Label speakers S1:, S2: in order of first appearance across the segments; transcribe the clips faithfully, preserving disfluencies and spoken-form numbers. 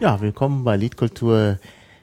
S1: Ja, willkommen bei Liedkultur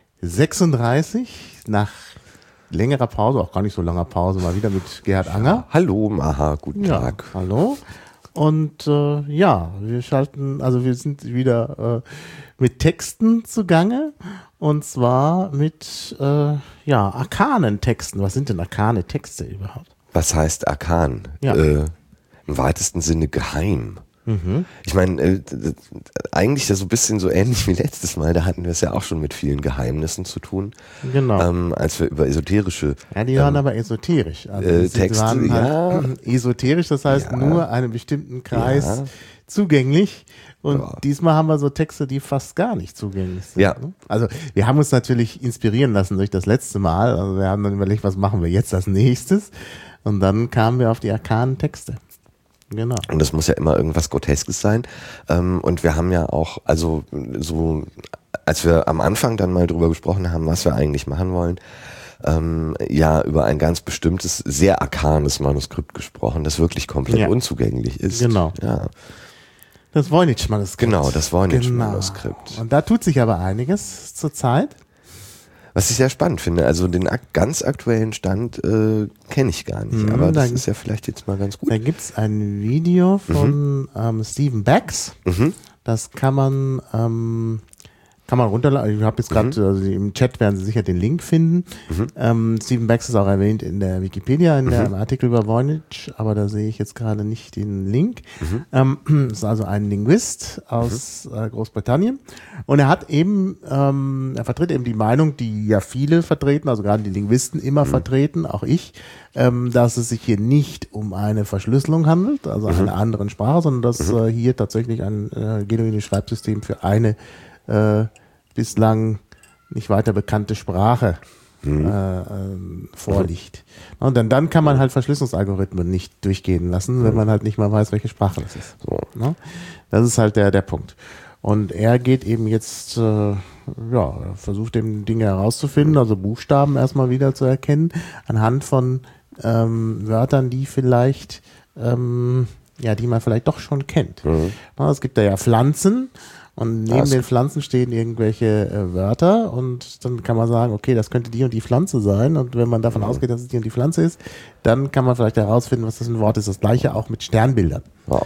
S1: sechsunddreißig. Nach längerer Pause, auch gar nicht so langer Pause, mal wieder mit Gerhard Anger.
S2: Hallo, Maha, guten
S1: ja,
S2: Tag.
S1: Hallo. Und äh, ja, wir schalten, also wir sind wieder äh, mit Texten zugange. Und zwar mit äh, ja, arkanen Texten. Was sind denn arkane Texte überhaupt?
S2: Was heißt arkan?
S1: Ja.
S2: Äh, im weitesten Sinne geheim.
S1: Mhm.
S2: Ich meine, äh, eigentlich ja so ein bisschen so ähnlich wie letztes Mal, da hatten wir es ja auch schon mit vielen Geheimnissen zu tun.
S1: Genau.
S2: Ähm, als wir über esoterische
S1: Ja, die waren ähm, aber esoterisch. Also
S2: äh,
S1: die
S2: Texte,
S1: waren halt
S2: ja.
S1: esoterisch, das heißt
S2: Ja.
S1: nur einem bestimmten Kreis
S2: Ja.
S1: zugänglich. Und
S2: Ja.
S1: diesmal haben wir so Texte, die fast gar nicht zugänglich sind.
S2: Ja.
S1: Ne? Also wir haben uns natürlich inspirieren lassen durch das letzte Mal. Also wir haben dann überlegt, was machen wir jetzt als nächstes? Und dann kamen wir auf die arkanen Texte. Genau.
S2: Und das muss ja immer irgendwas Groteskes sein. Ähm, und wir haben ja auch, also so, als wir am Anfang dann mal drüber gesprochen haben, was wir eigentlich machen wollen, ähm, ja über ein ganz bestimmtes, sehr arkanes Manuskript gesprochen, das wirklich komplett
S1: Ja.
S2: unzugänglich ist.
S1: Genau.
S2: Ja.
S1: Das Voynich-Manuskript.
S2: Genau, das Voynich-Manuskript.
S1: Genau. Und da tut sich aber einiges zurzeit.
S2: Was ich sehr spannend finde, also den ak- ganz aktuellen Stand äh, kenne ich gar nicht,
S1: Mhm,
S2: aber das
S1: da-
S2: ist ja vielleicht jetzt mal ganz gut.
S1: Da gibt's ein Video von mhm. ähm, Stephen Becks.
S2: Mhm.
S1: Das kann man ähm, kann man runterladen. Ich habe jetzt gerade, mhm. also im Chat werden Sie sicher den Link finden. Mhm. Ähm, Stephen Becks ist auch erwähnt in der Wikipedia, in mhm. der Artikel über Voynich, aber da sehe ich jetzt gerade nicht den Link. Mhm. Ähm, ist also ein Linguist aus mhm. äh, Großbritannien und er hat eben, ähm, er vertritt eben die Meinung, die ja viele vertreten, also gerade die Linguisten immer mhm. vertreten, auch ich, ähm, dass es sich hier nicht um eine Verschlüsselung handelt, also mhm. einer anderen Sprache, sondern dass mhm. äh, hier tatsächlich ein äh, genuines Schreibsystem für eine Äh, bislang nicht weiter bekannte Sprache mhm. äh, äh, vorliegt. Und dann, dann kann man halt Verschlüsselungsalgorithmen nicht durchgehen lassen, wenn man halt nicht mal weiß, welche Sprache das ist. So, ne? Das ist halt der, der Punkt. Und er geht eben jetzt, äh, ja, versucht eben Dinge herauszufinden, also Buchstaben erstmal wieder zu erkennen, anhand von ähm, Wörtern, die vielleicht, ähm, ja, die man vielleicht doch schon kennt. Mhm. Na, es gibt da ja Pflanzen. Und neben das den Pflanzen stehen irgendwelche äh, Wörter und dann kann man sagen, okay, das könnte die und die Pflanze sein. Und wenn man davon mhm. ausgeht, dass es die und die Pflanze ist, dann kann man vielleicht herausfinden, was das für ein Wort ist. Das gleiche auch mit Sternbildern.
S2: Wow.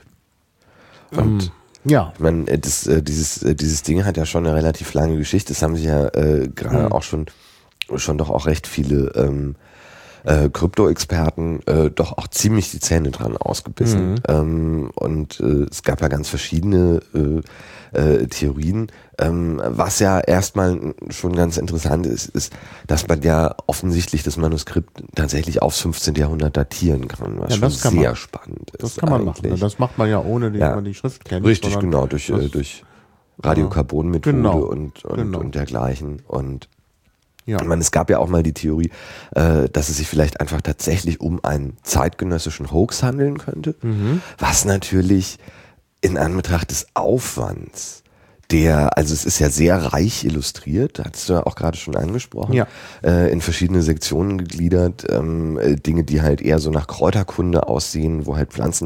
S2: Und
S1: ähm, ja.
S2: Ich meine, das, äh, dieses, äh, dieses Ding hat ja schon eine relativ lange Geschichte. Das haben sich ja äh, gerade mhm. auch schon, schon doch auch recht viele ähm, äh, Krypto-Experten äh, doch auch ziemlich die Zähne dran ausgebissen. Mhm. Ähm, und äh, es gab ja ganz verschiedene äh, äh, Theorien. Ähm, was ja erstmal schon ganz interessant ist, ist, dass man ja offensichtlich das Manuskript tatsächlich aufs fünfzehnten Jahrhundert datieren kann, was
S1: ja,
S2: schon sehr man, spannend ist.
S1: Das kann man
S2: eigentlich.
S1: machen. Das macht man ja ohne, dass
S2: ja.
S1: man die Schrift kennt.
S2: Richtig, genau, durch, äh, durch Radiokarbonmethode
S1: genau.
S2: und, und,
S1: genau.
S2: und dergleichen. Und
S1: ja.
S2: ich meine, es gab ja auch mal die Theorie, äh, dass es sich vielleicht einfach tatsächlich um einen zeitgenössischen Hoax handeln könnte,
S1: mhm.
S2: was natürlich in Anbetracht des Aufwands, der, also es ist ja sehr reich illustriert, hast du ja auch gerade schon angesprochen,
S1: ja.
S2: äh, in verschiedene Sektionen gegliedert, ähm, äh, Dinge, die halt eher so nach Kräuterkunde aussehen, wo halt Pflanzen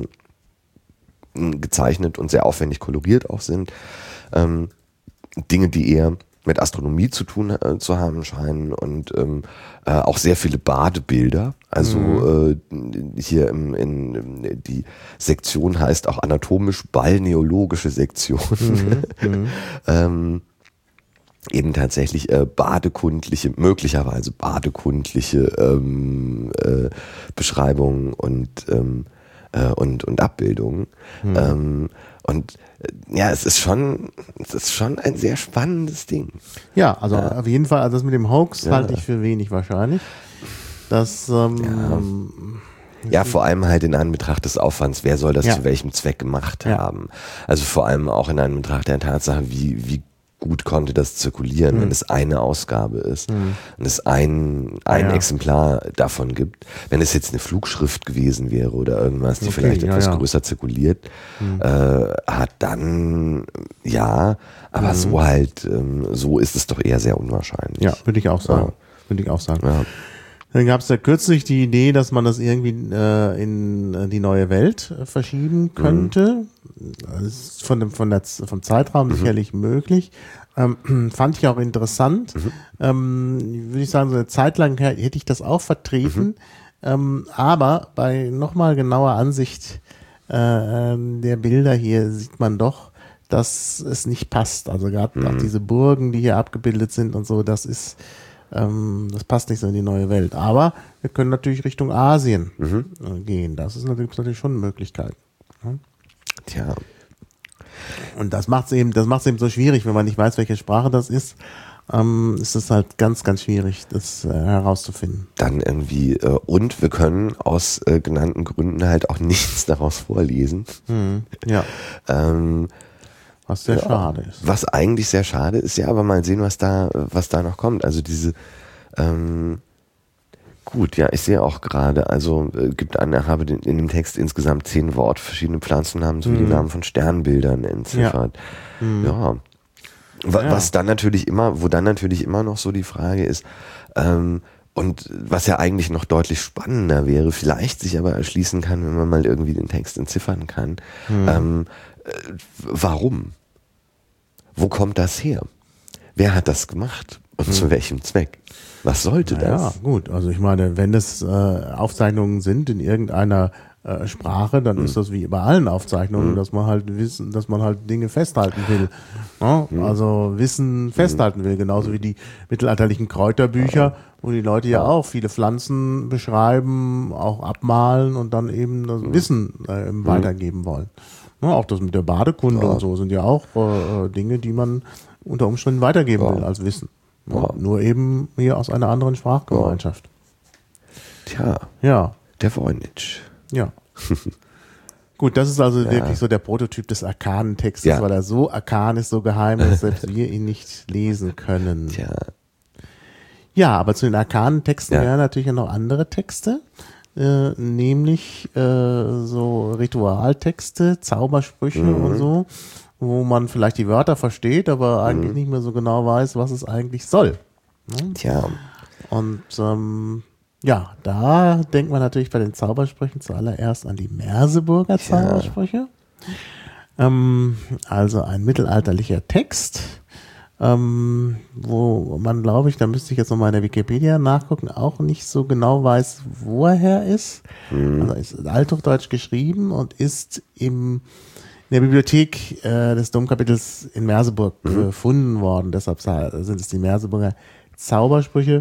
S2: mh, gezeichnet und sehr aufwendig koloriert auch sind, ähm, Dinge, die eher mit Astronomie zu tun äh, zu haben scheinen und ähm, äh, auch sehr viele Badebilder. Also mhm. äh, hier im, in, in die Sektion heißt auch anatomisch-balneologische Sektion. Mhm. ähm, eben tatsächlich äh, badekundliche, möglicherweise badekundliche ähm, äh, Beschreibungen und ähm, äh, und und Abbildungen. Mhm. Ähm, und ja, es ist schon, es ist schon ein sehr spannendes Ding.
S1: Ja, also ja. auf jeden Fall, also das mit dem Hoax
S2: ja.
S1: halte ich für wenig wahrscheinlich. Das,
S2: ähm, ja. ja, vor allem halt in Anbetracht des Aufwands, wer soll das ja. zu welchem Zweck gemacht ja. haben? Also vor allem auch in Anbetracht der Tatsache, wie, wie gut konnte das zirkulieren, mhm. wenn es eine Ausgabe ist mhm. und es ein, ein ja. Exemplar davon gibt. Wenn es jetzt eine Flugschrift gewesen wäre oder irgendwas, die okay, vielleicht etwas ja, ja. größer zirkuliert mhm. äh, hat, dann ja, aber mhm. so halt, ähm, so ist es doch eher sehr unwahrscheinlich.
S1: Ja, würde ich auch sagen. Ja. Würde ich auch sagen. Ja. Dann gab es ja kürzlich die Idee, dass man das irgendwie äh, in die neue Welt äh, verschieben könnte. Mhm. Das ist von dem, von der, vom Zeitraum mhm. sicherlich möglich. Ähm, fand ich auch interessant. Mhm. Ähm, würde ich sagen, so eine Zeit lang hätte ich das auch vertreten. Mhm. Ähm, aber bei nochmal genauer Ansicht äh, der Bilder hier sieht man doch, dass es nicht passt. Also gerade mhm. auch diese Burgen, die hier abgebildet sind und so, das ist, ähm, das passt nicht so in die neue Welt. Aber wir können natürlich Richtung Asien mhm. gehen. Das ist natürlich, natürlich schon eine Möglichkeit. Ja?
S2: Tja.
S1: Und das macht es eben, das macht es eben so schwierig, wenn man nicht weiß, welche Sprache das ist. Ähm, ist es halt ganz, ganz schwierig, das äh, herauszufinden.
S2: Dann irgendwie, äh, und wir können aus äh, genannten Gründen halt auch nichts daraus vorlesen.
S1: Hm, ja.
S2: ähm,
S1: was sehr
S2: ja,
S1: schade ist.
S2: Was eigentlich sehr schade ist, ja, aber mal sehen, was da, was da noch kommt. Also diese, ähm, gut, ja, ich sehe auch gerade, also äh, gibt an, habe den, in dem Text insgesamt zehn Worte, verschiedene Pflanzennamen sowie hm. die Namen von Sternbildern entziffert. Ja. Hm. ja. Was ja. dann natürlich immer, wo dann natürlich immer noch so die Frage ist, ähm, und was ja eigentlich noch deutlich spannender wäre, vielleicht sich aber erschließen kann, wenn man mal irgendwie den Text entziffern kann, hm. ähm, äh, warum? Wo kommt das her? Wer hat das gemacht? Und hm. zu welchem Zweck? Was sollte naja, das?
S1: Ja, gut, also ich meine, wenn es äh, Aufzeichnungen sind in irgendeiner äh, Sprache, dann mhm. ist das wie bei allen Aufzeichnungen, mhm. dass man halt wissen, dass man halt Dinge festhalten will. Ja? Mhm. Also Wissen festhalten will, genauso wie die mittelalterlichen Kräuterbücher, wo die Leute ja auch viele Pflanzen beschreiben, auch abmalen und dann eben das mhm. Wissen äh, mhm. weitergeben wollen. Ja, auch das mit der Badekunde ja. und so sind ja auch äh, Dinge, die man unter Umständen weitergeben ja. will als Wissen. Ja, ja. Nur eben hier aus einer anderen Sprachgemeinschaft.
S2: Tja,
S1: ja.
S2: der Voynich.
S1: Ja. Gut, das ist also ja. wirklich so der Prototyp des arkanen Textes, ja. weil er so arkan ist, so geheim ist, dass selbst wir ihn nicht lesen können.
S2: Tja.
S1: Ja, aber zu den arkanen Texten ja. gehören natürlich noch andere Texte, äh, nämlich äh, so Ritualtexte, Zaubersprüche mhm. und so, wo man vielleicht die Wörter versteht, aber eigentlich mhm. nicht mehr so genau weiß, was es eigentlich soll. Ne?
S2: Tja.
S1: Und ähm, ja, da denkt man natürlich bei den Zaubersprüchen zuallererst an die Merseburger Zaubersprüche. Ja. Ähm, also ein mittelalterlicher Text, ähm, wo man, glaube ich, da müsste ich jetzt nochmal in der Wikipedia nachgucken, auch nicht so genau weiß, wo er her ist. Mhm. Also ist althochdeutsch geschrieben und ist im in der Bibliothek äh, des Domkapitels in Merseburg mhm. gefunden worden. Deshalb sind es die Merseburger Zaubersprüche.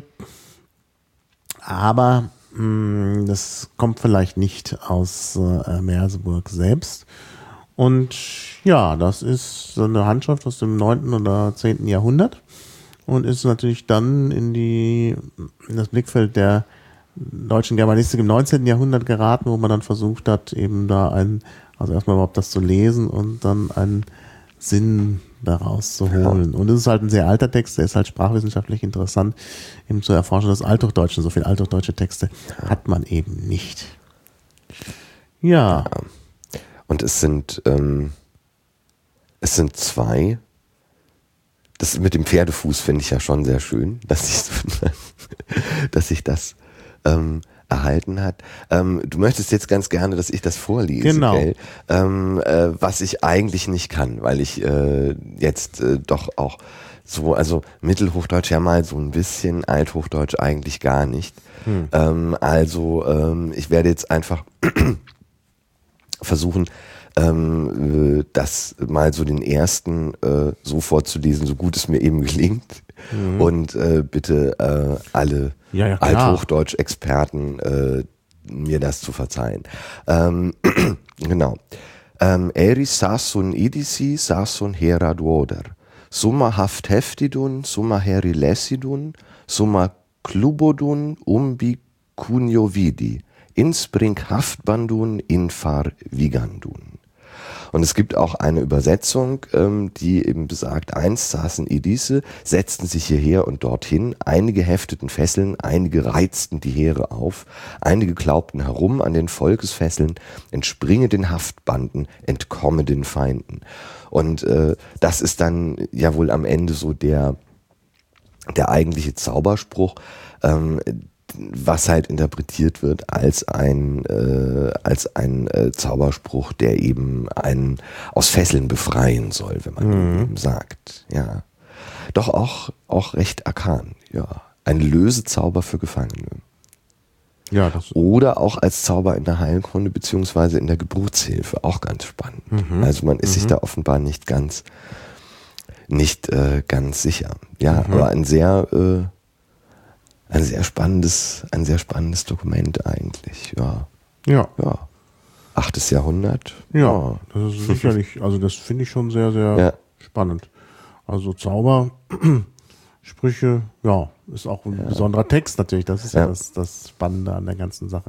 S1: Aber mh, das kommt vielleicht nicht aus äh, Merseburg selbst. Und ja, das ist so eine Handschrift aus dem neunten oder zehnten Jahrhundert und ist natürlich dann in die in das Blickfeld der deutschen Germanistik im neunzehnten Jahrhundert geraten, wo man dann versucht hat, eben da ein, also erstmal überhaupt das zu lesen und dann einen Sinn daraus zu holen. Ja. Und es ist halt ein sehr alter Text, der ist halt sprachwissenschaftlich interessant, eben zur Erforschung des Althochdeutschen. So viele althochdeutsche Texte ja. hat man eben nicht. Ja. ja.
S2: Und es sind, ähm, es sind zwei. Das mit dem Pferdefuß finde ich ja schon sehr schön, dass ich, dass ich das ähm, erhalten hat. Ähm, du möchtest jetzt ganz gerne, dass ich das vorlese,
S1: genau.
S2: Gell? Ähm, äh, was ich eigentlich nicht kann, weil ich äh, jetzt äh, doch auch so, also Mittelhochdeutsch ja mal so ein bisschen, Althochdeutsch eigentlich gar nicht. Hm. Ähm, also ähm, ich werde jetzt einfach versuchen, ähm, das mal so den ersten äh, so vorzulesen, so gut es mir eben gelingt. Mhm. Und äh, bitte äh, alle
S1: ja, ja,
S2: Althochdeutsch-Experten äh, mir das zu verzeihen. Ähm, genau. Ähm, Eris sassun idisi sassun hera duoder. Summa haft heftidun, summa heri lessidun, summa klubodun umbi cunio vidi. Inspring haftbandun infar vigandun. Und es gibt auch eine Übersetzung, ähm, die eben besagt, einst saßen Edisse, setzten sich hierher und dorthin, einige hefteten Fesseln, einige reizten die Heere auf, einige glaubten herum an den Volkesfesseln, entspringe den Haftbanden, entkomme den Feinden. Und äh, das ist dann ja wohl am Ende so der, der eigentliche Zauberspruch, ähm, was halt interpretiert wird als ein äh, als ein äh, Zauberspruch, der eben einen aus Fesseln befreien soll, wenn man mhm. eben sagt. Ja. doch auch, auch recht arkan, ja. Ein Lösezauber für Gefangene.
S1: Ja, das
S2: Oder auch als Zauber in der Heilkunde beziehungsweise in der Geburtshilfe, auch ganz spannend. Mhm. Also man ist mhm. sich da offenbar nicht ganz, nicht äh, ganz sicher. Ja, mhm. aber ein sehr, äh, ein sehr spannendes, ein sehr spannendes Dokument eigentlich. Ja,
S1: ja,
S2: ja. Achtes Jahrhundert.
S1: Ja, ja. Das ist sicherlich, also das finde ich schon sehr, sehr ja. spannend. Also Zauber. Sprüche, ja, ist auch ein ja. besonderer Text natürlich, das ist ja, ja das, das Spannende an der ganzen Sache.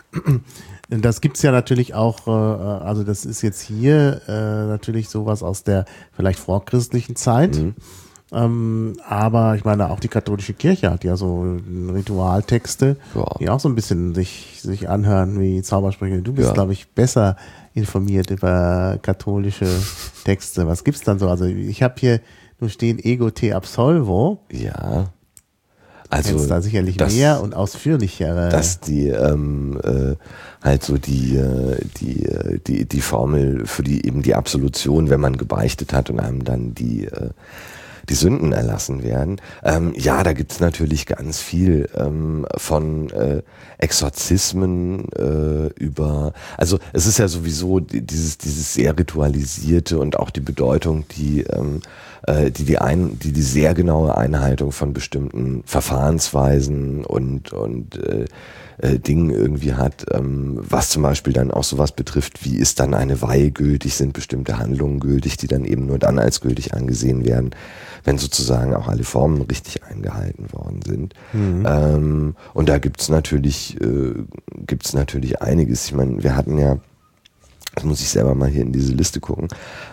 S1: Das gibt's ja natürlich auch, also das ist jetzt hier äh, natürlich sowas aus der vielleicht vorchristlichen Zeit, mhm. ähm, aber ich meine, auch die katholische Kirche hat ja so Ritualtexte, ja. die auch so ein bisschen sich, sich anhören wie Zaubersprüche. Du bist, ja. glaube ich, besser informiert über katholische Texte. Was gibt's dann so? Also ich habe hier nur stehen Ego te absolvo.
S2: Ja. Also
S1: jetzt da sicherlich das, mehr und ausführlichere.
S2: Dass die ähm, äh, halt so die, die, die, die Formel für die eben die Absolution, wenn man gebeichtet hat und einem dann die äh, die Sünden erlassen werden. Ähm, ja, da gibt's natürlich ganz viel ähm, von äh, Exorzismen äh, über, also es ist ja sowieso dieses dieses sehr ritualisierte und auch die Bedeutung, die ähm, äh, die die ein, die die sehr genaue Einhaltung von bestimmten Verfahrensweisen und und äh, äh, Dingen irgendwie hat, ähm, was zum Beispiel dann auch sowas betrifft, wie ist dann eine Weihe gültig, sind bestimmte Handlungen gültig, die dann eben nur dann als gültig angesehen werden, wenn sozusagen auch alle Formen richtig eingehalten worden sind. Mhm. Ähm, und da gibt's natürlich, äh, gibt's natürlich einiges. Ich meine, wir hatten ja, das muss ich selber mal hier in diese Liste gucken,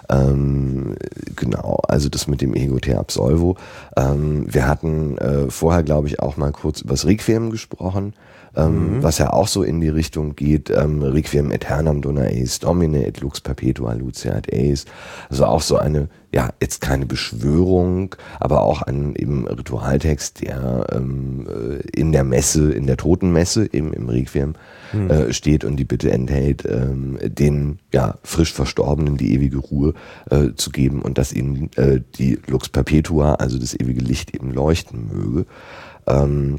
S2: ähm, genau, also das mit dem Ego te absolvo. Ähm, wir hatten äh, vorher, glaube ich, auch mal kurz über das Requiem gesprochen, ähm, mhm. was ja auch so in die Richtung geht, ähm, Requiem aeternam dona eis Domine et lux perpetua lucia et eis. Also auch so eine, ja, jetzt keine Beschwörung, aber auch ein eben Ritualtext, der ähm, in der Messe, in der Totenmesse, eben im Requiem, mhm. äh, steht und die Bitte enthält, ähm, den ja frisch Verstorbenen die ewige Ruhe äh, zu geben und dass ihnen äh, die lux perpetua, also das ewige Licht, eben leuchten möge. Ähm,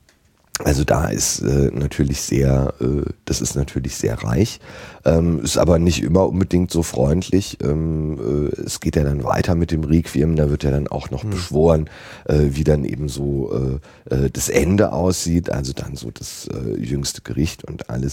S2: Also da ist äh, natürlich sehr, äh, das ist natürlich sehr reich, ähm, ist aber nicht immer unbedingt so freundlich. Ähm, äh, es geht ja dann weiter mit dem Requiem, da wird ja dann auch noch hm. beschworen, äh, wie dann eben so äh, äh, das Ende aussieht, also dann so das äh, jüngste Gericht und alles.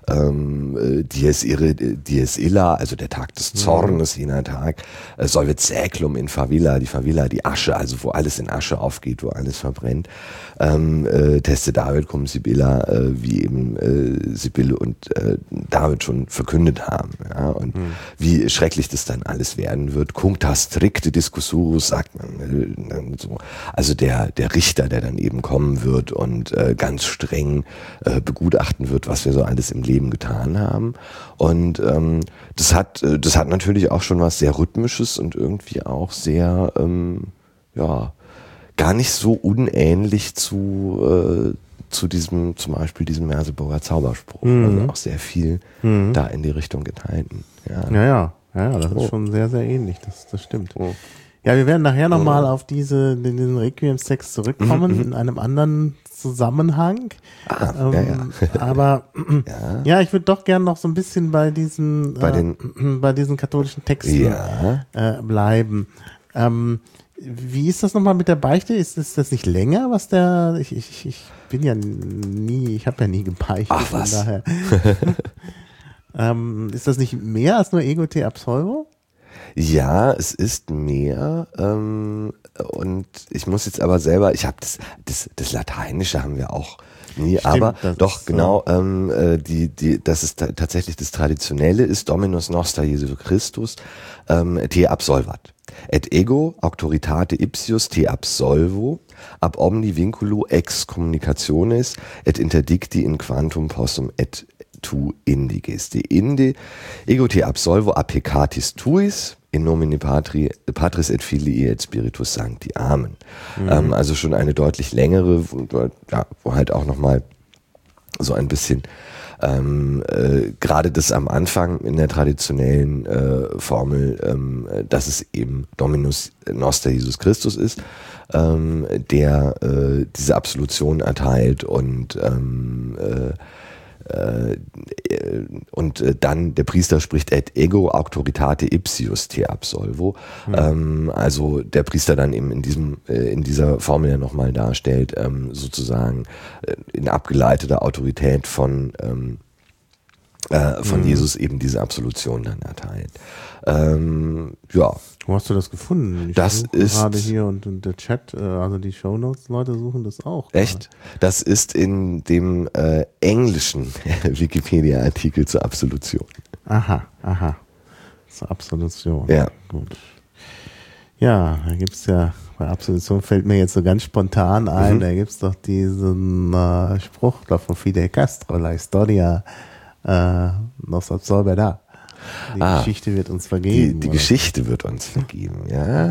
S2: Ähm, äh, dies ire, dies illa, also der Tag des Zornes, hm. jener Tag, äh, solvet saeclum in favilla, die Favilla, die Asche, also wo alles in Asche aufgeht, wo alles verbrennt. Ähm, äh, teste David cum Sibylla, äh, wie eben äh, Sibylle und äh, David schon verkündet haben, ja, und hm. wie schrecklich das dann alles werden wird. Cuncta stricte discussurus, sagt man, äh, so. Also der der Richter, der dann eben kommen wird und äh, ganz streng äh, begutachten wird, was wir so alles im Leben getan haben. Und ähm, das hat äh, das hat natürlich auch schon was sehr Rhythmisches und irgendwie auch sehr ähm, ja gar nicht so unähnlich zu äh, zu diesem, zum Beispiel diesem Merseburger Zauberspruch. Mhm. Also auch sehr viel mhm. da in die Richtung enthalten. Ja,
S1: ja, ja, ja das oh. ist schon sehr, sehr ähnlich, das, das stimmt. Oh. Ja, wir werden nachher nochmal oh. auf diese, den Requiem-Text zurückkommen, mhm. in einem anderen Zusammenhang.
S2: Ah, ähm, ja, ja.
S1: Aber ja. ja, ich würde doch gern noch so ein bisschen bei diesen,
S2: bei, den,
S1: äh, bei diesen katholischen Texten
S2: ja.
S1: äh, bleiben. Ähm, Wie ist das nochmal mit der Beichte? Ist, ist das nicht länger, was der, ich, ich, ich bin ja nie, ich habe ja nie gebeichtet.
S2: Ach was.
S1: Von daher. ähm, ist das nicht mehr als nur Ego te absolvo?
S2: Ja, es ist mehr ähm, und ich muss jetzt aber selber, ich habe das, das, das Lateinische haben wir auch nie, Stimmt, aber doch ist, genau, äh, ähm, äh, die, die, das ist ta- tatsächlich das Traditionelle ist Dominus Noster Jesu Christus ähm, te absolvat. Et ego auctoritate ipsius te absolvo ab omni vinculo ex communicationes et interdicti in quantum possum et tu indiges. De inde ego te absolvo a peccatis tuis in nomine patri, Patris et Filii et Spiritus Sancti. Amen. Mhm. Ähm, also schon eine deutlich längere, wo, ja, wo halt auch nochmal so ein bisschen ähm, äh, gerade das am Anfang in der traditionellen äh, Formel, ähm, dass es eben Dominus Noster Jesus Christus ist, ähm, der äh, diese Absolution erteilt und ähm, äh, äh, und äh, dann der Priester spricht et ego auctoritate ipsius te absolvo, mhm. ähm, also der Priester dann eben in diesem äh, in dieser Formel ja nochmal darstellt, ähm, sozusagen äh, in abgeleiteter Autorität von ähm, äh, von mhm. Jesus eben diese Absolution dann erteilt. Ähm, ja.
S1: Wo hast du das gefunden? Ich
S2: das ist
S1: gerade hier und, und der Chat, äh, also die Shownotes-Leute suchen das auch.
S2: Echt? Gerade. Das ist in dem äh, englischen Wikipedia-Artikel zur Absolution.
S1: Aha, aha. Zur Absolution.
S2: Ja.
S1: Gut. Ja, da gibt's ja, bei Absolution fällt mir jetzt so ganz spontan ein, mhm. da gibt's doch diesen äh, Spruch da von Fidel Castro, La Historia äh, nos absolverá. Die ah, Geschichte wird uns vergeben.
S2: Die, die Geschichte wird uns vergeben, ja.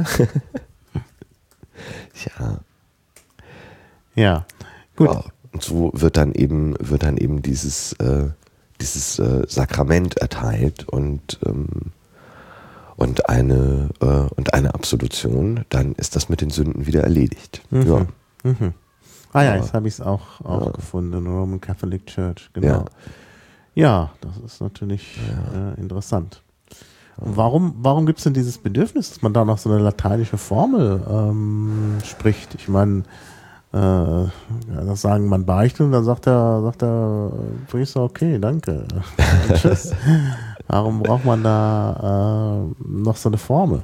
S2: ja.
S1: Ja, gut.
S2: Wow. Und so wird dann eben, wird dann eben dieses, äh, dieses äh, Sakrament erteilt und, ähm, und, eine, äh, und eine Absolution, dann ist das mit den Sünden wieder erledigt.
S1: Mhm.
S2: Ja.
S1: Mhm. Ah ja, jetzt habe ich es auch, auch ja. gefunden, Roman Catholic Church, genau.
S2: Ja.
S1: Ja, das ist natürlich ja. äh, interessant. Und warum, warum gibt es denn dieses Bedürfnis, dass man da noch so eine lateinische Formel ähm, spricht? Ich meine, äh, ja, das sagen man beichtet und dann sagt der, sagt der Priester, okay, danke. Tschüss. Warum braucht man da äh, noch so eine Formel?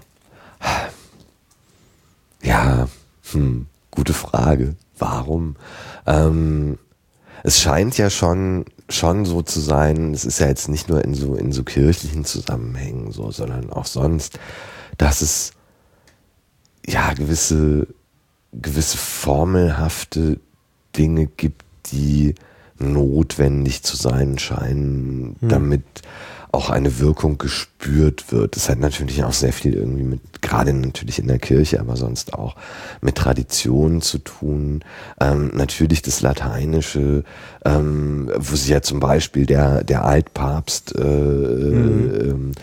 S2: Ja, hm, gute Frage. Warum? Ähm, es scheint ja schon schon so zu sein, es ist ja jetzt nicht nur in so in so kirchlichen Zusammenhängen so, sondern auch sonst, dass es ja gewisse gewisse formelhafte Dinge gibt, die notwendig zu sein scheinen, hm. damit auch eine Wirkung gespürt wird. Das hat natürlich auch sehr viel irgendwie mit, gerade natürlich in der Kirche, aber sonst auch mit Traditionen zu tun. Ähm, natürlich das Lateinische, ähm, wo sich ja zum Beispiel der, der Altpapst äh, mhm.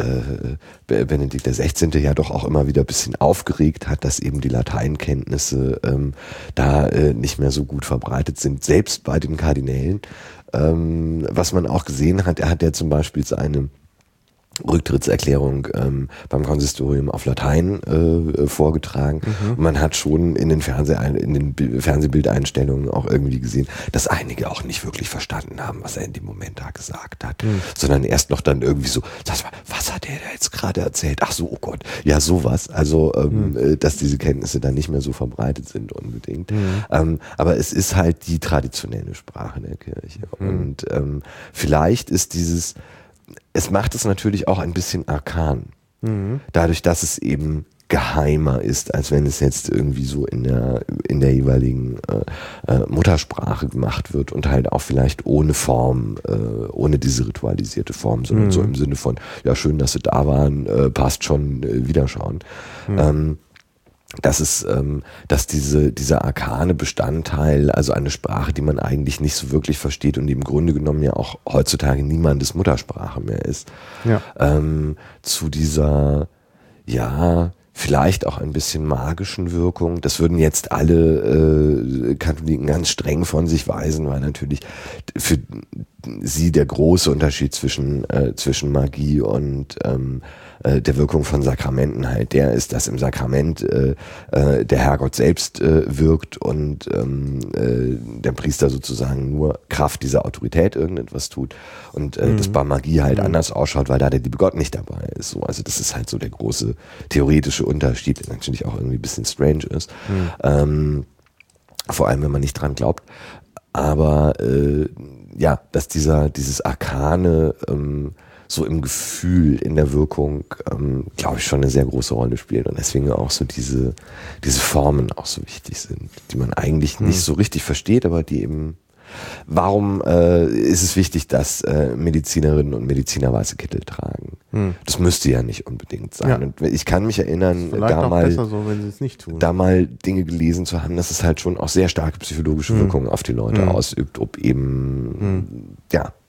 S2: äh, Benedikt der Sechzehnte ja doch auch immer wieder ein bisschen aufgeregt hat, dass eben die Lateinkenntnisse ähm, da äh, nicht mehr so gut verbreitet sind, selbst bei den Kardinälen. Ähm, was man auch gesehen hat, er hat ja zum Beispiel seine Rücktrittserklärung ähm, beim Konsistorium auf Latein äh, vorgetragen. Mhm. Und man hat schon in den, Fernseh in den Fernsehbildeinstellungen auch irgendwie gesehen, dass einige auch nicht wirklich verstanden haben, was er in dem Moment da gesagt hat, mhm. sondern erst noch dann irgendwie so, das war, was hat er da jetzt gerade erzählt? Ach so, oh Gott, ja sowas. Also, ähm, mhm. dass diese Kenntnisse dann nicht mehr so verbreitet sind unbedingt. Mhm. Ähm, aber es ist halt die traditionelle Sprache der Kirche. Mhm. Und ähm, vielleicht ist dieses Es macht es natürlich auch ein bisschen arkan. Mhm. Dadurch, dass es eben geheimer ist, als wenn es jetzt irgendwie so in der in der jeweiligen äh, äh, Muttersprache gemacht wird und halt auch vielleicht ohne Form, äh, ohne diese ritualisierte Form, sondern mhm. so im Sinne von, ja schön, dass sie da waren, äh, passt schon, äh, wiederschauen. Mhm. Ähm, dass es, ähm, dass diese, dieser arkane Bestandteil, also eine Sprache, die man eigentlich nicht so wirklich versteht und die im Grunde genommen ja auch heutzutage niemandes Muttersprache mehr ist,
S1: ja.
S2: ähm, zu dieser, ja, vielleicht auch ein bisschen magischen Wirkung. Das würden jetzt alle äh, Katholiken ganz streng von sich weisen, weil natürlich für sie der große Unterschied zwischen, äh, zwischen Magie und ähm, der Wirkung von Sakramenten halt der ist, dass im Sakrament äh, äh, der Herrgott selbst äh, wirkt und ähm, äh, der Priester sozusagen nur Kraft dieser Autorität irgendetwas tut und äh, mhm. das bei Magie halt mhm. anders ausschaut, weil da der liebe Gott nicht dabei ist. So, also das ist halt so der große theoretische Unterschied, der natürlich auch irgendwie ein bisschen strange ist. Mhm. Ähm, vor allem, wenn man nicht dran glaubt. Aber äh, ja, dass dieser dieses Arkane ähm, so im Gefühl, in der Wirkung, ähm, glaube ich, schon eine sehr große Rolle spielt und deswegen auch so diese, diese Formen auch so wichtig sind, die man eigentlich hm. nicht so richtig versteht, aber die eben, warum äh, ist es wichtig, dass äh, Medizinerinnen und Mediziner weiße Kittel tragen? Hm. Das müsste ja nicht unbedingt sein. Ja. Und ich kann mich erinnern, da mal,
S1: so, wenn sie es nicht tun.
S2: da mal Dinge gelesen zu haben, dass es halt schon auch sehr starke psychologische hm. Wirkungen auf die Leute hm. ausübt, ob eben, hm. ja,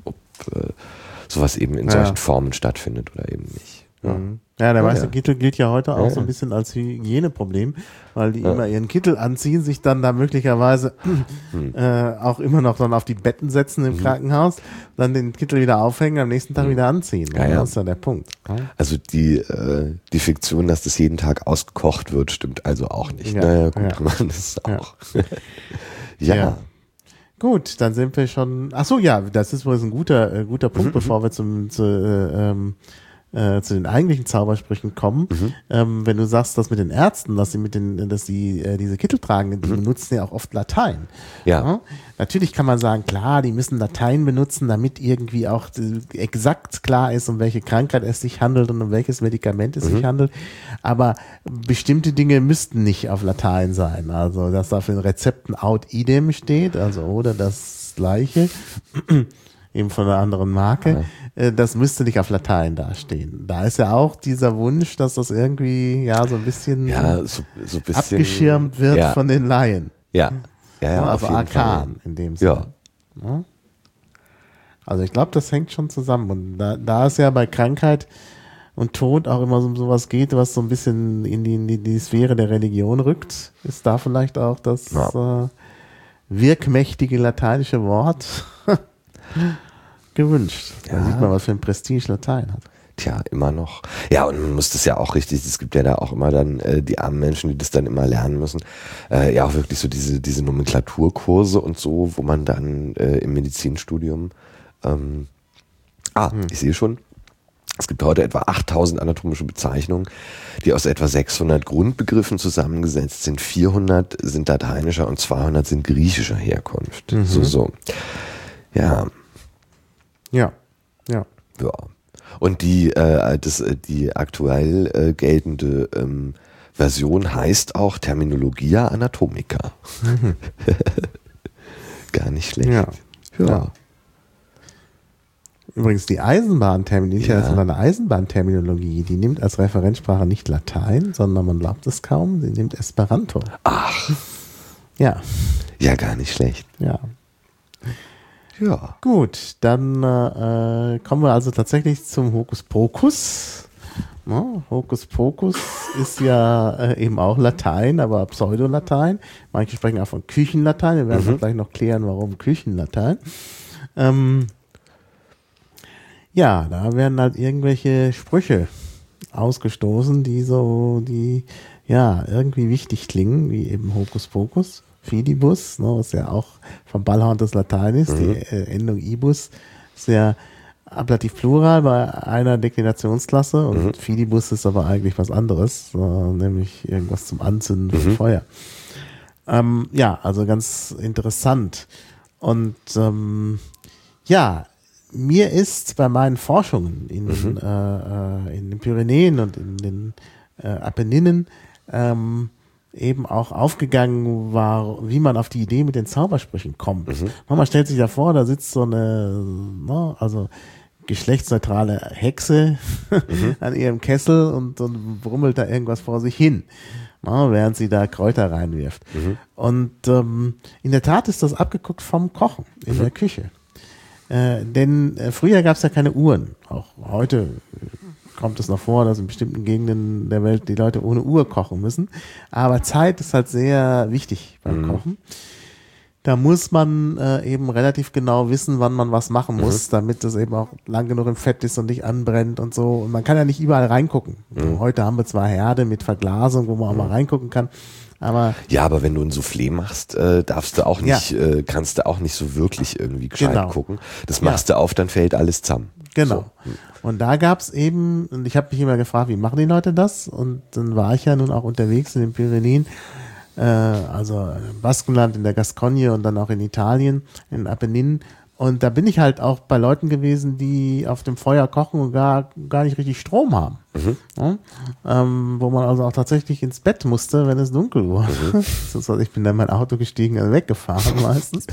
S2: äh, sowas eben in
S1: Ja.
S2: solchen Formen stattfindet oder eben nicht. Ja,
S1: Ja, der
S2: Ja,
S1: weiße
S2: ja.
S1: Kittel gilt ja heute auch
S2: Ja,
S1: so ein
S2: ja.
S1: bisschen als Hygieneproblem, weil die
S2: Ja.
S1: immer ihren Kittel anziehen, sich dann da möglicherweise
S2: Hm.
S1: äh, auch immer noch dann auf die Betten setzen im
S2: Mhm.
S1: Krankenhaus, dann den Kittel wieder aufhängen, am nächsten Tag wieder anziehen.
S2: Ja, ja.
S1: Das ist ja der Punkt.
S2: Also die, äh, die Fiktion, dass das jeden Tag ausgekocht wird, stimmt also auch nicht.
S1: Ja,
S2: Naja, gut,
S1: ja.
S2: man ist
S1: Ja.
S2: auch. ja.
S1: Ja. Gut, dann sind wir schon. Ach so, ja, das ist wohl ein guter, äh, guter Punkt,
S2: Mhm,
S1: bevor wir zum zu, äh, ähm, äh, zu den eigentlichen Zaubersprüchen kommen.
S2: Mhm.
S1: Ähm, wenn du sagst, dass mit den Ärzten, dass sie mit den, dass die äh, diese Kittel tragen, die
S2: Mhm.
S1: benutzen ja auch oft Latein.
S2: Ja.
S1: Natürlich kann man sagen, klar, die müssen Latein benutzen, damit irgendwie auch äh, exakt klar ist, um welche Krankheit es sich handelt und um welches Medikament es
S2: Mhm.
S1: sich handelt. Aber bestimmte Dinge müssten nicht auf Latein sein. Also, dass da für den Rezepten aut idem steht, also oder das Gleiche, eben von einer anderen Marke, äh, das müsste nicht auf Latein dastehen. Da ist ja auch dieser Wunsch, dass das irgendwie ja so ein bisschen
S2: Ja, so, so ein bisschen.
S1: abgeschirmt wird
S2: ja.
S1: von den Laien.
S2: Ja. Ja, ja,
S1: also
S2: auf jeden
S1: arkan
S2: Fall.
S1: in dem Sinne.
S2: Ja.
S1: Ja. Also ich glaube, das hängt schon zusammen. Und da, da es ja bei Krankheit und Tod auch immer so sowas geht, was so ein bisschen in die, in die, die Sphäre der Religion rückt, ist da vielleicht auch das
S2: Ja.
S1: äh, wirkmächtige lateinische Wort gewünscht. Da
S2: Ja.
S1: sieht man, was für ein Prestige Latein hat.
S2: Tja, immer noch. Ja, und man muss das ja auch richtig, es gibt ja da auch immer dann äh, die armen Menschen, die das dann immer lernen müssen. Äh, ja, auch wirklich so diese, diese Nomenklaturkurse und so, wo man dann äh, im Medizinstudium ähm, ah,
S1: Hm.
S2: ich sehe schon, es gibt heute etwa achttausend anatomische Bezeichnungen, die aus etwa sechshundert Grundbegriffen zusammengesetzt sind. vierhundert sind lateinischer und zweihundert sind griechischer Herkunft.
S1: Mhm.
S2: So, so. Ja,
S1: Ja, ja.
S2: ja. Und die, äh, das, äh, die aktuell äh, geltende ähm, Version heißt auch Terminologia Anatomica.
S1: Mhm.
S2: Gar nicht schlecht.
S1: Ja.
S2: Ja.
S1: Ja. Übrigens die Eisenbahnterminologie,
S2: Ja.
S1: also eine Eisenbahnterminologie, die nimmt als Referenzsprache nicht Latein, sondern man glaubt es kaum, sie nimmt Esperanto.
S2: Ach,
S1: Ja,
S2: ja, gar nicht schlecht.
S1: ja.
S2: Ja.
S1: Gut, dann äh, kommen wir also tatsächlich zum Hokuspokus. Ja, Hokuspokus ist ja äh, eben auch Latein, aber Pseudolatein. Manche sprechen auch von Küchenlatein. Wir werden
S2: Mhm.
S1: gleich noch klären, warum Küchenlatein. Ähm, ja, da werden halt irgendwelche Sprüche ausgestoßen, die so, die ja irgendwie wichtig klingen, wie eben Hokuspokus, Fidibus, ne, was ja auch vom Ballhorn des Latein ist,
S2: Mhm.
S1: die äh, Endung Ibus ist ja Ablativ Plural bei einer Deklinationsklasse und
S2: Mhm.
S1: Fidibus ist aber eigentlich was anderes, äh, nämlich irgendwas zum Anzünden von
S2: Mhm.
S1: Feuer. Ähm, ja, also ganz interessant. Und ähm, ja, mir ist bei meinen Forschungen in,
S2: Mhm.
S1: äh, äh, in den Pyrenäen und in den äh, Apenninen ähm, eben auch aufgegangen war, wie man auf die Idee mit den Zaubersprüchen kommt.
S2: Mhm.
S1: Man stellt sich da vor, da sitzt so eine, ne, also geschlechtsneutrale Hexe
S2: Mhm.
S1: an ihrem Kessel und, und brummelt da irgendwas vor sich hin, ne, während sie da Kräuter reinwirft.
S2: Mhm.
S1: Und ähm, in der Tat ist das abgeguckt vom Kochen in
S2: Mhm.
S1: der Küche. Äh, denn äh, früher gab es ja keine Uhren. Auch heute äh, kommt es noch vor, dass in bestimmten Gegenden der Welt die Leute ohne Uhr kochen müssen. Aber Zeit ist halt sehr wichtig beim
S2: Mhm.
S1: Kochen. Da muss man äh, eben relativ genau wissen, wann man was machen muss, damit es eben auch lang genug im Fett ist und nicht anbrennt und so. Und man kann ja nicht überall reingucken.
S2: Mhm.
S1: Heute haben wir zwar Herde mit Verglasung, wo man auch mal reingucken kann, aber
S2: Ja, aber wenn du ein Soufflé machst, äh, darfst du auch
S1: Ja.
S2: nicht, äh, kannst du auch nicht so wirklich irgendwie gescheit
S1: Genau.
S2: gucken. Das machst du auf, dann fällt alles zusammen.
S1: Genau. Und da gab's eben, und ich habe mich immer gefragt, wie machen die Leute das? Und dann war ich ja nun auch unterwegs in den Pyrenäen, äh, also im Baskenland, in der Gascogne und dann auch in Italien, in den Apenninen. Und da bin ich halt auch bei Leuten gewesen, die auf dem Feuer kochen und gar, gar nicht richtig Strom haben.
S2: Mhm.
S1: Ja? Ähm, wo man also auch tatsächlich ins Bett musste, wenn es dunkel war.
S2: Mhm.
S1: Das heißt, ich bin dann in mein Auto gestiegen und weggefahren meistens.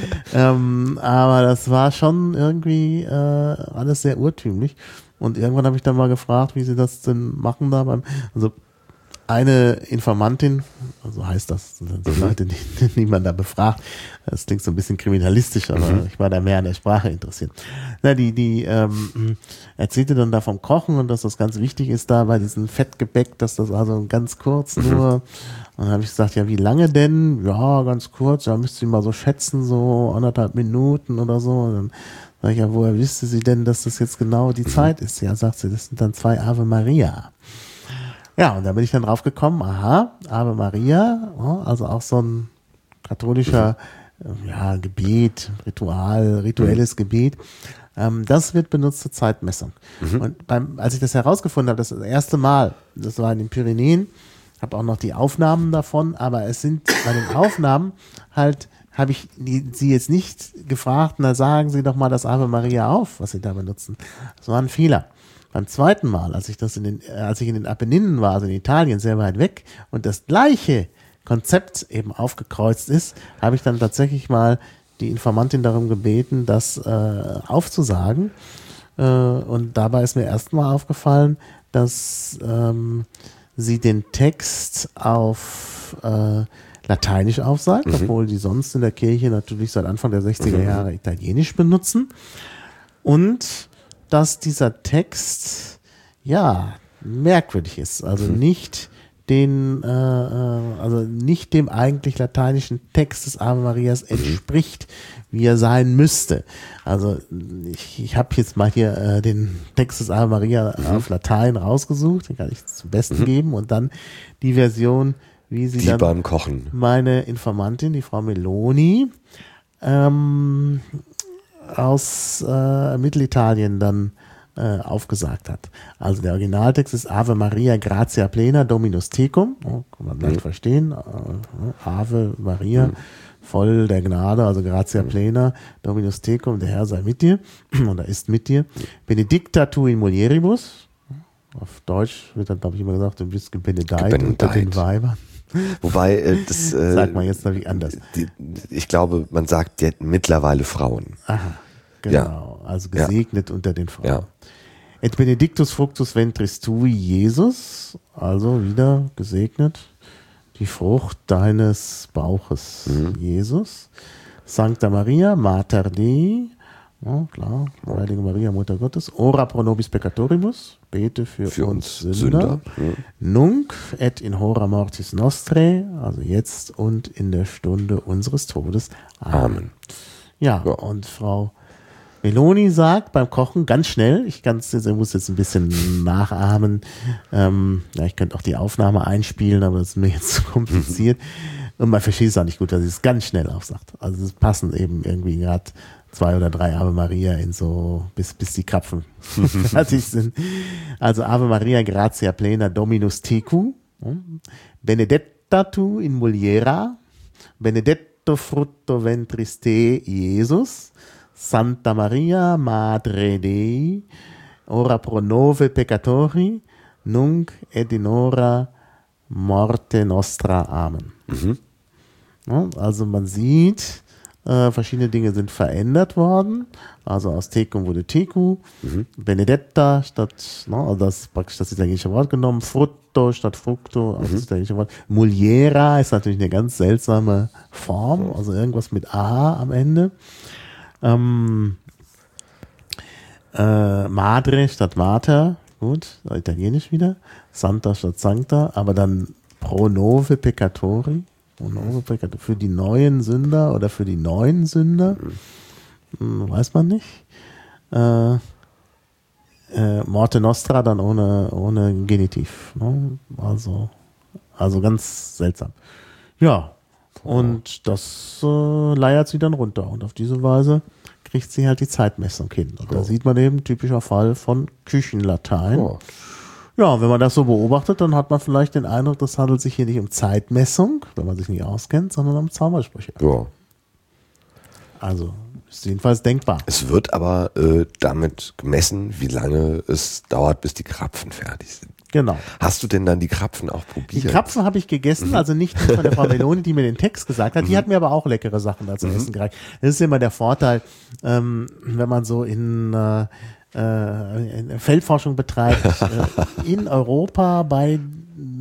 S1: ähm, aber das war schon irgendwie äh, alles sehr urtümlich. Und irgendwann habe ich dann mal gefragt, wie sie das denn machen da beim, also eine Informantin, so heißt das, die mhm. Leute, die, die man da befragt, das klingt so ein bisschen kriminalistisch, aber mhm. ich war da mehr an der Sprache interessiert. Na, die, die ähm, erzählte dann da vom Kochen und dass das ganz wichtig ist da bei diesem Fettgebäck, dass das also ganz kurz mhm. nur, und dann habe ich gesagt, ja, wie lange denn? Ja, ganz kurz, ja, müsste ich mal so schätzen, so anderthalb Minuten oder so. Und dann sag ich, ja, woher wüsste sie denn, dass das jetzt genau die Zeit ist? Ja, sagt sie, das sind dann zwei Ave Maria. Ja, und da bin ich dann drauf gekommen, aha, Ave Maria, also auch so ein katholischer mhm. ja, Gebet, Ritual, rituelles mhm. Gebet. Ähm, das wird benutzt zur Zeitmessung. Mhm. Und beim, als ich das herausgefunden habe, das, das erste Mal, das war in den Pyrenäen, habe auch noch die Aufnahmen davon, aber es sind bei den Aufnahmen halt, habe ich die, sie jetzt nicht gefragt, na sagen Sie doch mal das Ave Maria auf, was Sie da benutzen. Das war ein Fehler. Beim zweiten Mal, als ich das in den, als ich in den Apenninen war, also in Italien, sehr weit weg, und das gleiche Konzept eben aufgekreuzt ist, habe ich dann tatsächlich mal die Informantin darum gebeten, das äh, aufzusagen. Äh, und dabei ist mir erstmal aufgefallen, dass ähm, sie den Text auf äh, Lateinisch aufsagt, mhm. obwohl die sonst in der Kirche natürlich seit Anfang der sechziger Jahre mhm. Italienisch benutzen. Und dass dieser Text, ja, merkwürdig ist. Also mhm. nicht den, äh, also nicht dem eigentlich lateinischen Text des Ave Marias entspricht, mhm. wie er sein müsste. Also ich, ich habe jetzt mal hier äh, den Text des Ave Maria mhm. auf Latein rausgesucht, den kann ich zum Besten mhm. geben, und dann die Version, wie sie
S2: die
S1: dann
S2: beim Kochen.
S1: Meine Informantin, die Frau Meloni, ähm, aus äh, Mittelitalien dann äh, aufgesagt hat. Also der Originaltext ist Ave Maria Gratia Plena Dominus Tecum, oh, kann man leicht mhm. verstehen, äh, Ave Maria, mhm. voll der Gnade, also Gratia mhm. Plena Dominus Tecum, der Herr sei mit dir, oder ist mit dir. Benedicta tu in mulieribus, auf Deutsch wird dann, glaube ich, immer gesagt, du bist gebenedeit unter den Weibern.
S2: Wobei, äh, das äh,
S1: sagt man jetzt natürlich anders.
S2: Die, ich glaube, man sagt ja mittlerweile Frauen.
S1: Aha, genau. Ja. Also gesegnet ja. unter den Frauen. Ja. Et benedictus fructus ventris tui, Jesus, also wieder gesegnet, die Frucht deines Bauches, mhm. Jesus. Sancta Maria, Mater Dei, ja, klar, Heilige Maria, Mutter Gottes. Ora pro nobis peccatoribus, bete für, für uns, uns Sünder. Sünder. Mhm. Nunc et in hora mortis nostrae, also jetzt und in der Stunde unseres Todes. Amen. Amen. Ja, ja, und Frau Meloni sagt beim Kochen ganz schnell, ich kann's jetzt, ich muss jetzt ein bisschen nachahmen, ähm, ja, ich könnte auch die Aufnahme einspielen, aber das ist mir jetzt zu kompliziert. Und man versteht es auch nicht gut, dass sie es ganz schnell aufsagt. Also es passen eben irgendwie gerade zwei oder drei Ave Maria in so, bis, bis die Krapfen fertig sind. Also Ave Maria Gratia Plena Dominus Tecum, Benedetta tu in muliera, Benedetto frutto ventris te, Jesus, Santa Maria Madre Dei, ora pro nove peccatori, nunc et in hora morte nostra. Amen. Mhm. Ja, also man sieht, äh, verschiedene Dinge sind verändert worden. Also aus Tecum wurde Tecu, mhm. Benedetta statt, ne, also das ist praktisch das italienische Wort genommen, Frutto statt Fructo, also mhm. das italienische Wort. Muliera ist natürlich eine ganz seltsame Form, also irgendwas mit A am Ende. Ähm, äh, Madre statt Mater, gut, italienisch wieder. Santa statt Sancta, aber dann pro nove peccatori, pro nove peccatori, für die neuen Sünder oder für die neuen Sünder, hm, weiß man nicht. Äh, äh, Morte Nostra dann ohne, ohne Genitiv, ne? Also, also ganz seltsam. Ja, und das äh, leiert sie dann runter und auf diese Weise kriegt sie halt die Zeitmessung hin. Und oh. da sieht man eben typischer Fall von Küchenlatein. Oh. Ja, wenn man das so beobachtet, dann hat man vielleicht den Eindruck, das handelt sich hier nicht um Zeitmessung, wenn man sich nicht auskennt, sondern um Zaubersprüche.
S2: Ja.
S1: Also ist jedenfalls denkbar.
S2: Es wird aber äh, damit gemessen, wie lange es dauert, bis die Krapfen fertig sind.
S1: Genau.
S2: Hast du denn dann die Krapfen auch probiert?
S1: Die Krapfen habe ich gegessen, mhm. also nicht von der Frau Meloni, die mir den Text gesagt hat. Die mhm. hat mir aber auch leckere Sachen da zu mhm. essen gereicht. Das ist immer der Vorteil, ähm, wenn man so in, äh, in Feldforschung betreibt, äh, in Europa bei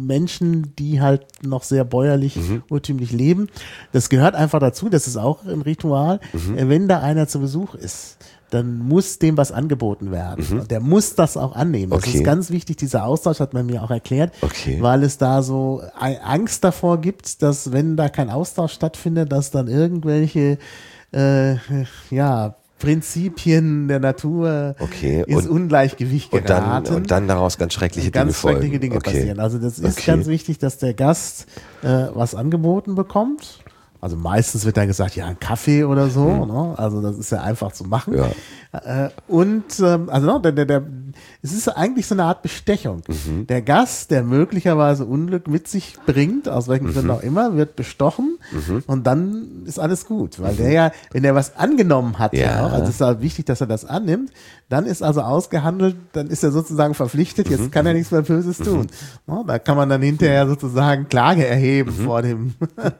S1: Menschen, die halt noch sehr bäuerlich, mhm. urtümlich leben. Das gehört einfach dazu, das ist auch ein Ritual. Mhm. Wenn da einer zu Besuch ist, dann muss dem was angeboten werden. Mhm. Und der muss das auch annehmen. Das okay. ist ganz wichtig, dieser Austausch hat man mir auch erklärt, okay. weil es da so Angst davor gibt, dass wenn da kein Austausch stattfindet, dass dann irgendwelche äh, ja, Prinzipien der Natur
S2: okay.
S1: ins
S2: und,
S1: Ungleichgewicht geraten.
S2: Und dann, und dann daraus ganz schreckliche
S1: und ganz
S2: Dinge folgen.
S1: schreckliche Dinge
S2: okay.
S1: passieren. Also das ist
S2: okay.
S1: ganz wichtig, dass der Gast äh, was angeboten bekommt. Also meistens wird dann gesagt, ja, ein Kaffee oder so. Mhm. Ne? Also das ist ja einfach zu machen. Ja. Äh, und ähm, also no, der, der, der, es ist eigentlich so eine Art Bestechung. Mhm. Der Gast, der möglicherweise Unglück mit sich bringt, aus welchen mhm. Gründen auch immer, wird bestochen mhm. und dann ist alles gut. Weil mhm. der ja, wenn er was angenommen hat, ja. Ja auch, also es ist halt wichtig, dass er das annimmt, dann ist also ausgehandelt, dann ist er sozusagen verpflichtet, jetzt mhm. kann er nichts mehr Böses mhm. tun. No, da kann man dann hinterher sozusagen Klage erheben mhm. vor dem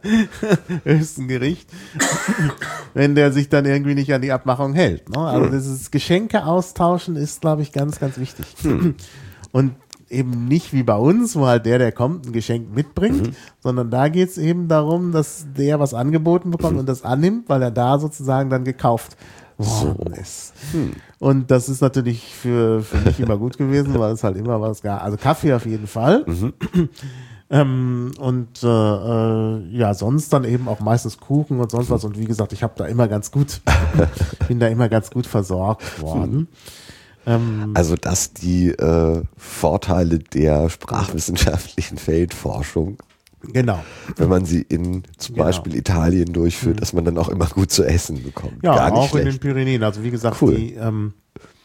S1: höchsten Gericht, wenn der sich dann irgendwie nicht an die Abmachung hält. Ne? Also mhm. dieses Geschenke austauschen ist, glaube ich, ganz, ganz wichtig. Mhm. Und eben nicht wie bei uns, wo halt der, der kommt, ein Geschenk mitbringt, mhm. sondern da geht es eben darum, dass der was angeboten bekommt mhm. und das annimmt, weil er da sozusagen dann gekauft worden ist. Hm. Und das ist natürlich für, für mich immer gut gewesen, weil es halt immer was gab. Also Kaffee auf jeden Fall. Mhm. Ähm, und äh, äh, ja, sonst dann eben auch meistens Kuchen und sonst was. Und wie gesagt, ich habe da immer ganz gut, bin da immer ganz gut versorgt worden. Ähm,
S2: also dass die äh, Vorteile der sprachwissenschaftlichen Feldforschung,
S1: genau,
S2: wenn man sie in zum genau. Beispiel Italien durchführt, mhm. dass man dann auch immer gut zu essen bekommt.
S1: Ja,
S2: Gar nicht
S1: auch
S2: schlecht.
S1: In den Pyrenäen. Also wie gesagt,
S2: cool.
S1: die ähm,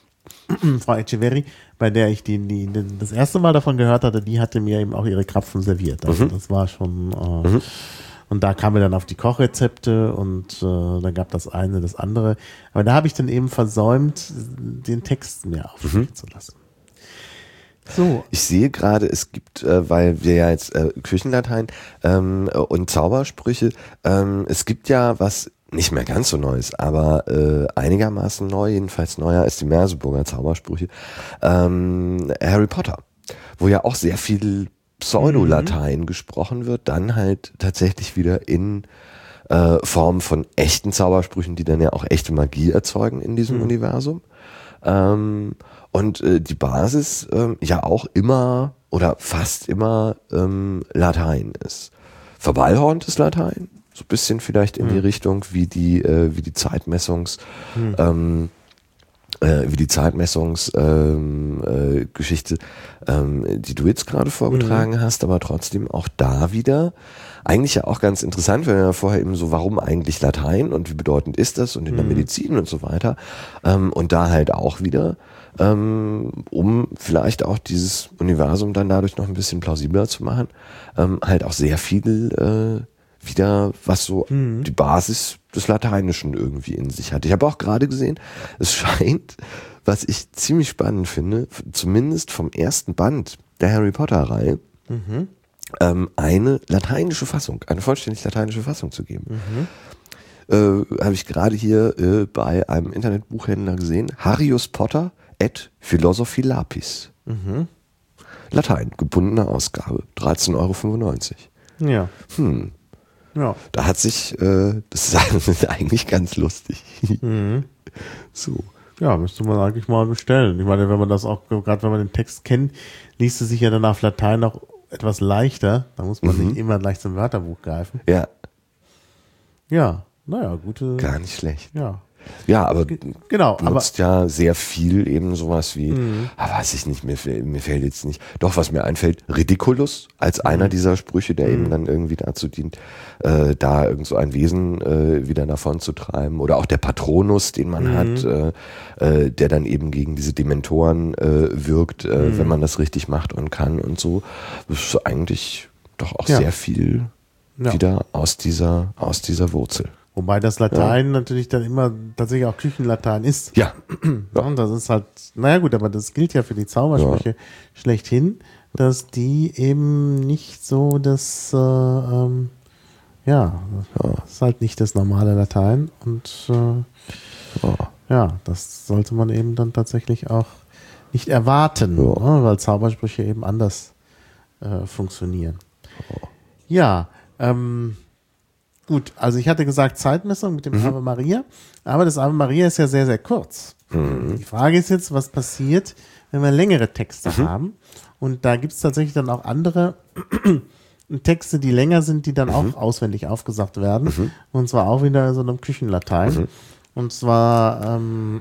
S1: Frau Echeverri, bei der ich die, die, die das erste Mal davon gehört hatte, die hatte mir eben auch ihre Krapfen serviert. Also mhm. das war schon äh, mhm. und da kamen wir dann auf die Kochrezepte und äh, dann gab das eine, das andere. Aber da habe ich dann eben versäumt, den Text mir aufschreiben mhm. zu lassen. So.
S2: Ich sehe gerade, es gibt, äh, weil wir ja jetzt äh, Küchenlatein ähm, und Zaubersprüche, ähm, es gibt ja was nicht mehr ganz so Neues, aber äh, einigermaßen neu, jedenfalls neuer als die Merseburger Zaubersprüche, ähm, Harry Potter, wo ja auch sehr viel Pseudolatein mhm. gesprochen wird, dann halt tatsächlich wieder in äh, Form von echten Zaubersprüchen, die dann ja auch echte Magie erzeugen in diesem mhm. Universum. Ähm, und äh, die Basis ähm, ja auch immer oder fast immer ähm, Latein ist. Verballhorntes Latein, so ein bisschen vielleicht in mhm. die Richtung wie die äh, wie die Zeitmessungs mhm. ähm, äh, wie die Zeitmessungsgeschichte, ähm, äh, Geschichte, ähm, die du jetzt gerade vorgetragen mhm. hast, aber trotzdem auch da wieder eigentlich ja auch ganz interessant, weil wir ja vorher eben so, warum eigentlich Latein und wie bedeutend ist das und in der mhm. Medizin und so weiter, ähm, und da halt auch wieder ähm, um vielleicht auch dieses Universum dann dadurch noch ein bisschen plausibler zu machen, ähm, halt auch sehr viel äh, wieder, was so mhm. die Basis des Lateinischen irgendwie in sich hat. Ich habe auch gerade gesehen, es scheint, was ich ziemlich spannend finde, zumindest vom ersten Band der Harry Potter-Reihe, mhm. ähm, eine lateinische Fassung, eine vollständig lateinische Fassung zu geben. Mhm. Äh, habe ich gerade hier äh, bei einem Internetbuchhändler gesehen, Harius Potter et Philosophy Lapis. Mhm. Latein, gebundene Ausgabe, dreizehn Euro fünfundneunzig.
S1: Ja.
S2: Hm.
S1: Ja.
S2: Da hat sich, äh, das ist eigentlich ganz lustig. Mhm. So.
S1: Ja, müsste man eigentlich mal bestellen. Ich meine, wenn man das auch, gerade wenn man den Text kennt, liest es sich ja dann auf Latein auch etwas leichter. Da muss man mhm. nicht immer gleich zum Wörterbuch greifen.
S2: Ja.
S1: Ja, naja, gute.
S2: Gar nicht schlecht.
S1: Ja.
S2: Ja, aber
S1: genau,
S2: benutzt
S1: aber,
S2: ja sehr viel eben sowas wie,
S1: mhm.
S2: ah, weiß ich nicht, mir, mir fällt jetzt nicht, doch was mir einfällt, Ridiculus als mhm. einer dieser Sprüche, der mhm. eben dann irgendwie dazu dient, äh, da irgend so ein Wesen äh, wieder davon zu treiben, oder auch der Patronus, den man mhm. hat, äh, äh, der dann eben gegen diese Dementoren äh, wirkt, äh, mhm. wenn man das richtig macht und kann und so. Das ist eigentlich doch auch ja. sehr viel ja. wieder aus dieser, aus dieser Wurzel.
S1: Wobei das Latein ja. natürlich dann immer tatsächlich auch Küchenlatein ist.
S2: Ja.
S1: ja. Und das ist halt, naja gut, aber das gilt ja für die Zaubersprüche ja. schlechthin, dass die eben nicht so das, äh, ähm, ja, ja, das ist halt nicht das normale Latein. Und äh, ja. ja, das sollte man eben dann tatsächlich auch nicht erwarten, ja. ne? Weil Zaubersprüche eben anders äh, funktionieren. Ja, ähm, gut, also ich hatte gesagt Zeitmessung mit dem mhm. Ave Maria, aber das Ave Maria ist ja sehr, sehr kurz. Mhm. Die Frage ist jetzt, was passiert, wenn wir längere Texte mhm. haben? Und da gibt es tatsächlich dann auch andere Texte, die länger sind, die dann mhm. auch auswendig aufgesagt werden. Mhm. Und zwar auch wieder in so einem Küchenlatein. Mhm. Und zwar ähm,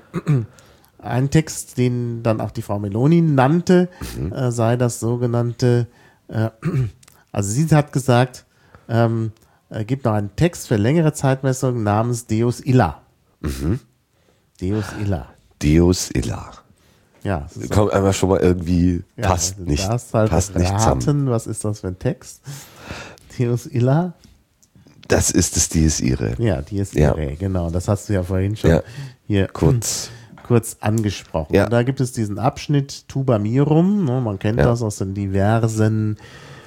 S1: ein Text, den dann auch die Frau Meloni nannte, mhm. äh, sei das sogenannte, äh, also sie hat gesagt, ähm, es gibt noch einen Text für längere Zeitmessung namens Deus Illa.
S2: Mhm.
S1: Deus Illa.
S2: Deus Illa.
S1: Ja,
S2: kommt einfach schon mal irgendwie,
S1: ja,
S2: passt
S1: du
S2: nicht,
S1: darfst halt
S2: passt nicht
S1: raten,
S2: zusammen.
S1: Was ist das für ein Text? Deus Illa?
S2: Das ist das Dies Irae.
S1: Ja, Dies Irae, ja. Genau. Das hast du ja vorhin schon ja. hier
S2: kurz,
S1: kurz angesprochen.
S2: Ja.
S1: Und da gibt es diesen Abschnitt Tuba Mirum, ne, man kennt ja. das aus den diversen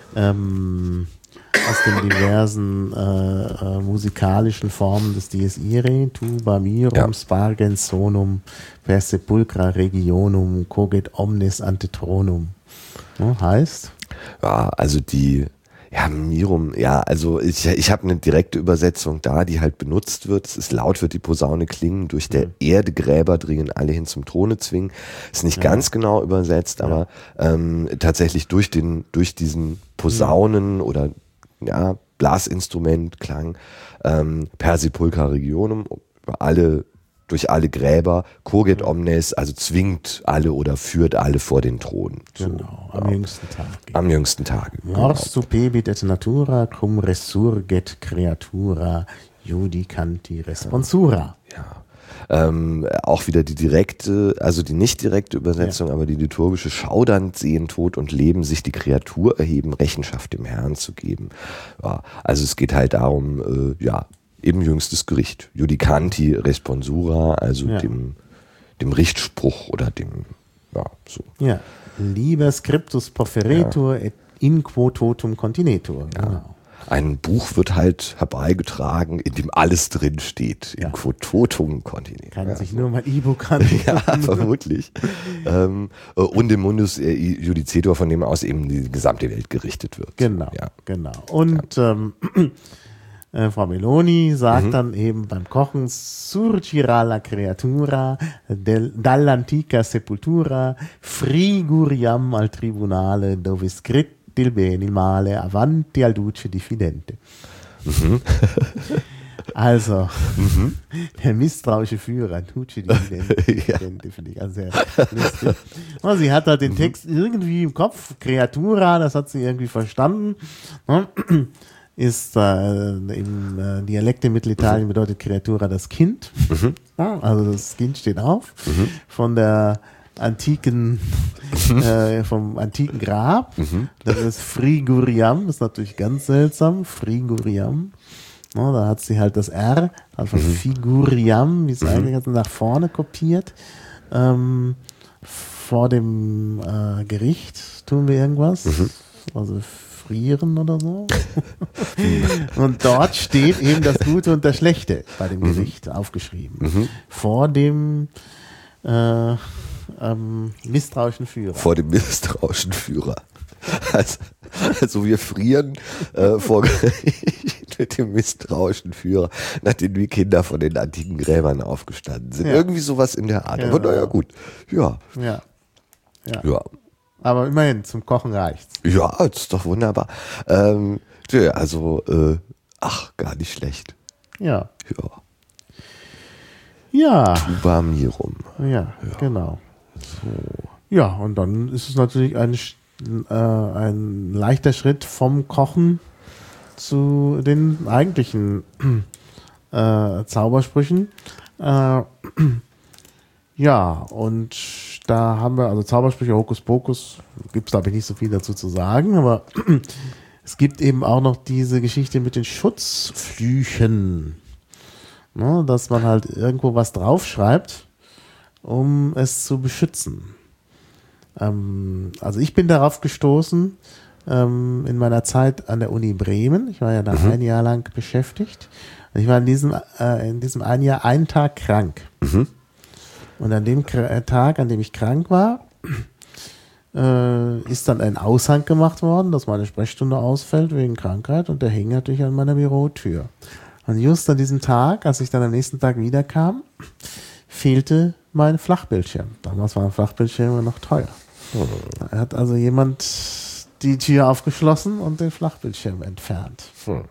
S1: ähm, aus den diversen äh, äh, musikalischen Formen des Dies Irae, Tuba Mirum, ja. Spargens Sonum, per sepulcra regionum, coget omnes ante tronum. Ne, heißt?
S2: Ja, also die Ja, Mirum, ja, also ich, ich habe eine direkte Übersetzung da, die halt benutzt wird. Es ist laut, wird die Posaune klingen, durch der mhm. Erde Gräber dringen, alle hin zum Throne zwingen. Ist nicht ja. ganz genau übersetzt, aber ja. ähm, tatsächlich durch den, durch diesen Posaunen mhm. oder ja, Blasinstrument, Klang, ähm, per sepulcra regionum, über alle durch alle Gräber, coget omnes, also zwingt alle oder führt alle vor den Thron.
S1: Genau,
S2: so,
S1: am
S2: ja.
S1: jüngsten Tag.
S2: Am jüngsten Tag.
S1: Mors supebit et natura, cum resurget creatura, judicanti responsura.
S2: Ja. Ähm, auch wieder die direkte, also die nicht direkte Übersetzung, ja. aber die liturgische: Schaudernd sehen Tod und Leben, sich die Kreatur erheben, Rechenschaft dem Herrn zu geben. Ja, also es geht halt darum, äh, ja, eben jüngstes Gericht. Judicanti responsura, also ja. dem, dem Richtspruch oder dem, ja, so.
S1: Ja, liber scriptus porferetur ja. et in quo totum continetur.
S2: Ja.
S1: Genau.
S2: Ein Buch wird halt herbeigetragen, in dem alles drin steht. In ja. quo totum continetur.
S1: Kann
S2: ja.
S1: sich nur mal Ibu an.
S2: Ja, vermutlich. ähm, und im Mundus Judicetur, von dem aus eben die gesamte Welt gerichtet wird.
S1: Genau,
S2: ja.
S1: genau. Und ja. ähm, Äh, Frau Meloni sagt mhm. dann eben beim Kochen: Surgirà la creatura del, dall'antica sepultura, friguriam al tribunale dove scritti il bene il male avanti al duce diffidente. Mhm. Also, mhm. der misstrauische Führer, Duce diffidente, ja. finde ich also sehr lustig. Und sie hat halt den Text mhm. irgendwie im Kopf, Creatura, das hat sie irgendwie verstanden. Ist äh, im äh, Dialekt in Mittelitalien bedeutet Creatura das Kind. Mhm. Ja, also das Kind steht auf. Mhm. Von der antiken, äh, vom antiken Grab. Mhm. Das ist Friguriam, das ist natürlich ganz seltsam. Friguriam. Ja, da hat sie halt das R, also von mhm. Figuriam, wie es mhm. eigentlich nach vorne kopiert. Ähm, vor dem äh, Gericht tun wir irgendwas. Mhm. Also frieren oder so. Und dort steht eben das Gute und das Schlechte bei dem Gericht mhm. aufgeschrieben. Mhm. Vor dem äh, ähm, misstrauischen Führer.
S2: Vor dem misstrauischen Führer. Also, also wir frieren äh, vor Gericht mit dem misstrauischen Führer, nachdem die Kinder von den antiken Gräbern aufgestanden sind. Ja. Irgendwie sowas in der Art. Ja. Aber naja, gut. Ja.
S1: Ja. Ja.
S2: ja.
S1: Aber immerhin, zum Kochen reicht's.
S2: Ja, das ist doch wunderbar. Ähm, ja, also, äh, ach, gar nicht schlecht.
S1: Ja.
S2: Ja.
S1: Ja.
S2: Tuba Mirum.
S1: Ja, ja, genau. So. Ja, und dann ist es natürlich ein, äh, ein leichter Schritt vom Kochen zu den eigentlichen äh, Zaubersprüchen. Äh, ja, und da haben wir, also Zaubersprüche, Hokuspokus, gibt es glaube ich nicht so viel dazu zu sagen, aber es gibt eben auch noch diese Geschichte mit den Schutzflüchen, ne, dass man halt irgendwo was draufschreibt, um es zu beschützen. Ähm, also ich bin darauf gestoßen ähm, in meiner Zeit an der Uni Bremen. Ich war ja da mhm. ein Jahr lang beschäftigt. Ich war in diesem, äh, in diesem einen Jahr einen Tag krank. Mhm. Und an dem K- Tag, an dem ich krank war, äh, ist dann ein Aushang gemacht worden, dass meine Sprechstunde ausfällt wegen Krankheit und der hing natürlich an meiner Bürotür. Und just an diesem Tag, als ich dann am nächsten Tag wiederkam, fehlte mein Flachbildschirm. Damals waren Flachbildschirme noch teuer. Oh. Da hat also jemand die Tür aufgeschlossen und den Flachbildschirm entfernt. Hm.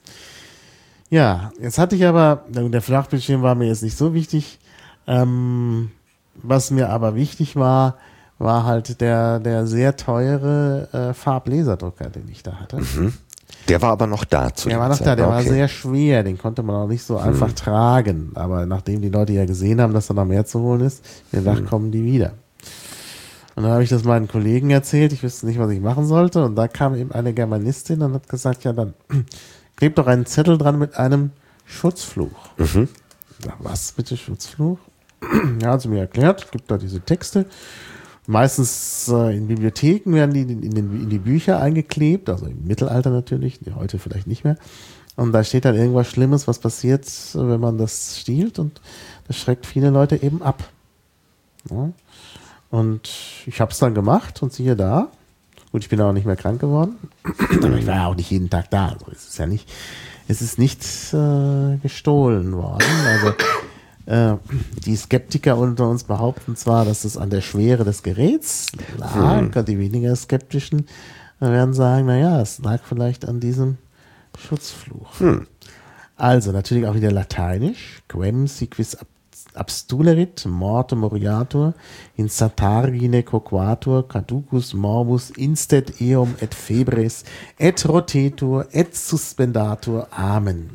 S1: Ja, jetzt hatte ich aber, der Flachbildschirm war mir jetzt nicht so wichtig. Ähm, was mir aber wichtig war, war halt der, der sehr teure äh, Farblaserdrucker, den ich da hatte.
S2: Mhm. Der war aber noch da zu
S1: Der war noch Zeit. da, der okay. war sehr schwer, den konnte man auch nicht so hm. einfach tragen. Aber nachdem die Leute ja gesehen haben, dass da noch mehr zu holen ist, mir gedacht, hm. kommen die wieder. Und dann habe ich das meinen Kollegen erzählt, ich wusste nicht, was ich machen sollte. Und da kam eben eine Germanistin und hat gesagt, ja dann klebt doch einen Zettel dran mit einem Schutzfluch. Mhm. Ja, was bitte Schutzfluch? Ja, hat sie mir erklärt, gibt da diese Texte. Meistens äh, in Bibliotheken werden die in, den, in die Bücher eingeklebt, also im Mittelalter natürlich, heute vielleicht nicht mehr. Und da steht dann irgendwas Schlimmes, was passiert, wenn man das stiehlt. Und das schreckt viele Leute eben ab. Ja. Und ich habe es dann gemacht und siehe da. Gut, ich bin auch nicht mehr krank geworden. Aber ich war ja auch nicht jeden Tag da. Also es ist ja nicht, es ist nicht äh, gestohlen worden. Also äh, die Skeptiker unter uns behaupten zwar, dass es an der Schwere des Geräts lag, hm. und die weniger skeptischen werden sagen, naja, es lag vielleicht an diesem Schutzfluch. Hm. Also natürlich auch wieder lateinisch. Quem si quis abstulerit, morte moriatur, in satargine quoquatur, caducus morbus, instet eum et febres, et rotetur, et suspendatur. Amen.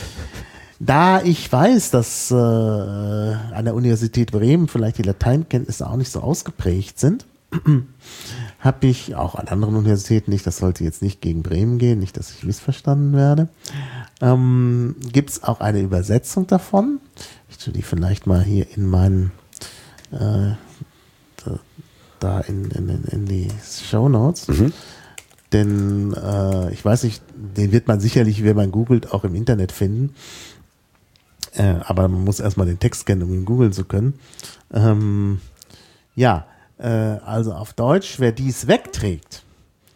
S1: Da ich weiß, dass äh, an der Universität Bremen vielleicht die Lateinkenntnisse auch nicht so ausgeprägt sind, habe ich auch an anderen Universitäten nicht, das sollte jetzt nicht gegen Bremen gehen, nicht, dass ich missverstanden werde, ähm, gibt es auch eine Übersetzung davon. Ich tue die vielleicht mal hier in meinen, äh, da, da in, in, in die Shownotes. Mhm. Denn äh, ich weiß nicht, den wird man sicherlich, wenn man googelt, auch im Internet finden. Äh, aber man muss erstmal den Text kennen, um ihn googeln zu können. Ähm, ja, äh, also auf Deutsch, wer dies wegträgt,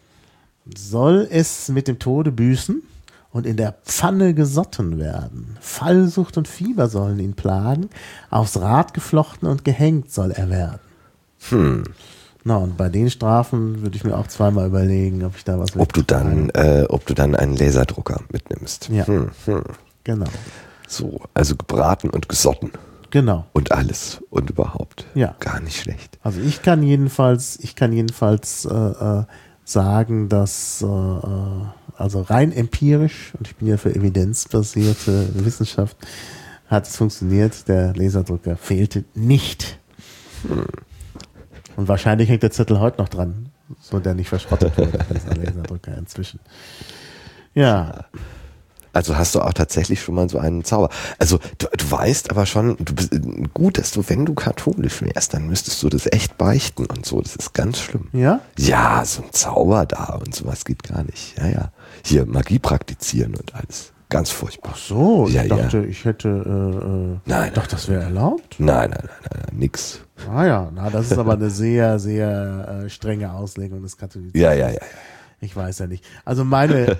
S1: soll es mit dem Tode büßen und in der Pfanne gesotten werden. Fallsucht und Fieber sollen ihn plagen, aufs Rad geflochten und gehängt soll er werden. Hm. Na, und bei den Strafen würde ich mir auch zweimal überlegen, ob ich da was
S2: ob du dann, äh, ob du dann einen Laserdrucker mitnimmst.
S1: Ja, hm. Hm. Genau.
S2: So, also gebraten und gesotten.
S1: Genau.
S2: Und alles und überhaupt.
S1: Ja.
S2: Gar nicht schlecht.
S1: Also ich kann jedenfalls, ich kann jedenfalls äh, äh, sagen, dass äh, also rein empirisch, und ich bin ja für evidenzbasierte Wissenschaft, hat es funktioniert, der Laserdrucker fehlte nicht. Hm. Und wahrscheinlich hängt der Zettel heute noch dran, so der nicht verschrottet wurde, dieser Laserdrucker inzwischen. Ja.
S2: Also hast du auch tatsächlich schon mal so einen Zauber. Also du, du weißt aber schon, du bist gut, dass du, wenn du katholisch wärst, dann müsstest du das echt beichten und so. Das ist ganz schlimm.
S1: Ja?
S2: Ja, so ein Zauber da und sowas geht gar nicht. Ja, ja. Hier Magie praktizieren und alles. Ganz furchtbar.
S1: Ach so, ich
S2: ja,
S1: dachte,
S2: ja.
S1: ich hätte, äh,
S2: nein,
S1: ich dachte, das wäre erlaubt.
S2: Nein, nein, nein, nein, nein, nix.
S1: Ah ja, na, das ist aber eine sehr, sehr äh, strenge Auslegung des Katholizismus.
S2: Ja, ja, ja, ja.
S1: Ich weiß ja nicht. Also meine,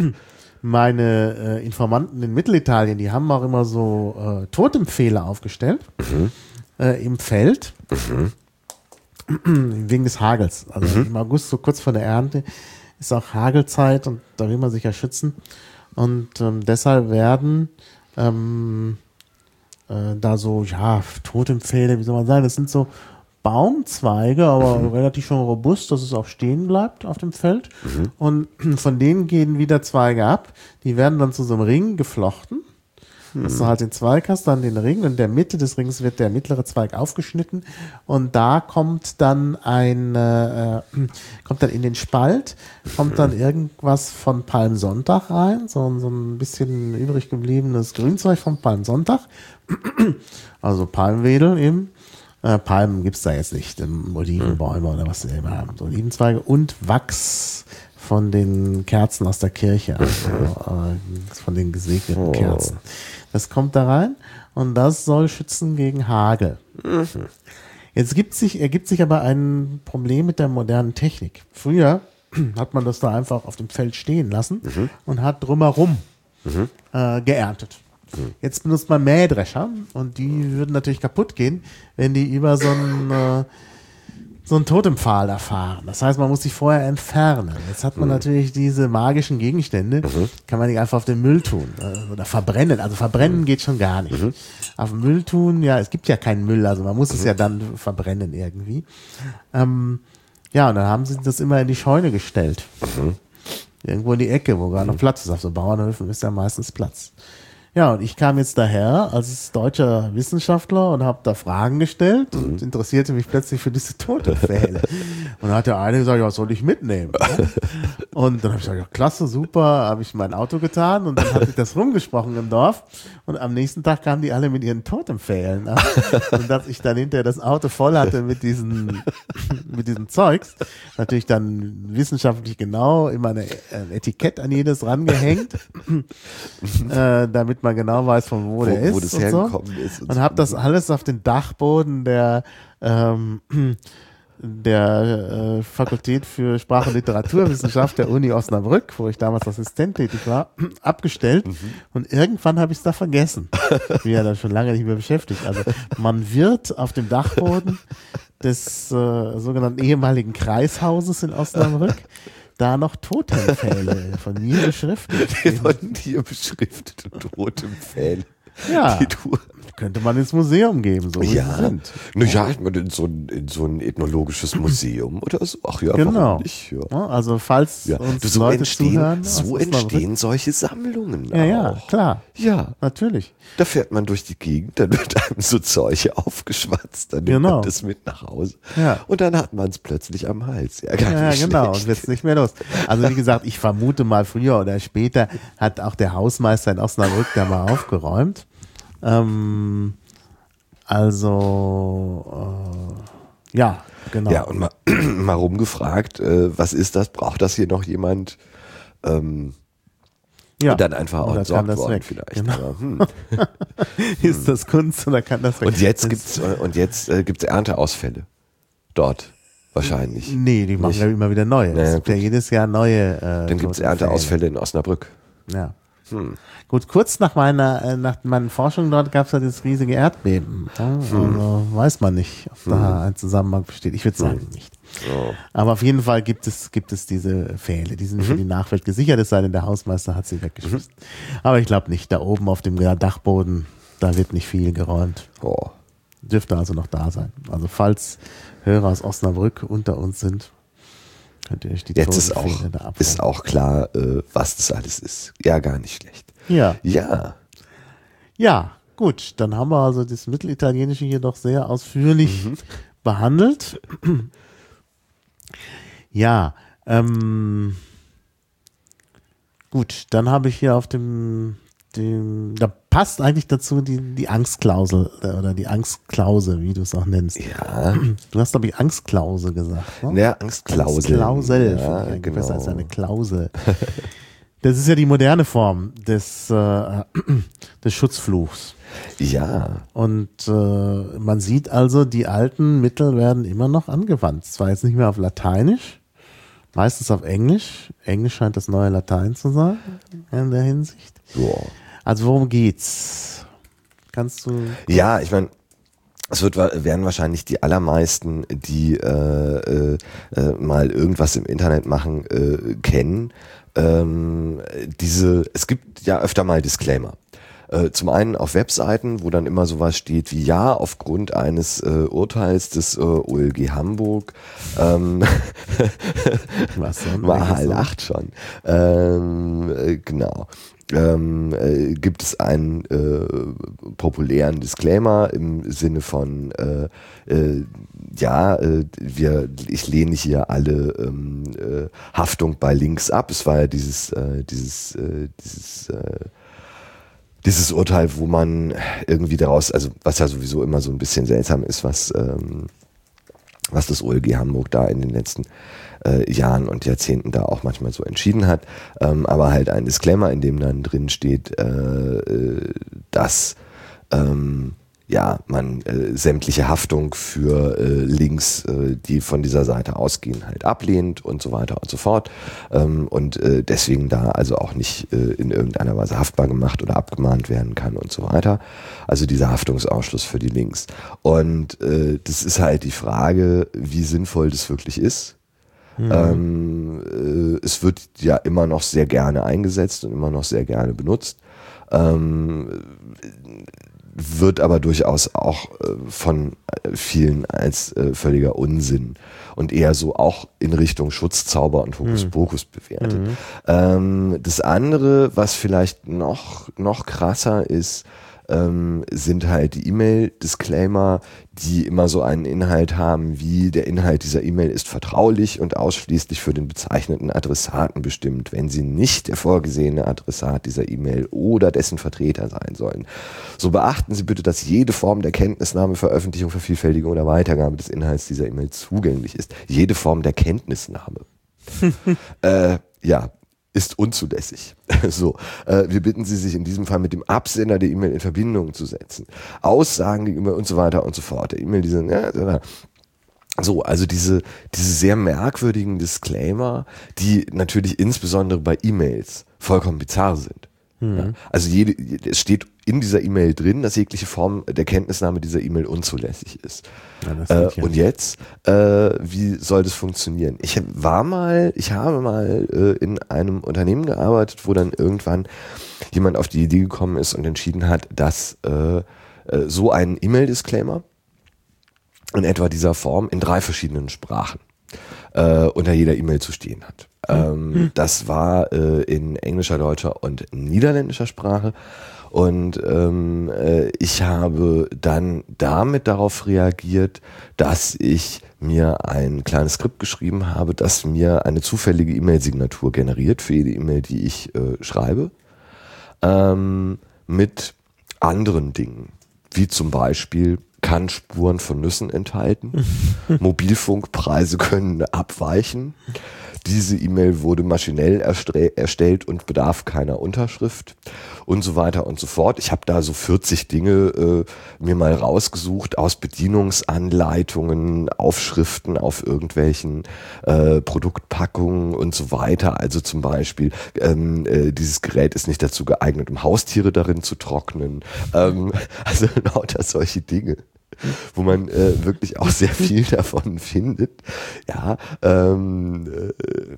S1: meine äh, Informanten in Mittelitalien, die haben auch immer so äh, Totempfähle aufgestellt, mhm. äh, im Feld, mhm. wegen des Hagels. Also mhm. im August, so kurz vor der Ernte, ist auch Hagelzeit und da will man sich ja schützen. Und ähm, deshalb werden ähm, äh, da so, ja, Totempfähle, wie soll man sagen, das sind so Baumzweige, aber mhm. relativ schon robust, dass es auch stehen bleibt auf dem Feld. Mhm. Und von denen gehen wieder Zweige ab. Die werden dann zu so einem Ring geflochten. Mhm. Dass du halt den Zweig hast, dann den Ring. Und in der Mitte des Rings wird der mittlere Zweig aufgeschnitten. Und da kommt dann ein, äh, kommt dann in den Spalt, kommt dann irgendwas von Palmsonntag rein. So, so ein bisschen übrig gebliebenes Grünzeug vom Palmsonntag. Also Palmwedel eben. Äh, Palmen gibt es da jetzt nicht, ähm, Olivenbäume oder was sie immer haben. So Olivenzweige und Wachs von den Kerzen aus der Kirche, also äh, von den gesegneten oh. Kerzen. Das kommt da rein und das soll schützen gegen Hagel. Mhm. Jetzt gibt sich, ergibt sich aber ein Problem mit der modernen Technik. Früher hat man das da einfach auf dem Feld stehen lassen mhm. und hat drumherum mhm. äh, geerntet. Mhm. Jetzt benutzt man Mähdrescher und die würden natürlich kaputt gehen, wenn die über so einen äh, so einen Totempfahl da fahren. Das heißt, man muss sich vorher entfernen. Jetzt hat man mhm. natürlich diese magischen Gegenstände, mhm. kann man nicht einfach auf den Müll tun äh, oder verbrennen. Also verbrennen mhm. geht schon gar nicht. Mhm. Auf den Müll tun, ja, es gibt ja keinen Müll, also man muss mhm. es ja dann verbrennen irgendwie. Ähm, ja, und dann haben sie das immer in die Scheune gestellt. Mhm. Irgendwo in die Ecke, wo gar noch Platz ist. Auf so Bauernhöfen ist ja meistens Platz. Ja, und ich kam jetzt daher als deutscher Wissenschaftler und habe da Fragen gestellt mhm. und interessierte mich plötzlich für diese Totempfähle. Und dann hat der eine gesagt, ja, was soll ich mitnehmen? Und dann habe ich gesagt, ja, klasse, super, habe ich mein Auto getan und dann hat sich das rumgesprochen im Dorf und am nächsten Tag kamen die alle mit ihren Totempfählen an. Und dass ich dann hinterher das Auto voll hatte mit diesen, mit diesem Zeugs, natürlich dann wissenschaftlich genau immer eine, ein Etikett an jedes rangehängt, äh, damit man genau weiß, von wo, wo der ist, wo das und hergekommen so. ist. Und, und habe das alles auf den Dachboden der ähm, der äh, Fakultät für Sprach- und Literaturwissenschaft der Uni Osnabrück, wo ich damals Assistent tätig war, abgestellt. Mhm. Und irgendwann habe ich es da vergessen. Ich bin ja da schon lange nicht mehr beschäftigt. Also man wird auf dem Dachboden des äh, sogenannten ehemaligen Kreishauses in Osnabrück da noch Totempfähle von mir beschriftet.
S2: Von dir beschriftete Totempfähle.
S1: Ja, könnte man ins Museum geben, so wie
S2: ja.
S1: sie sind.
S2: Na ja, ich meine, in so ein, in so ein ethnologisches Museum oder so. Ach ja,
S1: genau.
S2: Warum nicht? Ja.
S1: Also falls
S2: ja.
S1: uns
S2: so
S1: Leute
S2: entstehen,
S1: zuhören.
S2: So entstehen solche Sammlungen
S1: Ja, ja,
S2: auch.
S1: klar.
S2: Ja.
S1: Natürlich.
S2: Da fährt man durch die Gegend, dann wird einem so Zeug aufgeschwatzt, dann nimmt
S1: genau.
S2: man das mit nach Hause.
S1: Ja.
S2: Und dann hat man es plötzlich am Hals. Ja, gar
S1: ja
S2: nicht
S1: genau.
S2: schlecht.
S1: Und wird es nicht mehr los. Also wie gesagt, ich vermute mal früher oder später hat auch der Hausmeister in Osnabrück da mal aufgeräumt. Ähm, also, äh, ja, genau.
S2: Ja, und mal, mal rumgefragt, äh, was ist das? Braucht das hier noch jemand? Ähm, ja. Und dann einfach auch entsorgt worden weg. Vielleicht.
S1: Genau.
S2: Aber, hm.
S1: Ist das Kunst oder kann das weg?
S2: Und jetzt gibt's und jetzt äh, gibt's Ernteausfälle dort wahrscheinlich.
S1: Nee, die machen Nicht? ja immer wieder neue.
S2: Naja,
S1: es gibt ja jedes Jahr neue. Äh,
S2: dann gibt es Ernteausfälle in Osnabrück.
S1: Ja.
S2: Hm.
S1: Gut, kurz nach meiner äh, nach meinen Forschungen dort gab es ja dieses riesige Erdbeben. Ja,
S2: hm.
S1: also weiß man nicht, ob da hm. ein Zusammenhang besteht. Ich würde sagen hm. nicht. Oh. Aber auf jeden Fall gibt es gibt es diese Pfähle, die sind mhm. für die Nachwelt gesichert, es sei denn, der Hausmeister hat sie weggeschmissen. Mhm. Aber ich glaube nicht, da oben auf dem Dachboden, da wird nicht viel geräumt.
S2: Oh.
S1: Dürfte also noch da sein. Also falls Hörer aus Osnabrück unter uns sind, könnt ihr euch die
S2: Jetzt ist auch,
S1: da
S2: ist auch klar, äh, was das alles ist. Ja, gar nicht schlecht.
S1: Ja.
S2: Ja.
S1: Ja, gut. Dann haben wir also das Mittelitalienische hier doch sehr ausführlich mhm. behandelt. Ja, ähm, gut. Dann habe ich hier auf dem, dem, da passt eigentlich dazu die, die Angstklausel oder die Angstklause, wie du es auch nennst.
S2: Ja.
S1: Du hast, glaube ich, Angstklause gesagt. Ne?
S2: Ja, Angstklausel.
S1: Angstklausel.
S2: Ja, genau.
S1: Besser als eine Klausel. Das ist ja die moderne Form des, äh, des Schutzfluchs.
S2: Ja.
S1: Und äh, man sieht also, die alten Mittel werden immer noch angewandt. Zwar jetzt nicht mehr auf Lateinisch, meistens auf Englisch. Englisch scheint das neue Latein zu sein in der Hinsicht.
S2: Ja.
S1: Also worum geht's? Kannst du...
S2: Ja, ich meine, es wird, werden wahrscheinlich die allermeisten, die äh, äh, mal irgendwas im Internet machen, äh, kennen. Ähm, diese, es gibt ja öfter mal Disclaimer. Äh, zum einen auf Webseiten, wo dann immer sowas steht wie ja, aufgrund eines äh, Urteils des äh, O L G Hamburg ähm,
S1: Was denn?
S2: Mahal lacht schon. Ähm, äh, genau. Ähm, äh, gibt es einen äh, populären Disclaimer im Sinne von äh, äh, ja, äh, wir, ich lehne hier alle ähm, äh, Haftung bei Links ab. Es war ja dieses äh, dieses äh, dieses äh, dieses Urteil, wo man irgendwie daraus, also was ja sowieso immer so ein bisschen seltsam ist, was ähm, was das O L G Hamburg da in den letzten äh, Jahren und Jahrzehnten da auch manchmal so entschieden hat, ähm, aber halt ein Disclaimer, in dem dann drin steht, äh, äh, dass ähm, ja, man äh, sämtliche Haftung für äh, Links, äh, die von dieser Seite ausgehen, halt ablehnt und so weiter und so fort. Ähm, und äh, deswegen da also auch nicht äh, in irgendeiner Weise haftbar gemacht oder abgemahnt werden kann und so weiter. Also dieser Haftungsausschluss für die Links. Und äh, das ist halt die Frage, wie sinnvoll das wirklich ist. Mhm. Ähm, äh, es wird ja immer noch sehr gerne eingesetzt und immer noch sehr gerne benutzt. Ähm, wird aber durchaus auch äh, von äh, vielen als äh, völliger Unsinn und eher so auch in Richtung Schutzzauber und Hokuspokus mhm. bewertet. Mhm. Ähm, das andere, was vielleicht noch, noch krasser ist, ähm, sind halt die E-Mail-Disclaimer, die immer so einen Inhalt haben, wie der Inhalt dieser E-Mail ist vertraulich und ausschließlich für den bezeichneten Adressaten bestimmt, wenn sie nicht der vorgesehene Adressat dieser E-Mail oder dessen Vertreter sein sollen. So beachten Sie bitte, dass jede Form der Kenntnisnahme, Veröffentlichung, Vervielfältigung oder Weitergabe des Inhalts dieser E-Mail zugänglich ist. Jede Form der Kenntnisnahme. äh, ja. ist unzulässig. So, äh, wir bitten Sie, sich in diesem Fall mit dem Absender der E-Mail in Verbindung zu setzen. Aussagen gegenüber und so weiter und so fort. Der E-Mail, diese, ja, so, also diese, diese sehr merkwürdigen Disclaimer, die natürlich insbesondere bei E-Mails vollkommen bizarr sind. Mhm. Ja, also jede, es steht in dieser E-Mail drin, dass jegliche Form der Kenntnisnahme dieser E-Mail unzulässig ist. Ja, äh, und jetzt, äh, wie soll das funktionieren? Ich war mal, ich habe mal äh, in einem Unternehmen gearbeitet, wo dann irgendwann jemand auf die Idee gekommen ist und entschieden hat, dass äh, äh, so ein E-Mail-Disclaimer in etwa dieser Form in drei verschiedenen Sprachen äh, unter jeder E-Mail zu stehen hat. Ähm, das war äh, in englischer, deutscher und niederländischer Sprache. Und ähm, äh, ich habe dann damit darauf reagiert, dass ich mir ein kleines Skript geschrieben habe, das mir eine zufällige E-Mail-Signatur generiert für jede E-Mail, die ich äh, schreibe, ähm, mit anderen Dingen, wie zum Beispiel kann Spuren von Nüssen enthalten, Mobilfunkpreise können abweichen. Diese E-Mail wurde maschinell erstellt und bedarf keiner Unterschrift und so weiter und so fort. Ich habe da so vierzig Dinge äh, mir mal rausgesucht aus Bedienungsanleitungen, Aufschriften auf irgendwelchen äh, Produktpackungen und so weiter. Also zum Beispiel, ähm, äh, dieses Gerät ist nicht dazu geeignet, um Haustiere darin zu trocknen. Ähm, also lauter solche Dinge, wo man äh, wirklich auch sehr viel davon findet. Ja, ähm, äh,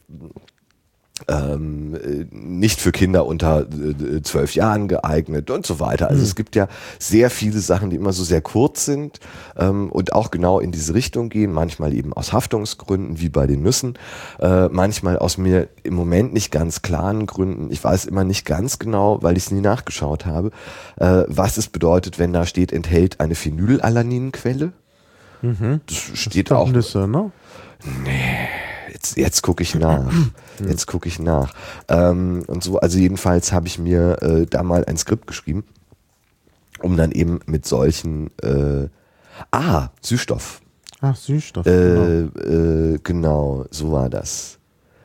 S2: ähm, nicht für Kinder unter zwölf äh, Jahren geeignet und so weiter. Also mhm. es gibt ja sehr viele Sachen, die immer so sehr kurz sind ähm, und auch genau in diese Richtung gehen. Manchmal eben aus Haftungsgründen, wie bei den Nüssen. Äh, manchmal aus mir im Moment nicht ganz klaren Gründen. Ich weiß immer nicht ganz genau, weil ich es nie nachgeschaut habe, äh, was es bedeutet, wenn da steht, enthält eine Phenylalaninquelle.
S1: Mhm.
S2: Das steht das auch.
S1: Nüsse, ne?
S2: Nee. Jetzt, jetzt gucke ich nach. Jetzt gucke ich nach. Ähm, und so, also jedenfalls habe ich mir äh, da mal ein Skript geschrieben, um dann eben mit solchen äh, Ah, Süßstoff.
S1: Ach, Süßstoff.
S2: Äh, genau. Äh, genau, so war das.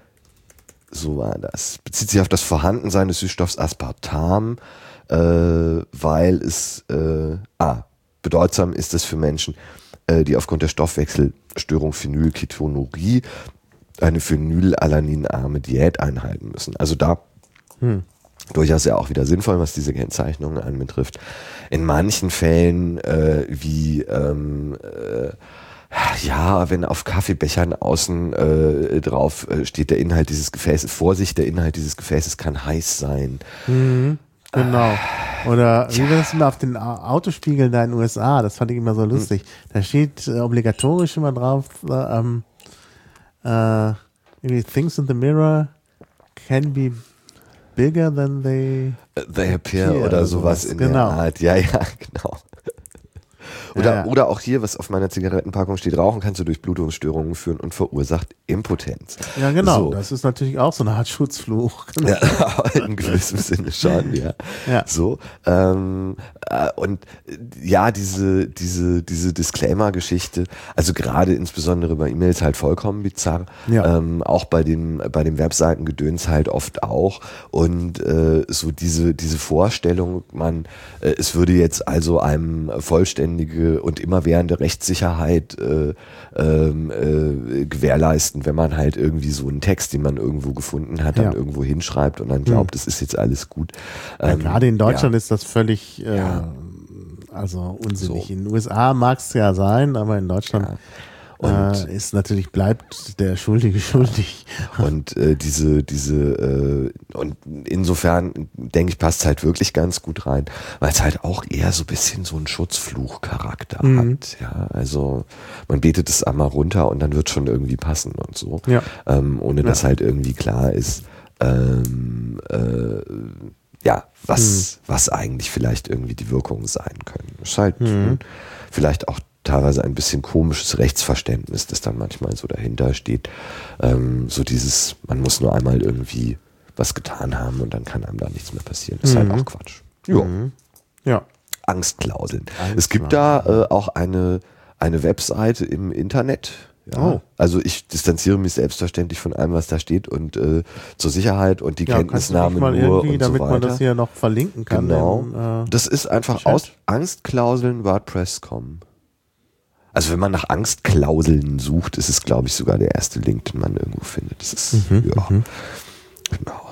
S2: So war das. Bezieht sich auf das Vorhandensein des Süßstoffs Aspartam, äh, weil es äh, ah, bedeutsam ist es für Menschen, äh, die aufgrund der Stoffwechselstörung Phenylketonurie eine phenylalaninarme Diät einhalten müssen. Also da hm. durchaus ja auch wieder sinnvoll, was diese Kennzeichnungen anbetrifft. In manchen Fällen äh, wie ähm, äh, ja, wenn auf Kaffeebechern außen äh, drauf äh, steht der Inhalt dieses Gefäßes, Vorsicht, der Inhalt dieses Gefäßes kann heiß sein.
S1: Mhm. Genau. Oder wie war das immer auf den Autospiegeln da in den U S A? Das fand ich immer so lustig. Da steht äh, obligatorisch immer drauf, äh, ähm, Uh, maybe things in the mirror can be bigger than they
S2: they appear oder sowas in
S1: genau.
S2: der Art. Ja, ja, genau. Oder,
S1: Ja, ja.
S2: oder auch hier, was auf meiner Zigarettenpackung steht, Rauchen kannst du durch Blutungsstörungen führen und verursacht Impotenz.
S1: Ja, genau.
S2: So.
S1: Das ist natürlich auch so eine Art Schutzfluch.
S2: Ja, in gewissem Sinne schon, ja.
S1: Ja.
S2: So, ähm, äh, und äh, ja, diese, diese, diese Disclaimer-Geschichte, also gerade insbesondere bei E-Mails halt vollkommen bizarr,
S1: Ja.
S2: ähm, auch bei dem, bei dem Webseitengedöns halt oft auch und äh, so diese, diese Vorstellung, man, äh, es würde jetzt also einem vollständige und immerwährende Rechtssicherheit äh, ähm, äh, gewährleisten, wenn man halt irgendwie so einen Text, den man irgendwo gefunden hat, dann
S1: Ja.
S2: irgendwo hinschreibt und dann glaubt, das ist jetzt alles gut.
S1: Ja,
S2: Ähm,
S1: gerade in Deutschland
S2: ja.
S1: ist das völlig äh,
S2: Ja.
S1: also unsinnig.
S2: So.
S1: In den U S A mag es ja sein, aber in Deutschland
S2: Ja. Und-
S1: äh, ist natürlich, bleibt der Schuldige schuldig.
S2: Und äh, diese, diese, äh, und insofern denke ich, passt es halt wirklich ganz gut rein, weil es halt auch eher so ein bisschen so einen Schutzfluch-Charakter
S1: Mhm.
S2: hat. Ja, also man betet es einmal runter und dann wird schon irgendwie passen und so.
S1: Ja.
S2: Ähm, ohne
S1: Ja.
S2: dass halt irgendwie klar ist, ähm, äh, ja, was, was eigentlich vielleicht irgendwie die Wirkungen sein können. Es ist halt
S1: Mhm.
S2: vielleicht auch teilweise ein bisschen komisches Rechtsverständnis, das dann manchmal so dahinter steht. Ähm, so dieses, man muss nur einmal irgendwie was getan haben und dann kann einem da nichts mehr passieren. Das ist
S1: Mhm.
S2: halt auch Quatsch. Jo.
S1: Mhm. Ja.
S2: Angstklauseln.
S1: Angstklauseln.
S2: Es gibt da äh, auch eine, eine Webseite im Internet. Ja.
S1: Oh.
S2: Also ich distanziere mich selbstverständlich von allem, was da steht und äh, zur Sicherheit und die
S1: Ja, kannst du
S2: Kenntnisnahme
S1: nicht mal
S2: nur
S1: irgendwie,
S2: und so
S1: damit
S2: weiter.
S1: man das hier noch verlinken kann.
S2: Genau.
S1: In, äh,
S2: Das ist einfach
S1: Chat.
S2: aus Angstklauseln WordPress Punkt com. Also wenn man nach Angstklauseln sucht, ist es, glaube ich, sogar der erste Link, den man irgendwo findet. Das ist,
S1: Mhm,
S2: ja,
S1: mhm.
S2: genau.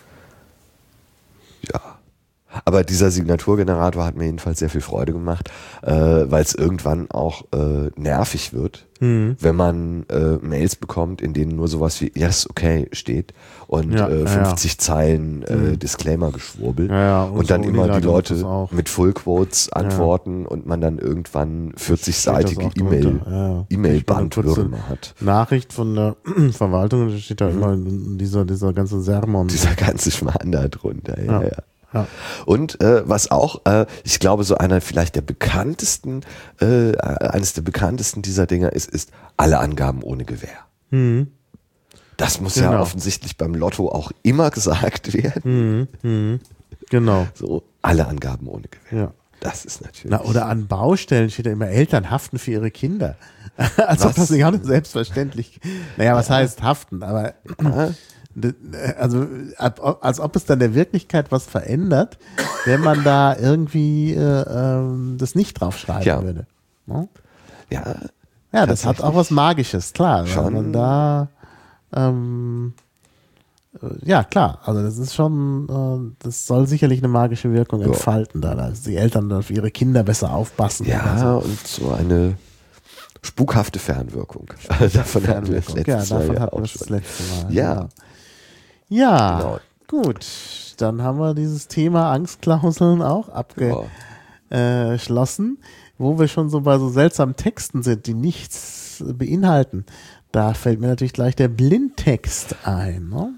S2: Ja. Aber dieser Signaturgenerator hat mir jedenfalls sehr viel Freude gemacht, äh, weil es irgendwann auch äh, nervig wird,
S1: Mhm.
S2: wenn man äh, Mails bekommt, in denen nur sowas wie Yes, okay steht und
S1: Ja,
S2: äh,
S1: ja,
S2: fünfzig Zeilen äh,
S1: Mhm.
S2: Disclaimer-Geschwurbel
S1: Ja, ja,
S2: und,
S1: und
S2: dann
S1: so
S2: immer die
S1: Unileitung macht das
S2: Leute
S1: auch.
S2: mit Fullquotes antworten und man dann irgendwann vierzig-seitige
S1: Steht das auch
S2: E-Mail,
S1: drunter, ja, ja.
S2: E-Mail-Bandwürmer hat.
S1: Nachricht von der Verwaltung, da steht da immer dieser, dieser ganze Sermon.
S2: Dieser ganze Schmarrn da drunter. Ja,
S1: Ja.
S2: ja.
S1: Ja.
S2: Und äh, was auch, äh, ich glaube, so einer vielleicht der bekanntesten, äh, eines der bekanntesten dieser Dinger ist, ist alle Angaben ohne Gewähr.
S1: Mhm.
S2: Das muss ja
S1: Genau.
S2: offensichtlich beim Lotto auch immer gesagt werden.
S1: Mhm. Mhm. Genau.
S2: So, alle Angaben ohne Gewähr.
S1: Ja.
S2: Das ist natürlich.
S1: Na, oder an Baustellen steht ja immer, Eltern haften für ihre Kinder. Als ob
S2: Was?
S1: das nicht auch nicht selbstverständlich. Naja, was heißt haften? Aber
S2: Ja,
S1: also als ob es dann der Wirklichkeit was verändert, wenn man da irgendwie äh, ähm, das nicht draufschreiben
S2: Ja.
S1: würde. Ne?
S2: ja,
S1: Ja, das hat auch was Magisches, klar. Wenn
S2: Schon.
S1: man da ähm, äh, ja, klar, also das ist schon, äh, das soll sicherlich eine magische Wirkung entfalten, da dass die Eltern dann für ihre Kinder besser aufpassen. oder
S2: ja, und so eine spukhafte Fernwirkung. davon hatten wir das
S1: Fernwirkung.
S2: letzte
S1: Ja,
S2: Mal
S1: davon
S2: ja
S1: hatten wir
S2: auch
S1: das
S2: schon.
S1: letzte Mal.
S2: Ja.
S1: genau. Ja,
S2: Genau.
S1: gut. Dann haben wir dieses Thema Angstklauseln auch abgeschlossen, wo wir schon so bei so seltsamen Texten sind, die nichts beinhalten. Da fällt mir natürlich gleich der Blindtext ein. Ne?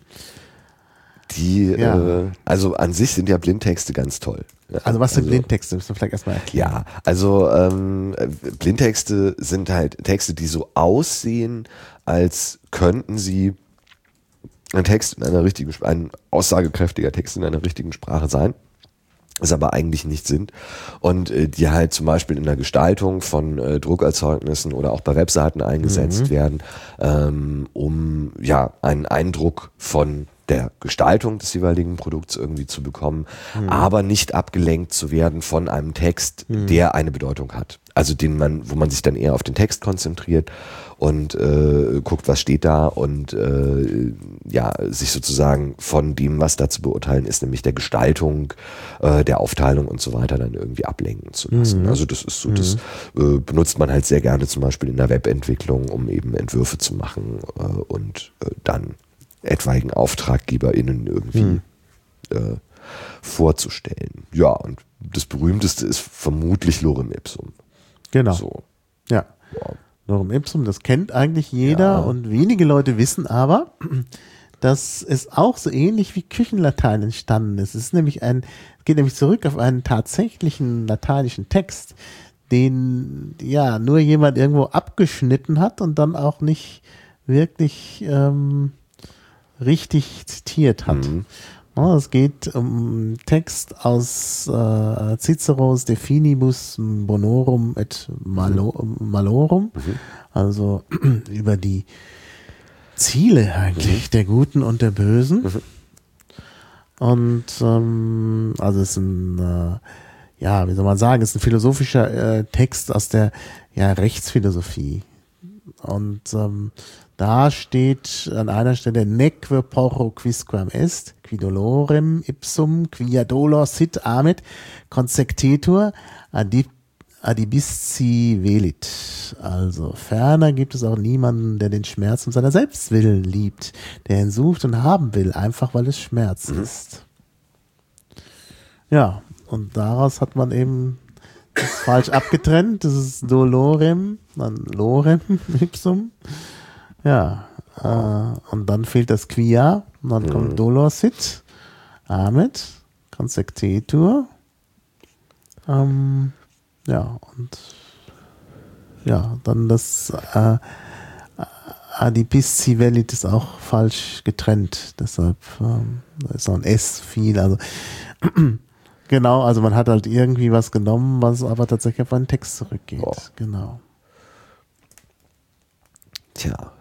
S2: Die,
S1: Ja.
S2: äh, also an sich sind ja Blindtexte ganz toll. Ja,
S1: Also was sind Blindtexte? Müssen wir vielleicht erstmal erklären.
S2: Ja, also ähm, Blindtexte sind halt Texte, die so aussehen, als könnten sie ein Text in einer richtigen, ein aussagekräftiger Text in einer richtigen Sprache sein, es aber eigentlich nicht sind und äh, die halt zum Beispiel in der Gestaltung von äh, Druckerzeugnissen oder auch bei Webseiten eingesetzt
S1: Mhm.
S2: werden, ähm, um ja einen Eindruck von der Gestaltung des jeweiligen Produkts irgendwie zu bekommen,
S1: Mhm.
S2: aber nicht abgelenkt zu werden von einem Text,
S1: Mhm.
S2: der eine Bedeutung hat. Also den man, wo man sich dann eher auf den Text konzentriert und äh, guckt, was steht da und äh, ja, sich sozusagen von dem, was da zu beurteilen ist, nämlich der Gestaltung, äh, der Aufteilung und so weiter, dann irgendwie ablenken zu lassen.
S1: Mhm.
S2: Also das ist so, das äh, benutzt man halt sehr gerne zum Beispiel in der Webentwicklung, um eben Entwürfe zu machen äh, und äh, dann etwaigen AuftraggeberInnen irgendwie
S1: Mhm.
S2: äh, vorzustellen. Ja, und das berühmteste ist vermutlich Lorem Ipsum.
S1: Genau.
S2: So.
S1: Ja.
S2: Wow.
S1: Lorem Ipsum, das kennt eigentlich jeder
S2: Ja.
S1: und wenige Leute wissen aber, dass es auch so ähnlich wie Küchenlatein entstanden ist. Es ist nämlich ein, geht nämlich zurück auf einen tatsächlichen lateinischen Text, den ja nur jemand irgendwo abgeschnitten hat und dann auch nicht wirklich ähm, richtig zitiert hat.
S2: Mhm.
S1: Ja, es geht um einen Text aus äh, Ciceros De Finibus Bonorum et Malo, Malorum,
S2: Mhm.
S1: also über die Ziele eigentlich
S2: Mhm.
S1: der Guten und der Bösen.
S2: Mhm.
S1: Und ähm, also es ist ein, äh, ja, wie soll man sagen, es ist ein philosophischer äh, Text aus der ja, Rechtsphilosophie. Und ähm, da steht an einer Stelle neque porro quisquam est, qui dolorem ipsum, quia dolor sit amet, consectetur adip, adibisci velit. Also ferner gibt es auch niemanden, der den Schmerz um seiner selbst willen liebt, der ihn sucht und haben will, einfach weil es Schmerz
S2: Mhm.
S1: ist. Ja, und daraus hat man eben das falsch abgetrennt. Das ist dolorem, dann lorem ipsum. Ja, äh, und dann fehlt das quia, und dann kommt dolor sit, amet, consectetur. Ähm, ja, und ja, dann das äh, Adipizzi velit ist auch falsch getrennt, deshalb ähm, da ist auch ein S viel, also genau, also man hat halt irgendwie was genommen, was aber tatsächlich auf einen Text zurückgeht,
S2: Oh.
S1: genau.
S2: Tja.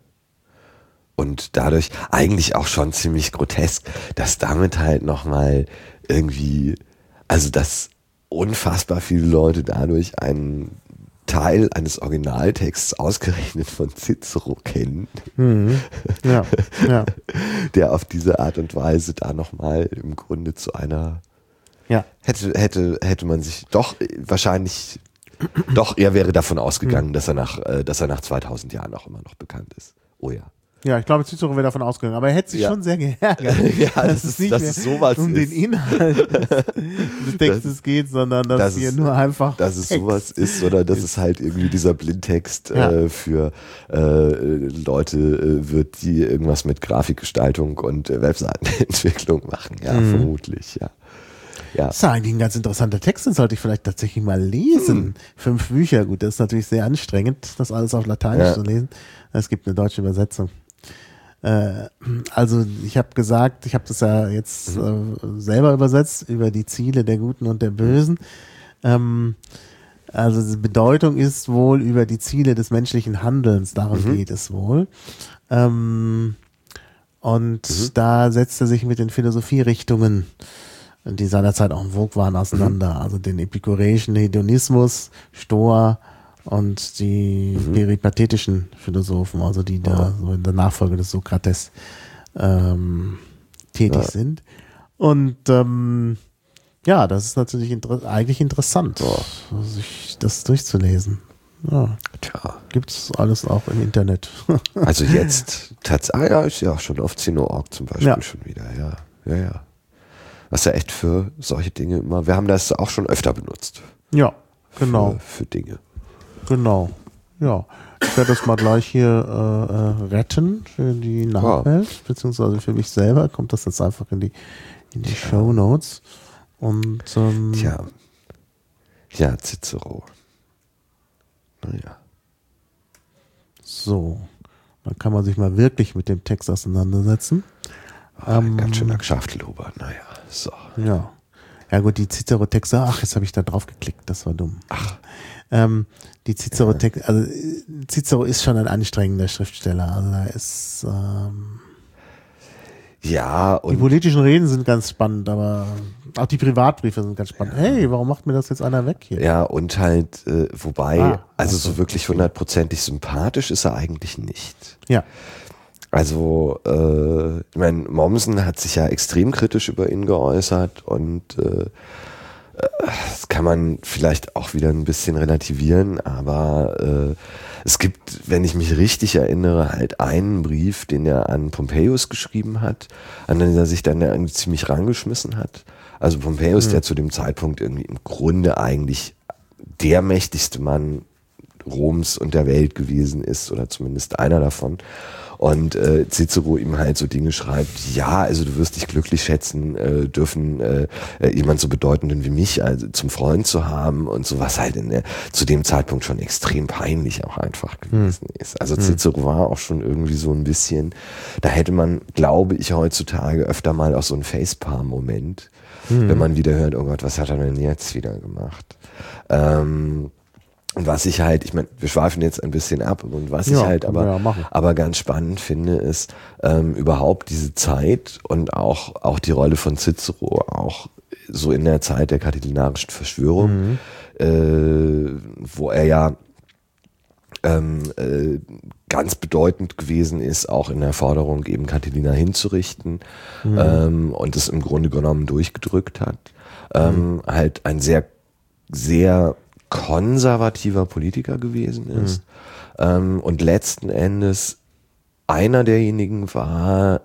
S2: Und dadurch eigentlich auch schon ziemlich grotesk, dass damit halt nochmal irgendwie, also dass unfassbar viele Leute dadurch einen Teil eines Originaltexts ausgerechnet von Cicero kennen,
S1: Mhm. Ja, ja,
S2: der auf diese Art und Weise da nochmal im Grunde zu einer,
S1: ja.
S2: hätte, hätte, hätte man sich doch wahrscheinlich, doch, er wäre davon ausgegangen, dass er nach, äh, dass er nach zweitausend Jahren auch immer noch bekannt ist. Oh ja.
S1: Ja, ich glaube, Cicero wäre davon ausgegangen, aber er hätte sich
S2: Ja.
S1: schon sehr geärgert,
S2: Ja,
S1: dass
S2: das
S1: es
S2: ist-
S1: nicht
S2: dass
S1: mehr
S2: es sowas
S1: um
S2: ist.
S1: den Inhalt des, des Textes geht, sondern dass
S2: dass
S1: hier
S2: es-
S1: nur einfach
S2: dass es
S1: Text
S2: sowas ist oder dass es halt irgendwie dieser Blindtext
S1: Ja.
S2: äh, für äh, Leute äh, wird, die irgendwas mit Grafikgestaltung und äh, Webseitenentwicklung machen. Ja,
S1: Mhm.
S2: vermutlich, ja. Ja.
S1: Das ist eigentlich ein ganz interessanter Text, den sollte ich vielleicht tatsächlich mal lesen.
S2: Hm.
S1: Fünf Bücher, gut, das ist natürlich sehr anstrengend, das alles auf Lateinisch
S2: Ja.
S1: zu lesen. Es gibt eine deutsche Übersetzung. Äh, also ich habe gesagt, ich habe das ja jetzt
S2: Mhm.
S1: äh, selber übersetzt über die Ziele der Guten und der Bösen. Ähm, also die Bedeutung ist wohl über die Ziele des menschlichen Handelns, darum
S2: Mhm.
S1: geht es wohl. Ähm, und
S2: Mhm.
S1: da setzt er sich mit den Philosophierichtungen, die seinerzeit auch in Vogue waren, auseinander. Also den epikureischen Hedonismus, Stoa und die
S2: Mhm.
S1: peripathetischen Philosophen, also die da
S2: Oh.
S1: so in der Nachfolge des Sokrates ähm, tätig
S2: Ja.
S1: sind. Und ähm, ja, das ist natürlich inter- eigentlich interessant,
S2: Oh.
S1: sich das durchzulesen. Ja,
S2: Tja.
S1: gibt's alles auch im Internet.
S2: Also jetzt, tats ah ja, ist ja auch schon auf Zeno Punkt org zum Beispiel
S1: Ja.
S2: schon wieder, ja. Ja, ja. Was ja echt für solche Dinge immer, wir haben das auch schon öfter benutzt.
S1: Ja, genau.
S2: Für, für Dinge.
S1: Genau, ja. Ich werde das mal gleich hier äh, äh, retten für die Nachwelt, beziehungsweise für mich selber. Kommt das jetzt einfach in die, in die Shownotes. Und ähm,
S2: Tja. Ja, Cicero. Naja.
S1: so, dann kann man sich mal wirklich mit dem Text auseinandersetzen.
S2: Ah,
S1: Ähm,
S2: ganz schöner Geschäftslober, naja. So.
S1: Ja. Ja gut, die Cicero-Texte, ach, jetzt habe ich da drauf geklickt, das war dumm.
S2: Ach.
S1: Ähm, die Cicero-Texte, also äh, Cicero ist schon ein anstrengender Schriftsteller. Also da ist ähm,
S2: Ja,
S1: die
S2: und
S1: politischen Reden sind ganz spannend, aber auch die Privatbriefe sind ganz spannend. Hey, warum macht mir das jetzt einer weg hier?
S2: ja, und halt, äh, wobei,
S1: Ah,
S2: also
S1: ach so,
S2: so wirklich hundertprozentig sympathisch ist er eigentlich nicht.
S1: Ja.
S2: Also, äh, ich meine, Mommsen hat sich ja extrem kritisch über ihn geäußert und äh, das kann man vielleicht auch wieder ein bisschen relativieren, aber äh, es gibt, wenn ich mich richtig erinnere, halt einen Brief, den er an Pompeius geschrieben hat, an den er sich dann irgendwie ziemlich rangeschmissen hat. Also Pompeius,
S1: Mhm.
S2: der zu dem Zeitpunkt irgendwie im Grunde eigentlich der mächtigste Mann Roms und der Welt gewesen ist oder zumindest einer davon. Und äh, Cicero ihm halt so Dinge schreibt, ja, also du wirst dich glücklich schätzen äh, dürfen, äh, jemand so bedeutenden wie mich also zum Freund zu haben und so, was halt in der, zu dem Zeitpunkt schon extrem peinlich auch einfach gewesen hm. ist. Also Cicero hm. war auch schon irgendwie so ein bisschen, da hätte man, glaube ich, heutzutage öfter mal auch so einen Facepalm-Moment, hm. wenn man wieder hört, oh Gott, was hat er denn jetzt wieder gemacht? Ähm, Und was ich halt, ich meine, wir schweifen jetzt ein bisschen ab und was ja, ich halt aber, ja, aber ganz spannend finde, ist ähm, überhaupt diese Zeit und auch, auch die Rolle von Cicero, auch so in der Zeit der katilinarischen Verschwörung, mhm. äh, wo er ja ähm, äh, ganz bedeutend gewesen ist, auch in der Forderung, eben Catilina hinzurichten mhm. ähm, und es im Grunde genommen durchgedrückt hat. Ähm, mhm. Halt ein sehr, sehr konservativer Politiker gewesen ist mhm. ähm, und letzten Endes einer derjenigen war,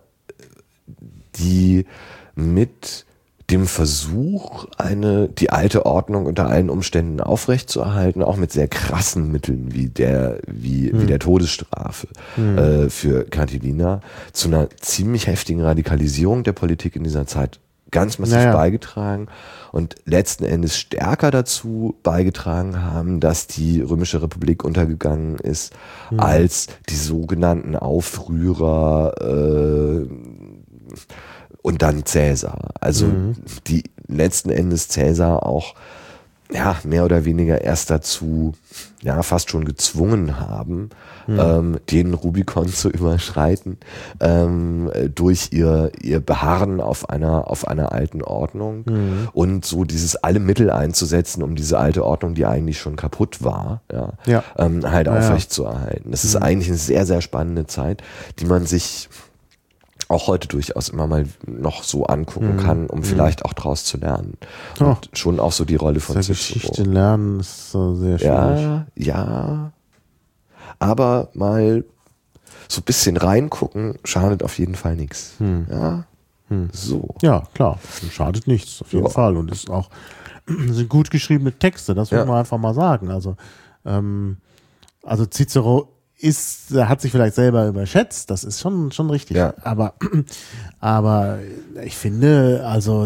S2: die mit dem Versuch, eine die alte Ordnung unter allen Umständen aufrechtzuerhalten, auch mit sehr krassen Mitteln wie der wie mhm. wie der Todesstrafe mhm. äh, für Catilina, zu einer ziemlich heftigen Radikalisierung der Politik in dieser Zeit ganz massiv naja. beigetragen und letzten Endes stärker dazu beigetragen haben, dass die Römische Republik untergegangen ist, mhm. als die sogenannten Aufrührer äh, und dann Cäsar. Also mhm. die letzten Endes Cäsar auch ja mehr oder weniger erst dazu ja fast schon gezwungen haben, mhm. ähm, den Rubikon zu überschreiten ähm, durch ihr ihr Beharren auf einer auf einer alten Ordnung mhm. und so dieses alle Mittel einzusetzen, um diese alte Ordnung, die eigentlich schon kaputt war, ja, ja. Ähm, halt ja, aufrechtzuerhalten. Das mhm. ist eigentlich eine sehr sehr spannende Zeit, die man sich auch heute durchaus immer mal noch so angucken mhm. kann, um mhm. vielleicht auch draus zu lernen. Und oh. schon auch so die Rolle von
S1: Cicero. Geschichte lernen ist so sehr schwierig.
S2: Ja, ja. Aber mal so ein bisschen reingucken, schadet auf jeden Fall nichts. Mhm. Ja, mhm. so.
S1: Ja, klar. Schadet nichts, auf jeden ja. Fall. Und ist auch, sind gut geschriebene Texte, das muss ja. man einfach mal sagen. Also, ähm, also Cicero ist, hat sich vielleicht selber überschätzt, das ist schon, schon richtig. Ja. Aber, aber ich finde, also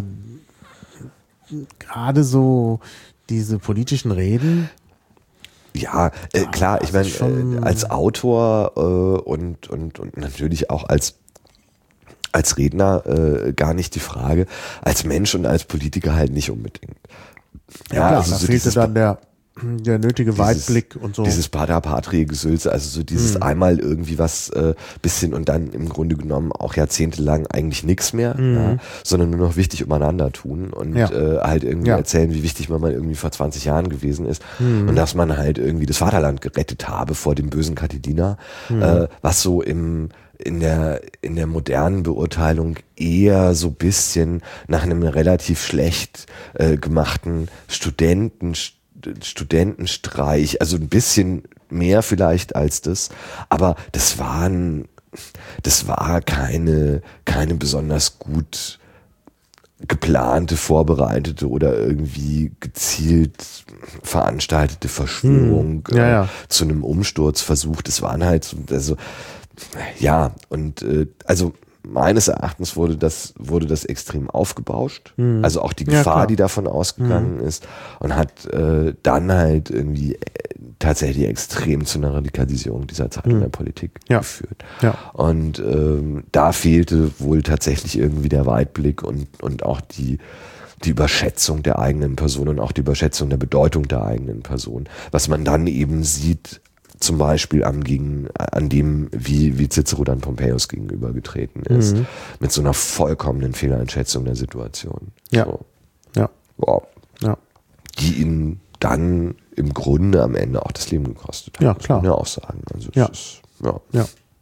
S1: gerade so diese politischen Reden.
S2: Ja, äh, klar, ich meine, äh, als Autor äh, und, und, und natürlich auch als als Redner äh, gar nicht die Frage, als Mensch und als Politiker halt nicht unbedingt.
S1: Ja, ja klar, also da so fehlte dann der Der nötige dieses, Weitblick und so.
S2: Dieses Pater Patrie-Gesülze, also so dieses hm. einmal irgendwie was äh, bisschen und dann im Grunde genommen auch jahrzehntelang eigentlich nichts mehr, hm. ja, sondern nur noch wichtig umeinander tun und ja. äh, halt irgendwie ja. erzählen, wie wichtig man mal irgendwie vor zwanzig Jahren gewesen ist hm. und dass man halt irgendwie das Vaterland gerettet habe vor dem bösen Catilina, hm. äh, was so im in der in der modernen Beurteilung eher so bisschen nach einem relativ schlecht äh, gemachten Studenten Studentenstreich, also ein bisschen mehr vielleicht als das, aber das waren, das war keine, keine besonders gut geplante, vorbereitete oder irgendwie gezielt veranstaltete Verschwörung hm. ja, äh, ja. zu einem Umsturzversuch. Das waren halt so, also ja, und äh, also meines Erachtens wurde das, wurde das extrem aufgebauscht. Mhm. Also auch die Gefahr, ja, die davon ausgegangen mhm. ist und hat äh, dann halt irgendwie äh, tatsächlich extrem zu einer Radikalisierung dieser Zeit mhm. in der Politik ja. geführt. Ja. Und ähm, da fehlte wohl tatsächlich irgendwie der Weitblick und, und auch die, die Überschätzung der eigenen Person und auch die Überschätzung der Bedeutung der eigenen Person. Was man dann eben sieht, zum Beispiel am gegen, an dem, wie, wie Cicero dann Pompeius gegenübergetreten ist, mhm. mit so einer vollkommenen Fehleinschätzung der Situation.
S1: Ja.
S2: So.
S1: Ja.
S2: Wow.
S1: Ja.
S2: Die ihn dann im Grunde am Ende auch das Leben gekostet hat.
S1: Ja, klar.
S2: Muss man ja auch sagen. Also
S1: ja.
S2: Ist, ja.
S1: Ja.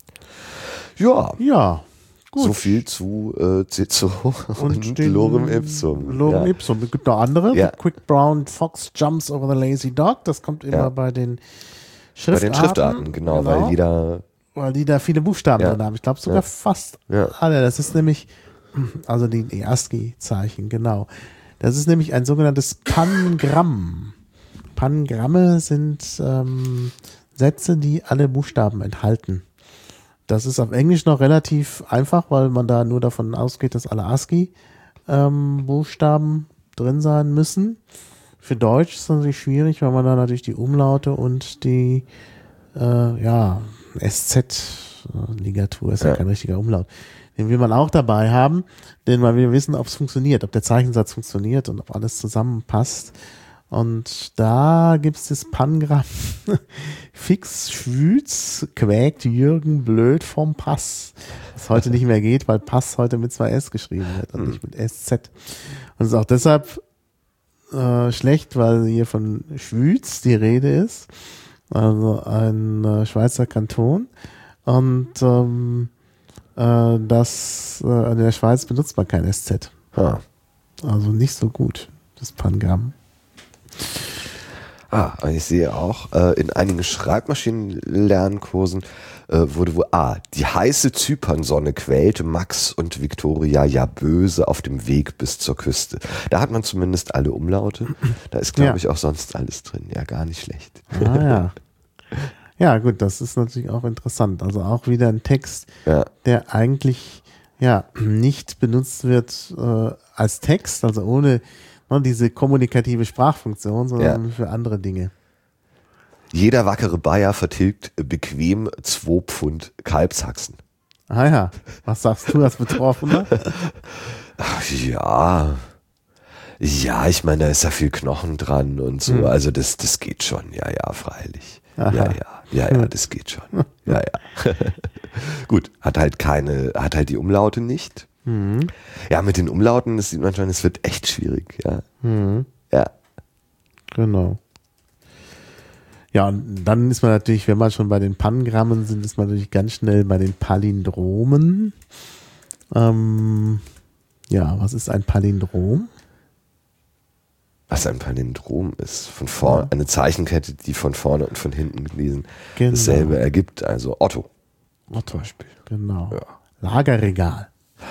S2: Ja.
S1: Ja. Gut.
S2: So viel zu äh, Cicero und, und Lorem Ipsum.
S1: Lorem
S2: ja.
S1: Ipsum. Es gibt noch andere.
S2: Ja.
S1: The Quick Brown Fox Jumps Over the Lazy Dog. Das kommt immer ja. bei den Schriftarten.
S2: Bei den Schriftarten, genau, genau. weil jeder...
S1: Weil die da viele Buchstaben
S2: ja.
S1: drin haben. Ich glaube sogar
S2: ja.
S1: fast
S2: ja.
S1: alle. Das ist nämlich, also die, die ASCII-Zeichen, genau. Das ist nämlich ein sogenanntes Pangramm. Pangramme sind ähm, Sätze, die alle Buchstaben enthalten. Das ist auf Englisch noch relativ einfach, weil man da nur davon ausgeht, dass alle ASCII-Buchstaben ähm, drin sein müssen. Für Deutsch ist es natürlich schwierig, weil man da natürlich die Umlaute und die äh, ja, S Z-Ligatur ist ja, ja kein richtiger Umlaut. Den will man auch dabei haben, denn weil wir wissen, ob es funktioniert, ob der Zeichensatz funktioniert und ob alles zusammenpasst. Und da gibt es das Pangramm. Fix Schwüz quäkt Jürgen blöd vom Pass. Was heute nicht mehr geht, weil Pass heute mit zwei S geschrieben wird und nicht mit S Z. Und es ist auch deshalb äh, schlecht, weil hier von Schwüz die Rede ist. Also ein äh, Schweizer Kanton. Und ähm, äh, das äh, in der Schweiz benutzt man kein S Z.
S2: Ah.
S1: Also nicht so gut, das Pangramm.
S2: Ah, ich sehe auch, äh, in einigen Schreibmaschinenlernkursen äh, wurde wohl, ah, die heiße Zypernsonne quälte Max und Viktoria ja böse auf dem Weg bis zur Küste. Da hat man zumindest alle Umlaute. Da ist, glaube ja. ich, auch sonst alles drin. Ja, gar nicht schlecht.
S1: Ah, ja. Ja, gut, das ist natürlich auch interessant. Also auch wieder ein Text, ja. der eigentlich ja nicht benutzt wird äh, als Text, also ohne diese kommunikative Sprachfunktion, sondern ja. für andere Dinge.
S2: Jeder wackere Bayer vertilgt bequem zwei Pfund Kalbshaxen.
S1: Ah ja, was sagst du als Betroffener?
S2: Ja, ja, ich meine, da ist ja viel Knochen dran und so, hm. also das, das geht schon, ja, ja, freilich. Aha. Ja, ja, ja, ja, das geht schon. Ja, ja. Gut, hat halt keine, hat halt die Umlaute nicht. Mhm. Ja, mit den Umlauten, das sieht man schon, es wird echt schwierig, ja. Mhm. Ja.
S1: Genau. Ja, und dann ist man natürlich, wenn man schon bei den Pangrammen sind, ist man natürlich ganz schnell bei den Palindromen. Ähm, ja, was ist ein Palindrom?
S2: Was ein Palindrom ist, von vorne, ja. eine Zeichenkette, die von vorne und von hinten gelesen genau. dasselbe ergibt, also Otto.
S1: Otto, Beispiel. Genau. Ja. Lagerregal.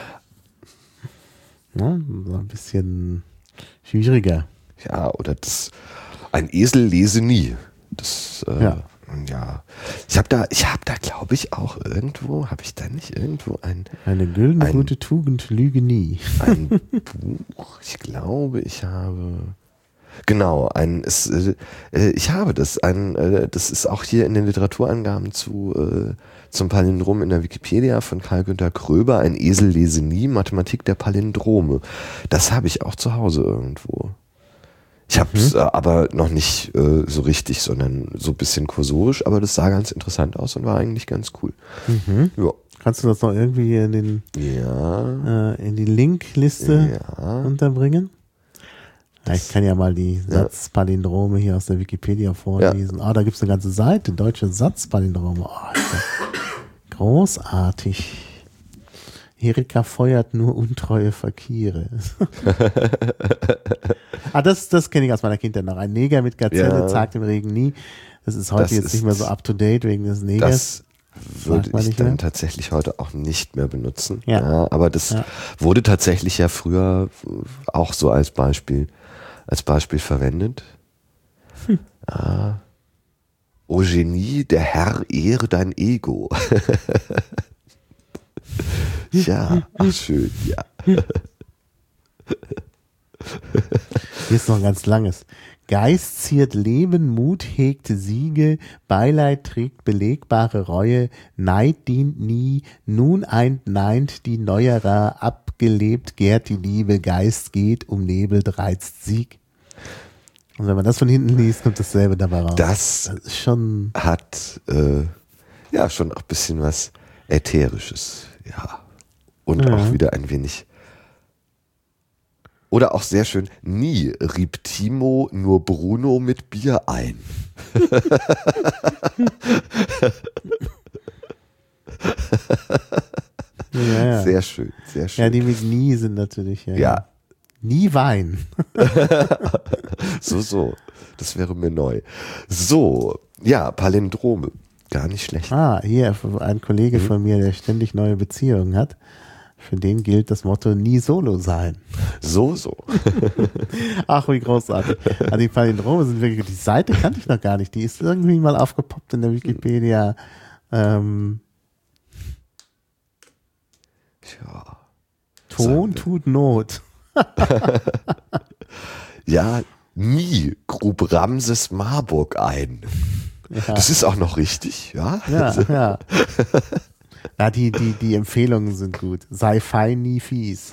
S1: Ja, so ein bisschen schwieriger.
S2: Ja, oder das, ein Esel lese nie. Das, äh, ja. ja. Ich habe da, ich habe da, glaube ich, auch irgendwo, habe ich da nicht irgendwo ein...
S1: Eine güldene, ein, gute Tugend, lüge nie.
S2: Ein Buch, ich glaube, ich habe... Genau, ein, es, äh, ich habe das, ein, äh, das ist auch hier in den Literaturangaben zu, äh, zum Palindrom in der Wikipedia von Karl-Günther Kröber, ein Esel lese nie, Mathematik der Palindrome. Das habe ich auch zu Hause irgendwo. Ich habe es mhm. äh, aber noch nicht äh, so richtig, sondern so ein bisschen kursorisch, aber das sah ganz interessant aus und war eigentlich ganz cool.
S1: Mhm. Ja. Kannst du das noch irgendwie in den
S2: ja.
S1: äh, in die Linkliste
S2: ja.
S1: unterbringen? Ja, ich kann ja mal die Satzpalindrome hier aus der Wikipedia vorlesen. Ah, ja. oh, da gibt es eine ganze Seite, deutsche Satzpalindrome. Oh, großartig. Erika feuert nur untreue Fakire. ah, das, das kenne ich aus meiner Kindheit noch. Ein Neger mit Gazelle ja. zagt im Regen nie. Das ist heute das jetzt ist, nicht mehr so up to date wegen des Negers.
S2: Das würde ich dann mehr. tatsächlich heute auch nicht mehr benutzen.
S1: Ja.
S2: ja aber das ja. wurde tatsächlich ja früher auch so als Beispiel als Beispiel verwendet. Hm. Ah. O Genie, der Herr ehre dein Ego. ja, ach schön, ja.
S1: Hier ist noch ein ganz langes. Geist ziert Leben, Mut hegt Siege, Beileid trägt belegbare Reue, Neid dient nie, nun eint neint die Neuerer, abgelebt gärt die Liebe, Geist geht, umnebelt reizt Sieg. Und wenn man das von hinten liest, kommt dasselbe dabei raus.
S2: Das, das ist schon hat äh, ja schon auch ein bisschen was Ätherisches, ja. Und ja. auch wieder ein wenig. Oder auch sehr schön, nie rieb Timo nur Bruno mit Bier ein.
S1: ja, ja.
S2: Sehr schön, sehr schön.
S1: Ja, die mit nie sind natürlich, ja.
S2: Ja.
S1: Nie Wein.
S2: so, so. Das wäre mir neu. So, ja, Palindrome. Gar nicht schlecht.
S1: Ah, hier ein Kollege mhm. von mir, der ständig neue Beziehungen hat, Für den gilt das Motto nie solo sein.
S2: So, so.
S1: Ach, wie großartig. Also die Palindrome sind wirklich, die Seite kannte ich noch gar nicht. Die ist irgendwie mal aufgepoppt in der Wikipedia. Ähm,
S2: Tja.
S1: Ton tut Not.
S2: Ja, nie grub Ramses Marburg ein.
S1: Ja.
S2: Das ist auch noch richtig, ja?
S1: Ja, ja. Ja, die, die, die Empfehlungen sind gut. Sei fein, nie fies.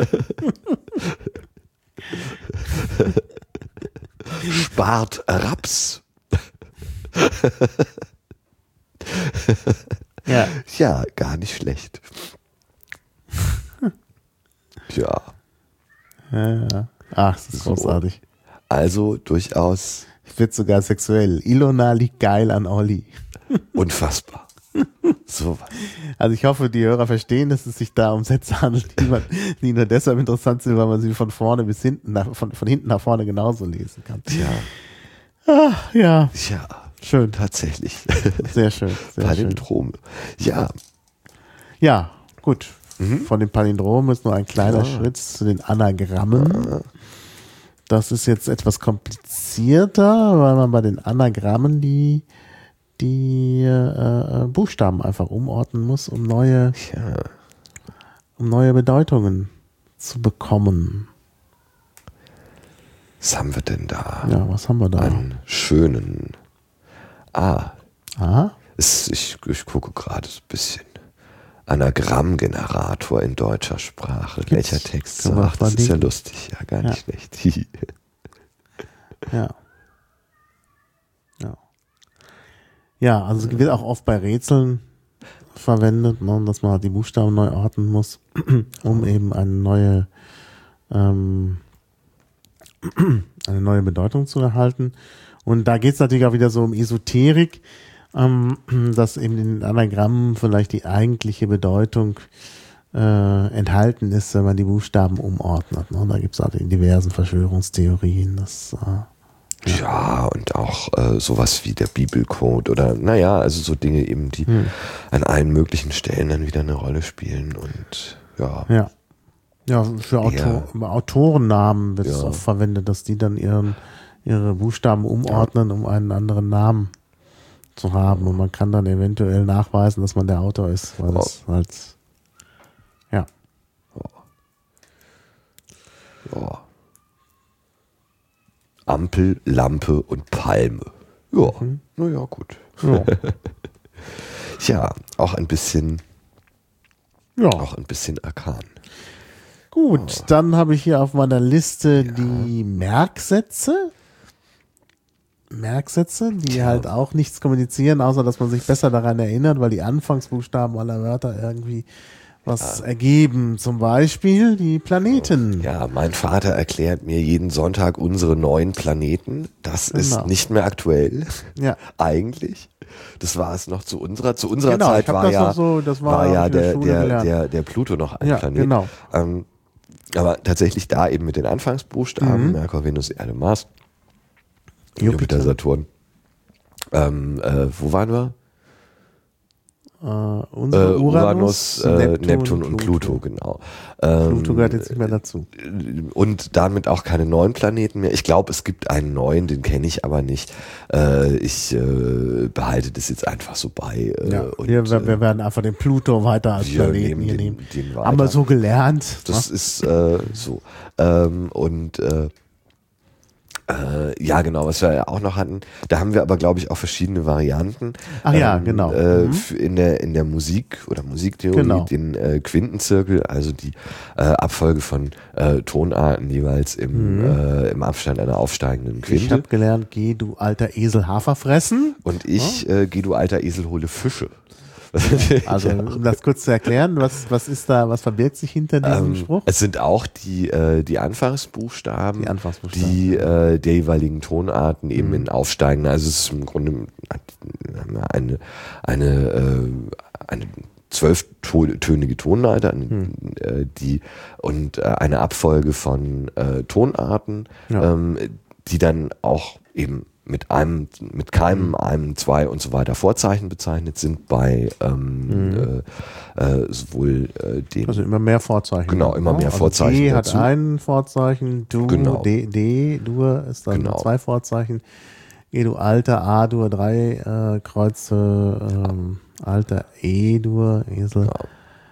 S2: Spart Raps.
S1: Ja.
S2: Ja, gar nicht schlecht. Tja.
S1: Ja, ja. Ach, das ist
S2: So.
S1: großartig.
S2: Also durchaus
S1: Ich wird sogar sexuell. Ilona liegt geil an Olli.
S2: unfassbar. So was.
S1: Also ich hoffe, die Hörer verstehen, dass es sich da um Sätze handelt, die, man, die nur deshalb interessant sind, weil man sie von vorne bis hinten, nach, von, von hinten nach vorne genauso lesen kann.
S2: Tja,
S1: Ach, ja,
S2: ja,
S1: schön,
S2: tatsächlich.
S1: sehr schön, sehr schön.
S2: Palindrom. Ja,
S1: Ja, gut. Von den Palindromen ist nur ein kleiner
S2: Ja.
S1: Schritt zu den Anagrammen. Das ist jetzt etwas komplizierter, weil man bei den Anagrammen die, die äh, Buchstaben einfach umordnen muss, um neue,
S2: ja.
S1: um neue Bedeutungen zu bekommen.
S2: Was haben wir denn da?
S1: Ja, was haben wir da?
S2: Einen schönen. Ah,
S1: Aha.
S2: es, ich, ich gucke gerade so ein bisschen. Anagrammgenerator in deutscher Sprache.
S1: Gibt's?
S2: Welcher Text?
S1: Können wir
S2: Ach, das ist ja
S1: verlinken.
S2: lustig. Ja, gar
S1: Ja.
S2: nicht schlecht.
S1: Ja. Ja. Ja, also es wird auch oft bei Rätseln verwendet, ne, dass man halt die Buchstaben neu ordnen muss, um eben eine neue, ähm, eine neue Bedeutung zu erhalten. Und da geht es natürlich auch wieder so um Esoterik, ähm, dass eben in den Anagrammen vielleicht die eigentliche Bedeutung äh, enthalten ist, wenn man die Buchstaben umordnet. Ne? Da gibt es halt in diversen Verschwörungstheorien, das äh,
S2: Ja, und auch äh, sowas wie der Bibelcode oder naja, also so Dinge eben, die
S1: Hm.
S2: an allen möglichen Stellen dann wieder eine Rolle spielen und ja.
S1: Ja. Ja, für Autor Autorennamen wird es
S2: Ja.
S1: oft verwendet, dass die dann ihren, ihre Buchstaben umordnen, um einen anderen Namen zu haben. Und man kann dann eventuell nachweisen, dass man der Autor ist, weil das halt, ja.
S2: Ja. Ampel, Lampe und Palme. Ja,
S1: Mhm.
S2: naja, gut.
S1: Ja.
S2: Ja, auch ein bisschen,
S1: ja.
S2: auch ein bisschen arkan.
S1: Gut, dann habe ich hier auf meiner Liste die Merksätze. Merksätze, die
S2: Tja.
S1: halt auch nichts kommunizieren, außer dass man sich besser daran erinnert, weil die Anfangsbuchstaben aller Wörter irgendwie was ergeben. Zum Beispiel die Planeten.
S2: Ja, mein Vater erklärt mir jeden Sonntag unsere neuen Planeten. Das
S1: Genau.
S2: ist nicht mehr aktuell.
S1: Ja.
S2: Eigentlich. Das war es noch zu unserer, zu unserer
S1: Genau,
S2: Zeit
S1: ich hab
S2: war
S1: das
S2: ja,
S1: noch so- das war-
S2: war
S1: hab
S2: ja
S1: ich in der
S2: der,
S1: Schule
S2: der,
S1: gelernt.
S2: der, der Pluto noch ein
S1: Ja,
S2: Planet.
S1: genau.
S2: Ähm, aber tatsächlich da eben mit den Anfangsbuchstaben,
S1: Mhm.
S2: Merkur, Venus, Erde, Mars,
S1: Jupiter.
S2: Jupiter, Saturn. Ähm, äh, wo waren wir?
S1: Äh, unsere
S2: Äh,
S1: Uranus,
S2: Uranus, äh, Neptun, und Pluto, genau. Ähm,
S1: Pluto gehört jetzt nicht mehr dazu.
S2: Und damit auch keine neuen Planeten mehr. Ich glaube, es gibt einen neuen, den kenne ich aber nicht. Äh, ich äh, behalte das jetzt einfach so bei. Äh,
S1: Ja,
S2: und,
S1: wir, wir,
S2: äh,
S1: wir werden einfach den Pluto weiter als
S2: wir
S1: Planeten
S2: nehmen
S1: hier
S2: den-
S1: nehmen.
S2: den
S1: Haben wir
S2: weiter.
S1: so gelernt.
S2: Das ist äh, so. Ähm, und äh, äh, ja, genau, was wir ja auch noch hatten. Da haben wir aber, glaube ich, auch verschiedene Varianten.
S1: Ach ja,
S2: Ähm,
S1: genau.
S2: Äh,
S1: Mhm.
S2: f- in, der, in der Musik oder Musiktheorie
S1: Genau.
S2: den äh, Quintenzirkel, also die äh, Abfolge von äh, Tonarten jeweils im,
S1: Mhm.
S2: äh, im Abstand einer aufsteigenden
S1: Ich
S2: Quinte.
S1: habe gelernt, geh du alter Esel Hafer fressen.
S2: Und ich, äh, geh du alter Esel, hole Fische.
S1: Also, um das kurz zu erklären, was, was ist da, was verbirgt sich hinter diesem
S2: Ähm,
S1: Spruch?
S2: es sind auch die, äh, die Anfangsbuchstaben,
S1: Die Anfangsbuchstaben.
S2: die äh, der jeweiligen Tonarten eben
S1: Mhm.
S2: in aufsteigenden, also es ist im Grunde eine, eine, äh, eine zwölftönige Tonleiter, eine,
S1: Mhm.
S2: äh, die und äh, eine Abfolge von äh, Tonarten,
S1: Ja.
S2: ähm, die dann auch eben mit einem, mit keinem, mhm. einem, zwei und so weiter Vorzeichen bezeichnet sind, bei ähm, mhm. äh, äh, sowohl äh, dem.
S1: Also immer mehr Vorzeichen.
S2: Genau, immer mehr
S1: also
S2: Vorzeichen.
S1: D
S2: dazu.
S1: hat ein Vorzeichen, du,
S2: genau.
S1: D, D, Dur ist dann genau. zwei Vorzeichen. E, du Alter, A, Dur, drei äh, Kreuze, ähm, Alter, E, Dur, Esel. Ja.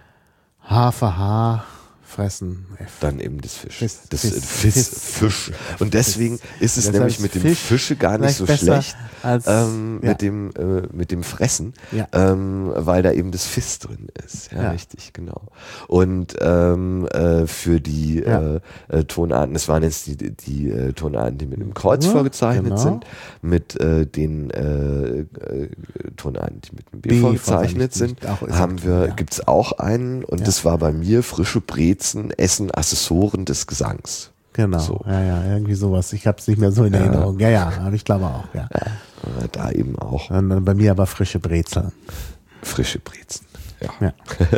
S1: H für H. Fressen. F.
S2: Dann eben das Fisch.
S1: Fisch.
S2: Das
S1: Fisch.
S2: Fisch. Fisch. Fisch. Und deswegen Fisch. ist es das nämlich mit dem Fisch Fische gar nicht so schlecht
S1: als,
S2: ähm,
S1: ja.
S2: mit, dem, äh, mit dem Fressen,
S1: ja.
S2: ähm, weil da eben das Fisch drin ist. Ja, ja. richtig, genau. Und ähm, äh, für die ja. äh, Tonarten, das waren jetzt die, die, die äh, Tonarten, die mit einem Kreuz ja, vorgezeichnet genau. sind, mit äh, den äh, äh, Tonarten, die mit einem B, B vorgezeichnet sind, haben wir, ja. gibt's auch einen und ja. das war bei mir frische Brezen, Essen, Assessoren des Gesangs.
S1: Genau,
S2: so.
S1: ja, ja, irgendwie sowas. Ich habe es nicht mehr so in ja. Erinnerung. Ja, ja, aber ich glaube auch, ja.
S2: ja. Da eben auch.
S1: Und dann bei mir aber frische Brezeln.
S2: Frische Brezen, ja.
S1: ja.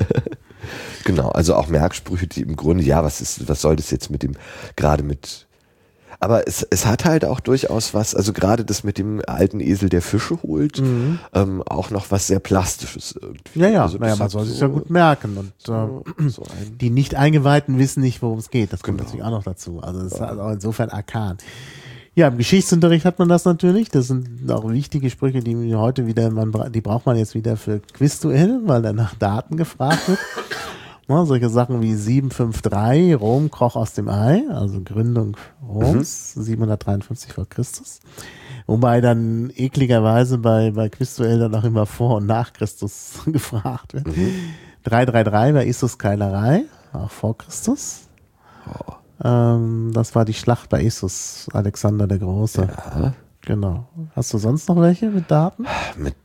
S2: Genau, also auch Merksprüche, die im Grunde, ja, was ist, was soll das jetzt mit dem, gerade mit, aber es, es hat halt auch durchaus was, also gerade das mit dem alten Esel, der Fische holt, mhm. ähm, auch noch was sehr Plastisches irgendwie.
S1: Ja, ja,
S2: also
S1: naja, man soll so, sich ja gut merken und so, äh, so die Nicht-Eingeweihten wissen nicht, worum es geht. Das kommt genau. natürlich auch noch dazu. Also das ja. ist auch insofern arkan. Ja, im Geschichtsunterricht hat man das natürlich. Das sind auch wichtige Sprüche, die heute wieder, man, die braucht man jetzt wieder für Quizduell, weil dann nach Daten gefragt wird. Ja, solche Sachen wie sieben fünf drei, Rom kroch aus dem Ei, also Gründung Roms, mhm. siebenhundertdreiundfünfzig vor Christus. Wobei dann ekligerweise bei, bei Quizduell dann auch immer vor und nach Christus gefragt wird. Mhm. drei drei drei bei Issus Keilerei, auch vor Christus. Oh. Ähm, das war die Schlacht bei Issus, Alexander der Große.
S2: Ja.
S1: Genau. Hast du sonst noch welche mit Daten?
S2: Mit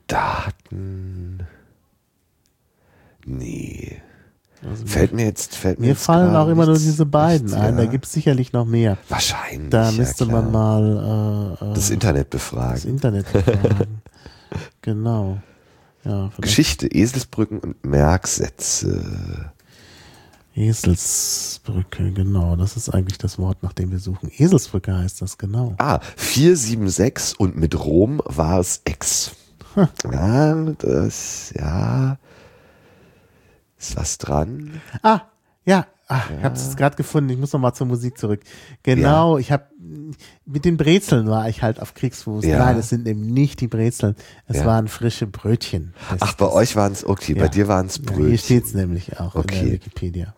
S2: Daten? Nee. Also fällt mir jetzt, fällt mir,
S1: mir
S2: jetzt
S1: fallen auch immer nur
S2: nichts,
S1: diese beiden
S2: nichts,
S1: ein.
S2: Ja.
S1: Da gibt es sicherlich noch mehr.
S2: Wahrscheinlich.
S1: Da müsste
S2: ja,
S1: man mal äh,
S2: das Internet befragen.
S1: Das Internet befragen. Genau. Ja,
S2: Geschichte, Eselsbrücken und Merksätze.
S1: Eselsbrücke, genau. Das ist eigentlich das Wort, nach dem wir suchen. Eselsbrücke heißt das, genau.
S2: Ah, vier sieben sechs und mit Rom war es Ex. Hm. Ja, das, ja. Ist was dran?
S1: Ah, ja, ah, ja. Ich habe es gerade gefunden. Ich muss noch mal zur Musik zurück. Genau, ja. ich habe mit den Brezeln war ich halt auf Kriegsfuß. Ja. Nein, es sind eben nicht die Brezeln. Es ja. waren frische Brötchen.
S2: Das, Ach, bei das, euch waren es, okay, ja. bei dir waren es Brötchen.
S1: Ja, hier steht es nämlich auch
S2: okay.
S1: in der Wikipedia.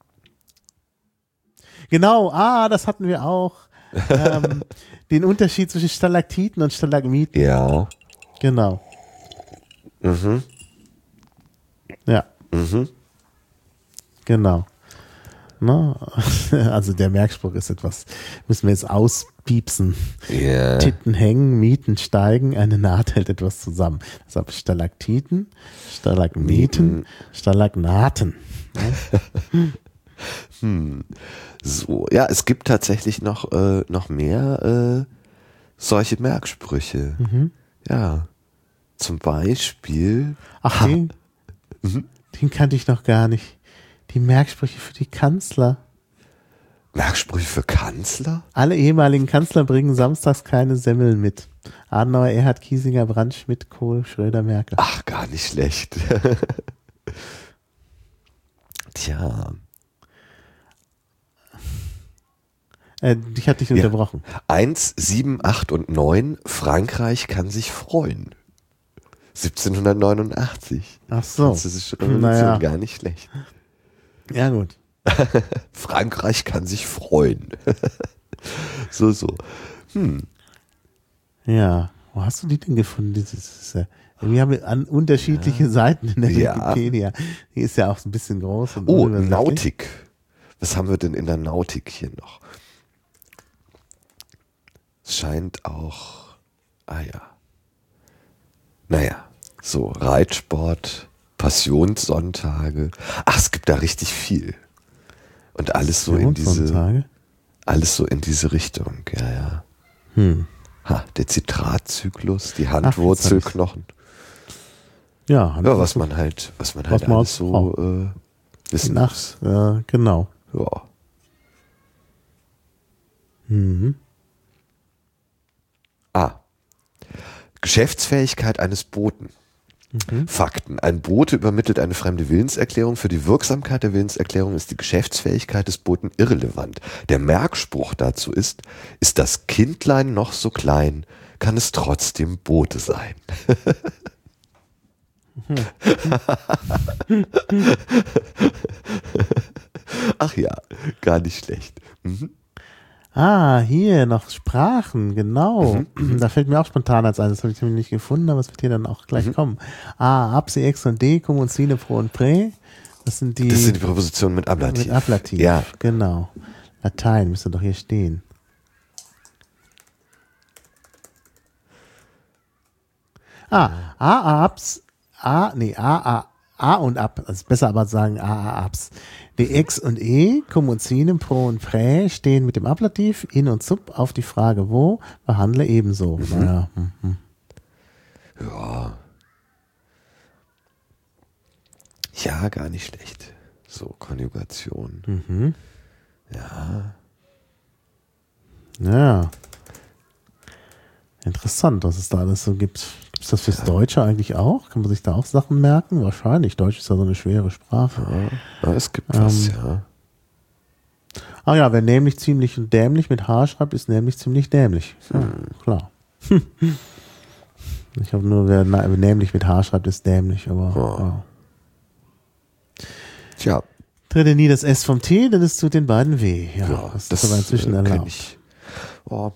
S1: Genau, ah, das hatten wir auch. ähm, den Unterschied zwischen Stalaktiten und Stalagmiten.
S2: Ja.
S1: Genau.
S2: Mhm.
S1: Ja.
S2: Mhm.
S1: Genau. Ne? Also der Merkspruch ist etwas, müssen wir jetzt auspiepsen.
S2: Yeah.
S1: Titten hängen, Mieten steigen, eine Naht hält etwas zusammen. Deshalb Stalaktiten, Stalagmiten, Mieten. Stalagnaten. Ne?
S2: hm. So, ja, es gibt tatsächlich noch, äh, noch mehr äh, solche Merksprüche.
S1: Mhm.
S2: Ja. Zum Beispiel.
S1: Ach, den, mhm. den kannte ich noch gar nicht. Die Merksprüche für die Kanzler.
S2: Merksprüche für Kanzler?
S1: Alle ehemaligen Kanzler bringen samstags keine Semmeln mit. Adenauer, Erhard, Kiesinger, Brandt, Schmidt, Kohl, Schröder, Merkel.
S2: Ach, gar nicht schlecht. Tja.
S1: Äh, ich hatte dich ja. unterbrochen.
S2: Eins, sieben, acht und neun. Frankreich kann sich freuen. siebzehnhundertneunundachtzig.
S1: Ach so.
S2: Französische Revolution, naja. Gar nicht schlecht.
S1: Ja, gut.
S2: Frankreich kann sich freuen. so, so. Hm.
S1: Ja, wo hast du die denn gefunden? Dieses, äh, wir haben an unterschiedliche ja. Seiten in der ja. Wikipedia. Die ist ja auch ein bisschen groß. Und
S2: oh, Nautik. Was haben wir denn in der Nautik hier noch? Es scheint auch, ah ja. Naja, so Reitsport, Passionssonntage. Ach, es gibt da richtig viel. Und alles so in diese, alles so in diese Richtung, ja, ja.
S1: Hm.
S2: Ha, der Zitratzyklus, die Handwurzelknochen.
S1: Ja,
S2: ja, was man halt, was man halt was alles so äh, wissen muss.
S1: Ja, genau.
S2: Ja.
S1: Mhm.
S2: Ah, Geschäftsfähigkeit eines Boten. Mhm. Fakten. Ein Bote übermittelt eine fremde Willenserklärung. Für die Wirksamkeit der Willenserklärung ist die Geschäftsfähigkeit des Boten irrelevant. Der Merkspruch dazu ist, ist das Kindlein noch so klein, kann es trotzdem Bote sein. Mhm. Ach ja, gar nicht schlecht. Mhm.
S1: Ah, hier noch Sprachen, genau. Mhm. Da fällt mir auch spontan als ein, das habe ich nämlich nicht gefunden, aber es wird hier dann auch gleich mhm. kommen. A, Ab, Sie, Ex und D, Cum und Sine, Pro und Prä. Das sind die,
S2: das sind die Präpositionen mit Ablativ.
S1: Mit Ablativ,
S2: ja.
S1: Genau. Latein müsste doch hier stehen. Ah, A, Abs, A, nee, A, A, A und Ab. Also besser aber sagen A, A, Abs. Die Ex und E, Cum und Sine, Pro und Prä stehen mit dem Ablativ, in und sub auf die Frage wo, behandle ebenso. Mhm. Naja. Mhm.
S2: Ja. Ja, gar nicht schlecht. So, Konjugation.
S1: Mhm.
S2: Ja.
S1: Ja. Interessant, was es da alles so gibt. Gibt es das fürs ja. Deutsche eigentlich auch? Kann man sich da auch Sachen merken? Wahrscheinlich. Deutsch ist ja so eine schwere Sprache.
S2: Ja, ja es gibt ähm, was, ja.
S1: Ah ja, wer nämlich ziemlich und dämlich mit H schreibt, ist nämlich ziemlich dämlich. Ja, hm. Klar. Ich habe nur, wer nämlich mit H schreibt, ist dämlich, aber
S2: ja.
S1: Ja.
S2: Tja.
S1: Trete nie das S vom T, dann ist zu den beiden W. Ja,
S2: ja
S1: das,
S2: das
S1: ist aber inzwischen
S2: äh,
S1: erlaubt.
S2: Ich. Oh.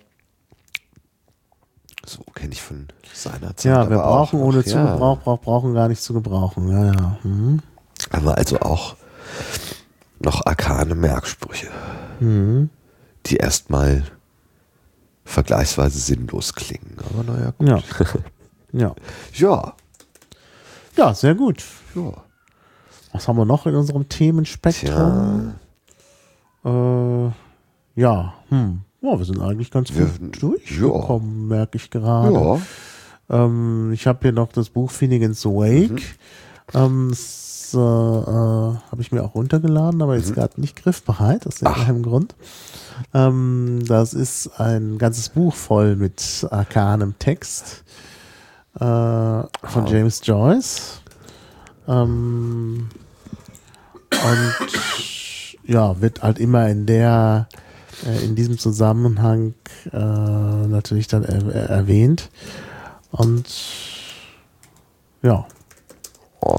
S2: So kenne ich von seiner Zeit.
S1: Ja, wir brauchen
S2: auch,
S1: ohne
S2: ach,
S1: Zugebrauch,
S2: ja.
S1: brauch, brauchen gar nicht zu gebrauchen. Ja, ja. Mhm.
S2: Aber also auch noch arkane Merksprüche,
S1: mhm.
S2: die erstmal vergleichsweise sinnlos klingen. Aber naja, gut.
S1: Ja. Ja.
S2: Ja.
S1: Ja, sehr gut.
S2: Ja.
S1: Was haben wir noch in unserem Themenspektrum? Äh, ja, hm. Ja, wir sind eigentlich ganz gut wir, durchgekommen, ja. merke ich gerade.
S2: Ja.
S1: Ähm, ich habe hier noch das Buch Finnegan's Wake. Mhm. Ähm, das äh, äh, habe ich mir auch runtergeladen, aber jetzt mhm. gerade nicht griffbereit, aus irgendeinem Grund. Ähm, das ist ein ganzes Buch voll mit arkanem Text äh, von oh. James Joyce. Ähm, und ja, wird halt immer in der in diesem Zusammenhang äh, natürlich dann er, er, erwähnt. Und ja.
S2: Oh.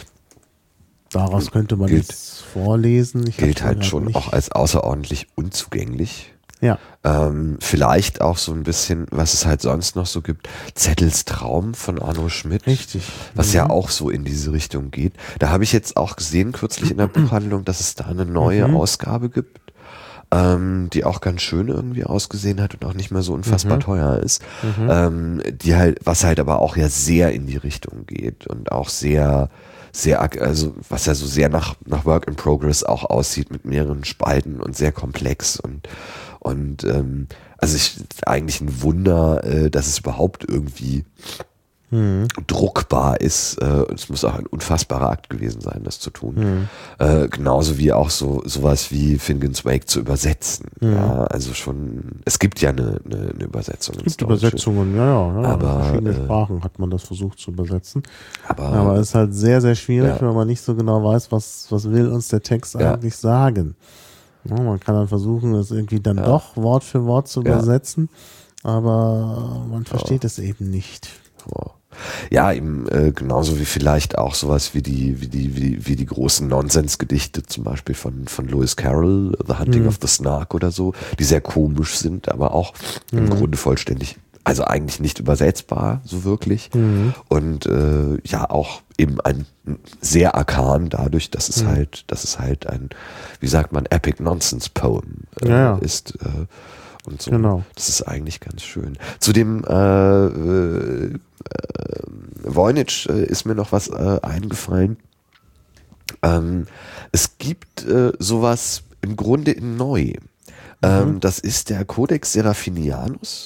S1: Daraus könnte man gilt, jetzt vorlesen. Ich
S2: gilt halt schon nicht. Auch als außerordentlich unzugänglich.
S1: Ja.
S2: Ähm, vielleicht auch so ein bisschen, was es halt sonst noch so gibt, Zettels Traum von Arno Schmidt.
S1: Richtig.
S2: Was
S1: mhm.
S2: ja auch so in diese Richtung geht. Da habe ich jetzt auch gesehen, kürzlich in der Buchhandlung, dass es da eine neue mhm. Ausgabe gibt. Ähm, die auch ganz schön irgendwie ausgesehen hat und auch nicht mehr so unfassbar mhm. teuer ist. Mhm. Ähm, die halt, was halt aber auch ja sehr in die Richtung geht und auch sehr, sehr, also was ja so sehr nach, nach Work in Progress auch aussieht mit mehreren Spalten und sehr komplex und, und ähm, also ich, eigentlich ein Wunder, äh, dass es überhaupt irgendwie Mhm. druckbar ist. Äh, es muss auch ein unfassbarer Akt gewesen sein, das zu tun. Mhm. Äh, genauso wie auch so sowas wie Finnegan's Wake zu übersetzen. Mhm. Ja, also schon, es gibt ja eine, eine, eine Übersetzung.
S1: Es gibt Übersetzungen, ja, ja. ja.
S2: Aber,
S1: in verschiedene
S2: äh,
S1: Sprachen hat man das versucht zu übersetzen.
S2: Aber,
S1: aber es ist halt sehr, sehr schwierig,
S2: ja.
S1: wenn man nicht so genau weiß, was, was will uns der Text
S2: ja.
S1: eigentlich sagen. Ja, man kann dann versuchen, es irgendwie dann
S2: ja.
S1: doch Wort für Wort zu
S2: ja.
S1: übersetzen, aber man versteht ja. es eben nicht.
S2: Ja. Ja, eben äh, genauso wie vielleicht auch sowas wie die wie die wie, wie die großen Nonsensgedichte zum Beispiel von von Lewis Carroll, The Hunting mhm. of the Snark oder so, die sehr komisch sind, aber auch mhm. im Grunde vollständig, also eigentlich nicht übersetzbar so wirklich mhm. und äh, ja auch eben ein sehr arkan dadurch, dass es mhm. halt, dass es halt ein, wie sagt man, Epic Nonsense Poem äh,
S1: ja, ja.
S2: ist. Äh, Und so.
S1: Genau.
S2: Das ist eigentlich ganz schön. Zu dem äh, äh, Voynich äh, ist mir noch was äh, eingefallen. Ähm, es gibt äh, sowas im Grunde in neu. Ähm, mhm. Das ist der Codex Seraphinianus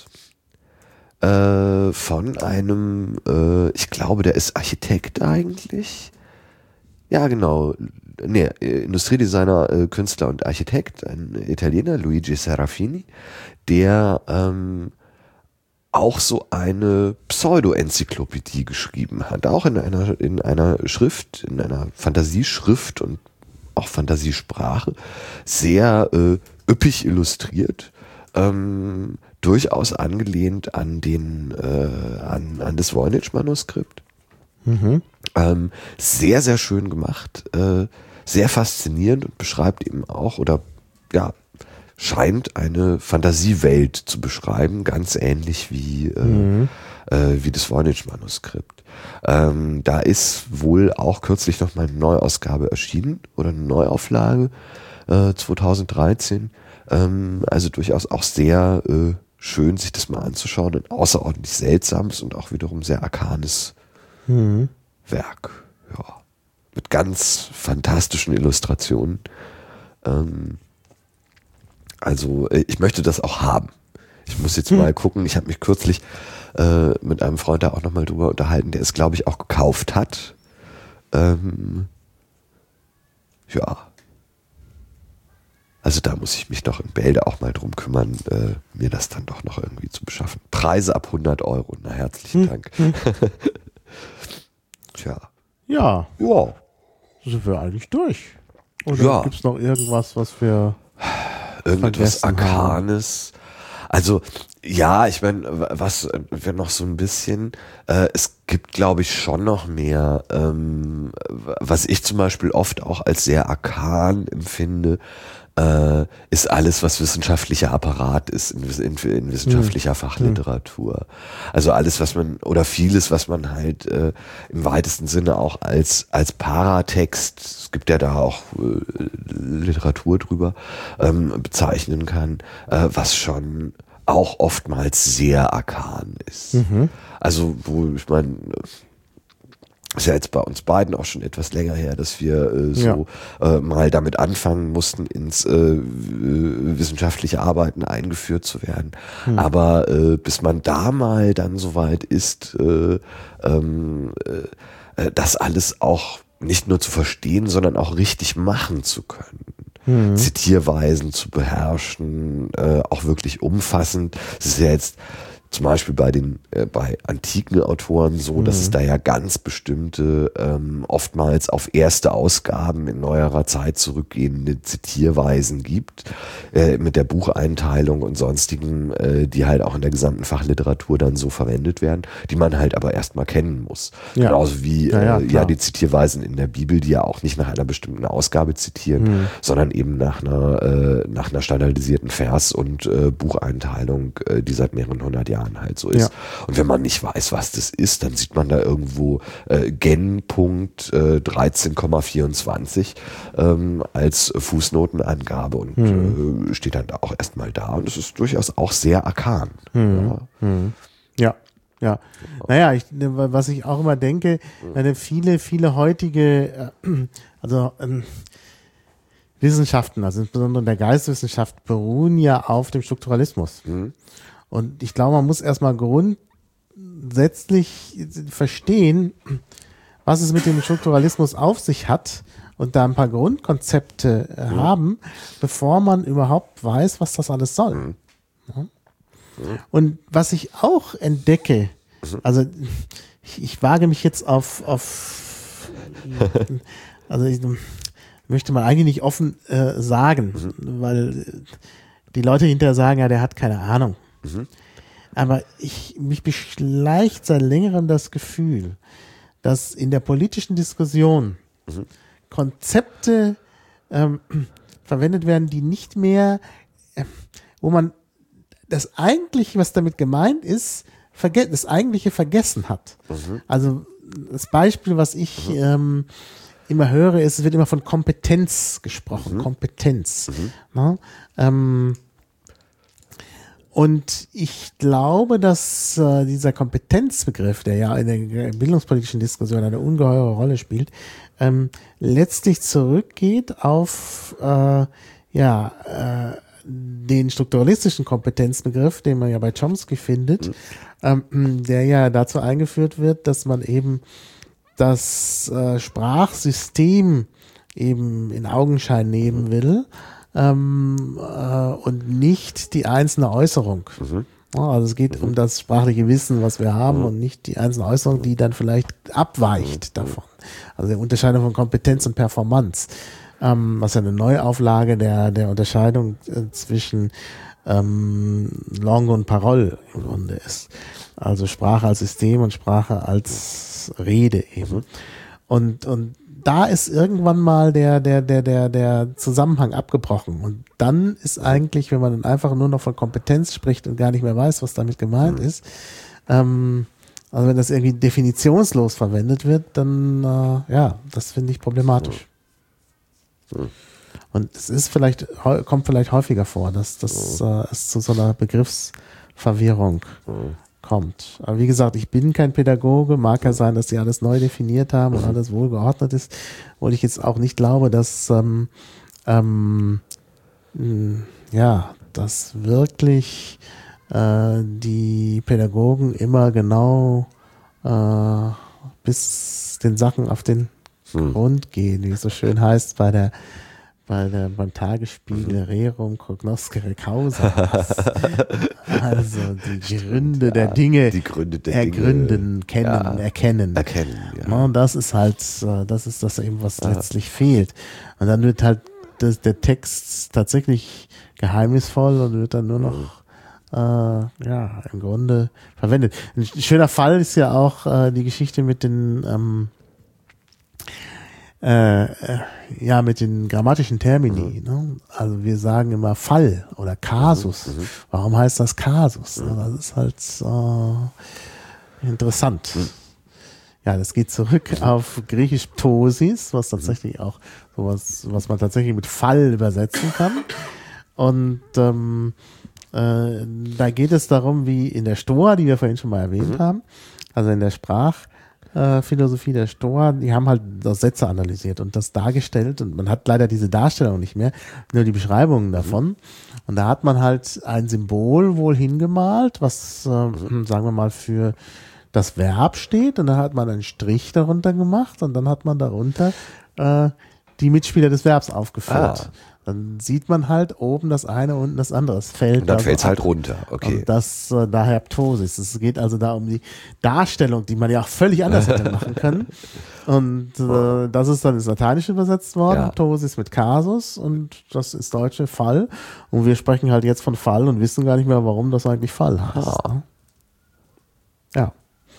S2: äh, von einem, äh, ich glaube, der ist Architekt eigentlich. Ja, genau. Nee, Industriedesigner, äh, Künstler und Architekt, ein Italiener, Luigi Serafini, der ähm, auch so eine Pseudo-Enzyklopädie geschrieben hat, auch in einer, in einer Schrift, in einer Fantasieschrift und auch Fantasiesprache, sehr äh, üppig illustriert, ähm, durchaus angelehnt an den, äh, an, an das Voynich-Manuskript.
S1: Mhm.
S2: Ähm, sehr, sehr schön gemacht, äh, sehr faszinierend und beschreibt eben auch, oder ja, scheint eine Fantasiewelt zu beschreiben, ganz ähnlich wie, äh, mhm. äh, wie das Voynich-Manuskript. Ähm, da ist wohl auch kürzlich noch mal eine Neuausgabe erschienen oder eine Neuauflage äh, zwanzig dreizehn. Ähm, also durchaus auch sehr äh, schön, sich das mal anzuschauen. Ein außerordentlich seltsames und auch wiederum sehr arkanes mhm. Werk. Ja. Mit ganz fantastischen Illustrationen. Ähm, Also ich möchte das auch haben. Ich muss jetzt hm. mal gucken. Ich habe mich kürzlich äh, mit einem Freund da auch nochmal drüber unterhalten, der es, glaube ich, auch gekauft hat. Ähm, ja. Also da muss ich mich doch in Bälde auch mal drum kümmern, äh, mir das dann doch noch irgendwie zu beschaffen. Preise ab hundert Euro. Na, herzlichen hm. Dank. Hm. Tja.
S1: Ja.
S2: Ja.
S1: Sind wir eigentlich durch? Oder
S2: ja.
S1: gibt es noch irgendwas, was wir
S2: irgendetwas Arkanes. Also ja, ich meine, was wir noch so ein bisschen, äh, es gibt, glaube ich, schon noch mehr, ähm, was ich zum Beispiel oft auch als sehr arkan empfinde, äh, ist alles, was wissenschaftlicher Apparat ist, in, in, in wissenschaftlicher hm. Fachliteratur. Also alles, was man, oder vieles, was man halt äh, im weitesten Sinne auch als, als Paratext, es gibt ja da auch äh, Literatur drüber, ähm, bezeichnen kann, äh, was schon auch oftmals sehr arkan ist. Mhm. Also, wo, ich meine, ist ja jetzt bei uns beiden auch schon etwas länger her, dass wir äh, so ja. äh, mal damit anfangen mussten, ins äh, wissenschaftliche Arbeiten eingeführt zu werden. Hm. Aber äh, bis man da mal dann soweit ist, äh, ähm, äh, das alles auch nicht nur zu verstehen, sondern auch richtig machen zu können. Hm. Zitierweisen zu beherrschen, äh, auch wirklich umfassend. Es ist ja jetzt zum Beispiel bei den äh, bei antiken Autoren so, mhm. dass es da ja ganz bestimmte, ähm, oftmals auf erste Ausgaben in neuerer Zeit zurückgehende Zitierweisen gibt, äh, mit der Bucheinteilung und sonstigen, äh, die halt auch in der gesamten Fachliteratur dann so verwendet werden, die man halt aber erstmal kennen muss. Ja. Genauso wie ja, ja, äh, ja die Zitierweisen in der Bibel, die ja auch nicht nach einer bestimmten Ausgabe zitieren, mhm. sondern eben nach einer äh, nach einer standardisierten Vers- und äh, Bucheinteilung, äh, die seit mehreren hundert Jahren halt so ist. Ja. Und wenn man nicht weiß, was das ist, dann sieht man da irgendwo äh, Gen-Punkt äh, dreizehn Komma vierundzwanzig ähm, als Fußnotenangabe und hm. äh, steht dann auch erstmal da. Und es ist durchaus auch sehr arkan.
S1: Hm. Ja. Hm. ja. Ja, naja, ich, was ich auch immer denke, meine viele, viele heutige, äh, also ähm, Wissenschaften, also insbesondere der Geisteswissenschaft, beruhen ja auf dem Strukturalismus. Mhm. Und ich glaube, man muss erstmal grundsätzlich verstehen, was es mit dem Strukturalismus auf sich hat und da ein paar Grundkonzepte äh, mhm. haben, bevor man überhaupt weiß, was das alles soll. Mhm. Ja? Mhm. Und was ich auch entdecke, mhm. also ich, ich wage mich jetzt auf, auf also ich möchte man eigentlich nicht offen äh, sagen, mhm. weil die Leute hinterher sagen, ja, der hat keine Ahnung. Mhm. Aber ich, mich beschleicht seit längerem das Gefühl, dass in der politischen Diskussion mhm. Konzepte ähm, verwendet werden, die nicht mehr, äh, wo man das Eigentliche, was damit gemeint ist, verge- das Eigentliche vergessen hat. Mhm. Also das Beispiel, was ich mhm. ähm, immer höre, ist, es wird immer von Kompetenz gesprochen. Mhm. Kompetenz. Mhm. Na, ähm, Und ich glaube, dass äh, dieser Kompetenzbegriff, der ja in der bildungspolitischen Diskussion eine ungeheure Rolle spielt, ähm, letztlich zurückgeht auf äh, ja äh, den strukturalistischen Kompetenzbegriff, den man ja bei Chomsky findet, mhm. ähm, der ja dazu eingeführt wird, dass man eben das äh, Sprachsystem eben in Augenschein nehmen will. Ähm, äh, und nicht die einzelne Äußerung. Mhm. Also es geht um das sprachliche Wissen, was wir haben und nicht die einzelne Äußerung, die dann vielleicht abweicht davon. Also die Unterscheidung von Kompetenz und Performance, ähm, was ja eine Neuauflage der, der Unterscheidung äh, zwischen ähm, Langue und Parole im Grunde ist. Also Sprache als System und Sprache als Rede eben. Und, und da ist irgendwann mal der, der, der, der, der Zusammenhang abgebrochen. Und dann ist eigentlich, wenn man dann einfach nur noch von Kompetenz spricht und gar nicht mehr weiß, was damit gemeint ist, ähm, also wenn das irgendwie definitionslos verwendet wird, dann, äh, ja, das finde ich problematisch. Und es ist vielleicht, kommt vielleicht häufiger vor, dass, dass äh, es zu so einer Begriffsverwirrung kommt. Aber wie gesagt, ich bin kein Pädagoge, mag ja sein, dass die alles neu definiert haben und alles wohlgeordnet ist, wo ich jetzt auch nicht glaube, dass ähm, ähm, mh, ja, dass wirklich äh, die Pädagogen immer genau äh, bis den Sachen auf den hm. Grund gehen, wie es so schön heißt bei der Bei der, beim Tagesspiegel Rerum cognoscere causa. Also die Gründe ja, der Dinge
S2: die Gründe der
S1: ergründen,
S2: Dinge.
S1: kennen,
S2: Ja.
S1: erkennen.
S2: Erkennen, ja.
S1: Und das ist halt, das ist das eben, was ja. letztlich fehlt. Und dann wird halt das, der Text tatsächlich geheimnisvoll und wird dann nur noch mhm. äh, ja, im Grunde verwendet. Ein schöner Fall ist ja auch äh, die Geschichte mit den ähm, Äh, ja, mit den grammatischen Termini. Mhm. Ne? Also wir sagen immer Fall oder Kasus. Mhm. Warum heißt das Kasus? Mhm. Das ist halt äh, interessant. Mhm. Ja, das geht zurück mhm. auf griechisch Ptosis, was tatsächlich mhm. auch sowas, was man tatsächlich mit Fall übersetzen kann. Und ähm, äh, da geht es darum, wie in der Stoa, die wir vorhin schon mal erwähnt mhm. haben, also in der Sprach Philosophie der Stoa, die haben halt das Sätze analysiert und das dargestellt und man hat leider diese Darstellung nicht mehr, nur die Beschreibungen davon. Und da hat man halt ein Symbol wohl hingemalt, was, äh, sagen wir mal, für das Verb steht und dann hat man einen Strich darunter gemacht und dann hat man darunter äh, die Mitspieler des Verbs aufgeführt. Ah. Dann sieht man halt oben das eine, unten das andere. Es fällt
S2: und dann
S1: also
S2: fällt es halt runter. Okay.
S1: Und das äh, daher Ptosis. Es geht also da um die Darstellung, die man ja auch völlig anders hätte machen können. Und äh, das ist dann ins Lateinische übersetzt worden. Ja. Ptosis mit Kasus und das ist deutsche Fall. Und wir sprechen halt jetzt von Fall und wissen gar nicht mehr, warum das eigentlich Fall heißt. Ah. Ja.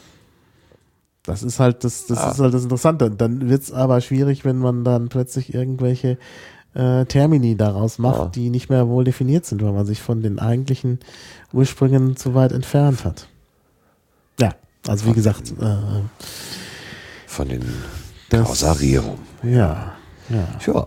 S1: Das ist halt das, das ah. ist halt das Interessante. Dann wird es aber schwierig, wenn man dann plötzlich irgendwelche Äh, Termini daraus macht, ja. die nicht mehr wohl definiert sind, weil man sich von den eigentlichen Ursprüngen zu weit entfernt hat. Ja, also wie von gesagt.
S2: Den,
S1: äh,
S2: von den Causa Rerum.
S1: Ja, ja.
S2: Ja,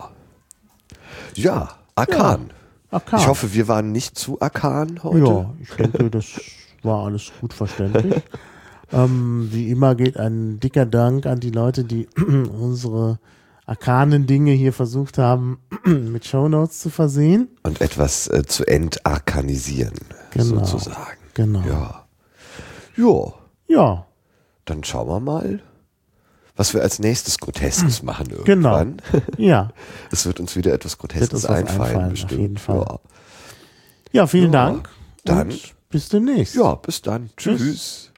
S2: ja Arkan.
S1: Ja, Arkan.
S2: Ich hoffe, wir waren nicht zu arkan heute.
S1: Ja, ich denke, das war alles gut verständlich. ähm, wie immer geht ein dicker Dank an die Leute, die unsere arkanen Dinge hier versucht haben, mit Shownotes zu versehen.
S2: Und etwas äh, zu entarkanisieren,
S1: genau,
S2: sozusagen.
S1: Genau.
S2: Ja. Jo.
S1: Ja.
S2: Dann schauen wir mal, was wir als nächstes Groteskes machen irgendwann.
S1: Genau. Ja.
S2: Es wird uns wieder etwas Groteskes einfallen, einfallen, bestimmt.
S1: Auf jeden Fall. Ja, ja vielen ja. Dank.
S2: Dann
S1: und bis demnächst.
S2: Ja, bis dann. Tschüss. Tschüss.